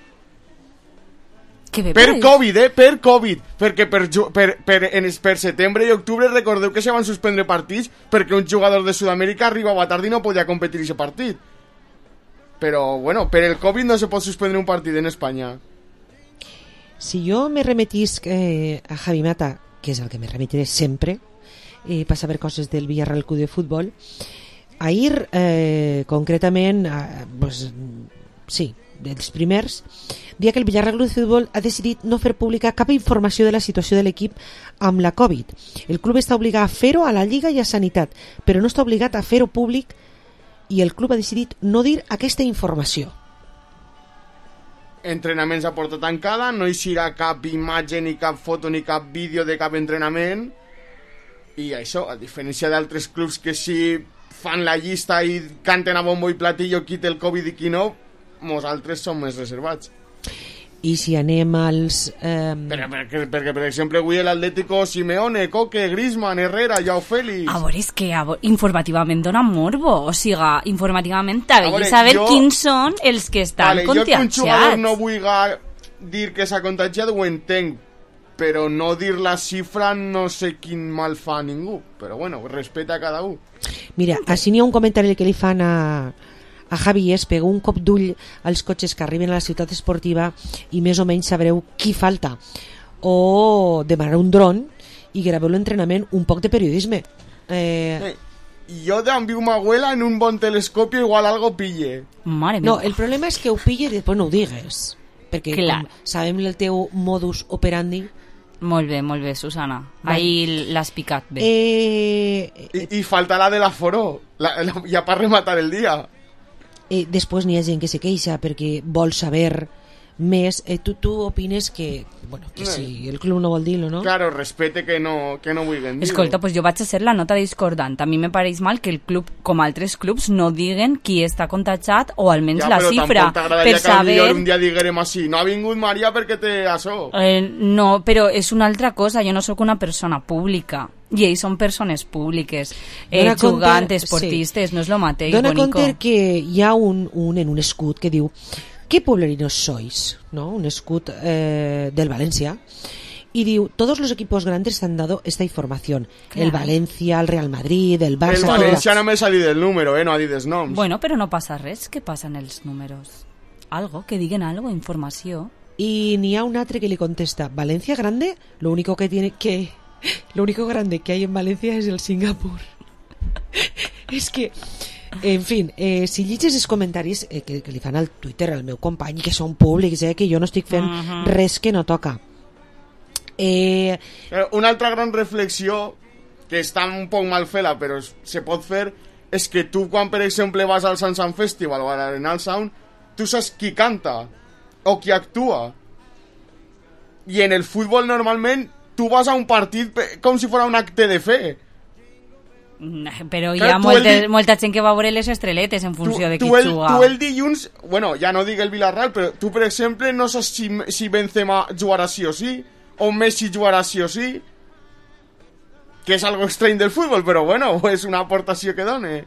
Per Covid, per Covid. Perquè per setembre i octubre recordeu que se van suspendre partits perquè un jugador de Sud-amèrica arribava tard i no podia competir aquest partit. Però, bueno, per el Covid no se pot suspendre un partit en Espanya. Si jo me remetisc a Javi Mata, que és el que me remitiré sempre, per saber coses del Villarreal Club de Futbol, ahir, concretament, pues, sí, dels primers, dia que el Villarreal Club de Futbol ha decidit no fer pública cap informació de la situació de l'equip amb la Covid. El club està obligat a fer-ho a la Lliga i a Sanitat, però no està obligat a fer-ho públic, i el club ha decidit no dir aquesta informació. Entrenaments a porta tancada, no hi serà cap imatge, ni cap foto, ni cap vídeo de cap entrenament, i això, a diferència d'altres clubs que sí fan la llista i canten a bombo i platillo qui té el Covid i qui no, nosaltres som més reservats. I si anem als... Perquè, per exemple, avui l'Atlético, Simeone, Coque, Griezmann, Herrera, Joao Félix... A veure, és que informativament dona morbo. O sigui, informativament t'ha de saber quins són els que estan contagiats. Jo que un jugador no vull dir que s'ha contagiat ho entenc, però no dir la xifra no sé quin mal fa a ningú. Però bueno, respecte a cada un. Mira, així n'hi ha un comentari que li fan a Javi es pegó un cop d'ull als cotxes que arriben a la ciutat esportiva i més o menys sabreu qui falta, o demanar un dron i graveu l'entrenament, un poc de periodisme. Jo d'enviu ma abuela en un bon telescopio igual algo pille. Mare meva. No, el problema és que ho pille i després no ho digues, perquè com sabem el teu modus operandi. Molt bé, Susana. Ahí l'has picat bé. I falta la de l'aforo, ja per rematar el dia. Després n'hi ha gent que se queixa perquè vol saber més. Tu opines que, bueno, que si el club no vol dir-lo, no? Claro, respecte que no vulguin dir-ho. Escolta, pues jo vaig a ser la nota discordant. A mi me pareix mal que el club, com altres clubs, no diguen qui està contagiat o almenys la xifra. Ja, però tampoc t'agradaria que potser un dia diguem així, no ha vingut Maria perquè té això. No, però és una altra cosa. Jo no sóc una persona pública. I ells són persones públiques, jugant, esportistes, no és el mateix. Dona compte que hi ha un en un escut que diu ¿qué pueblerinos sois? ¿No? Un escut del Valencia, y diu, todos los equipos grandes te han dado esta información. Claro. El Valencia, el Real Madrid, el Barça... El Valencia no me ha dit el número, no ha dit els noms. Bueno, però no passa res. Què passa en els números? Algo, que diguen algo, informació. Y n'hi ha un altre que li contesta, Valencia grande, lo único grande que hay en Valencia es el Singapur. Es que, en fin, si llitges els comentaris que li fan al Twitter al meu company, que són públics, que jo no estic fent res que no toca. Una altra gran reflexió, que està un poc mal feta, però se pot fer, és que tu quan, per exemple, vas al Sun Festival o a l'Arenal Sound, tu saps qui canta o qui actua. I en el futbol, normalment, tu vas a un partit com si fos un acte de fe. Però hi ha molta gent que va veure les estreletes en funció de qui juga. Tu el dilluns, bueno, ja no dic el Villarreal, però tu, per exemple, no saps si Benzema jugarà sí o sí, o Messi jugarà sí o sí, que és algo estrany del futbol, però bueno, és una aportació que dona.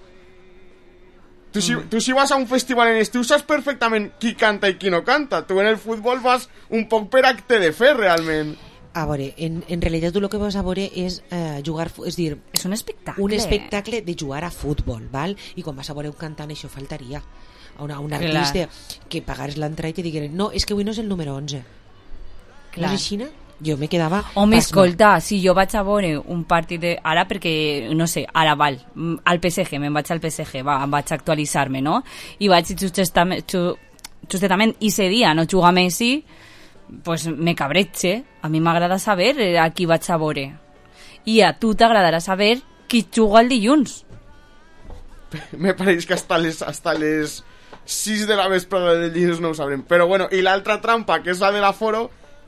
Tu si vas a un festival en estiu saps perfectament qui canta i qui no canta. Tu en el futbol vas un poc per acte de fe, realment. A veure, en realitat tu el que vas a veure és jugar, és dir, és un espectacle. Un espectacle de jugar a futbol, val? I quan vas a veure un cantant això faltaria. A un artista que pagares l'entrada i te digueren, no, és que avui no és el número 11. Clar. No és així? Jo me quedava... Home, escolta, si jo vaig a veure un partit de... Ara perquè, no sé, ara val, al PSG, me'n vaig al PSG, em vaig a actualitzar-me, no? I vaig justament ese dia no jugar Messi, pues me cabretxe. A mi m'agrada saber a qui vaig a veure. I a tu t'agradarà saber qui juga el dilluns. Me pareix que hasta les 6 de la vesprada del dilluns no ho sabrem. Però bueno, i l'altra trampa, que és la de l'aforo,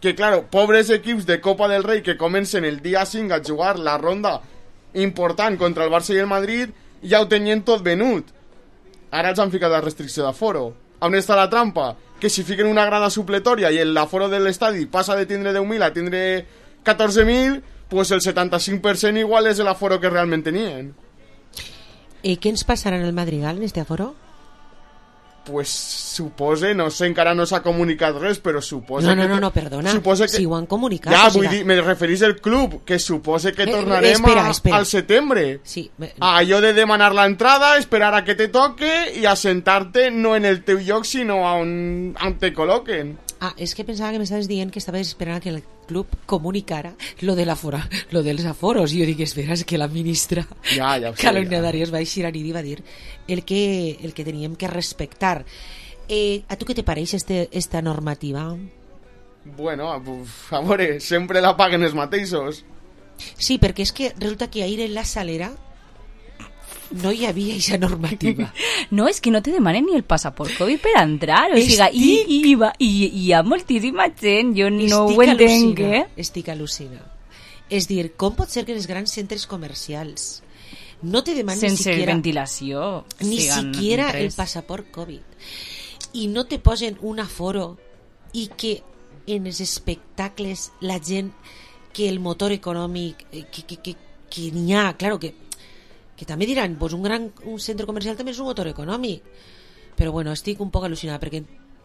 que, claro, pobres equips de Copa del Rei que comencen el dia 5 a jugar la ronda important contra el Barça i el Madrid, ja ho tenien tot venut. Ara els han ficat la restricció d'aforo. On està la trampa? Que si fiquen una grada supletòria i l'aforo de l'estadi passa de tindre 10.000 a tindre 14.000, pues el 75% igual és l'aforo que realment tenien. I què ens passarà en el Madrigal, en este aforo? Pues supose, no sé, encara no s'ha comunicat res, però supose que... No, perdona, que... si ho han comunicat... Ja, vull dir, me referís al club, que supose que tornarem al setembre. Sí. Allò de demanar l'entrada, esperar a que te toque i assentar-te no en el teu lloc, sinó on te col·loquen. És que pensava que m'estaves dient que estaves esperant que el club comunicara lo dels aforos, i jo dic, espera, és que la ministra Carolina Darias va eixir a nit i va dir el que teníem que respectar. A tu què te pareix esta normativa? Bueno, a veure, sempre la paguen els mateixos. Sí, perquè és que resulta que ahir en la Salera no hi havia aquesta normativa. No, és que no te demanen ni el passaport Covid per entrar, o sigui, hi ha moltíssima gent, jo no ho entenc, Estic al·lucina. És dir, com pot ser que en els grans centres comercials no te demanen sense ventilació, ni siquiera el passaport Covid i no te posen un aforo i que en els espectacles la gent, que el motor econòmic que n'hi ha, claro que també diran, pues un centre comercial també és un motor econòmic, però bueno, estic un poc al·lucinada perquè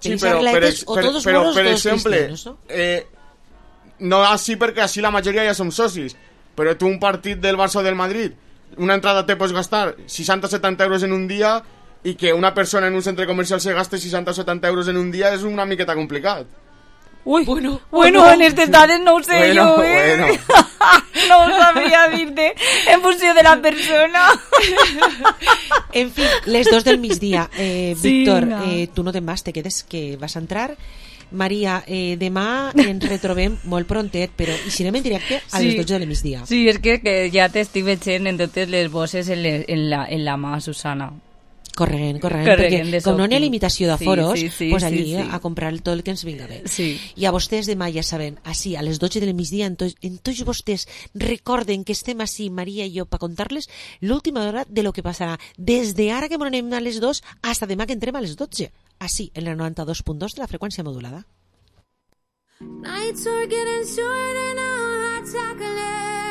per exemple, no així perquè així la majoria ja som socis, però tu un partit del Barça o del Madrid, una entrada te pots gastar 60-70 euros en un dia, i que una persona en un centre comercial se gaste 60 o 70 euros en un dia és una miqueta complicat. Uy, bueno, en estos datos no ho sé yo, no ho sabria dir-te en funció de la persona. En fi, les 2 del migdia. Víctor, tu no te'n vas, te quedes, que vas a entrar. Maria, demà ens retrobem molt prontet, però hi serem en directe a les 12 del migdia. Sí, és que ja t'estic veient en totes les bosses en la mà, Susana. Corrent, perquè com no hi ha limitació d'aforos, pues allí a comprar tot el que ens vinga bé. I a vostès demà, ja saben, així a les 12 del migdia, en tots vostès recorden que estem així, Maria i jo, per contar-les l'última hora de lo que passarà, des d'ara que m'anem a les 2 fins demà que entrem a les 12, així, en la 92.2 de la freqüència modulada. Nights are getting shorter now, hot chocolate.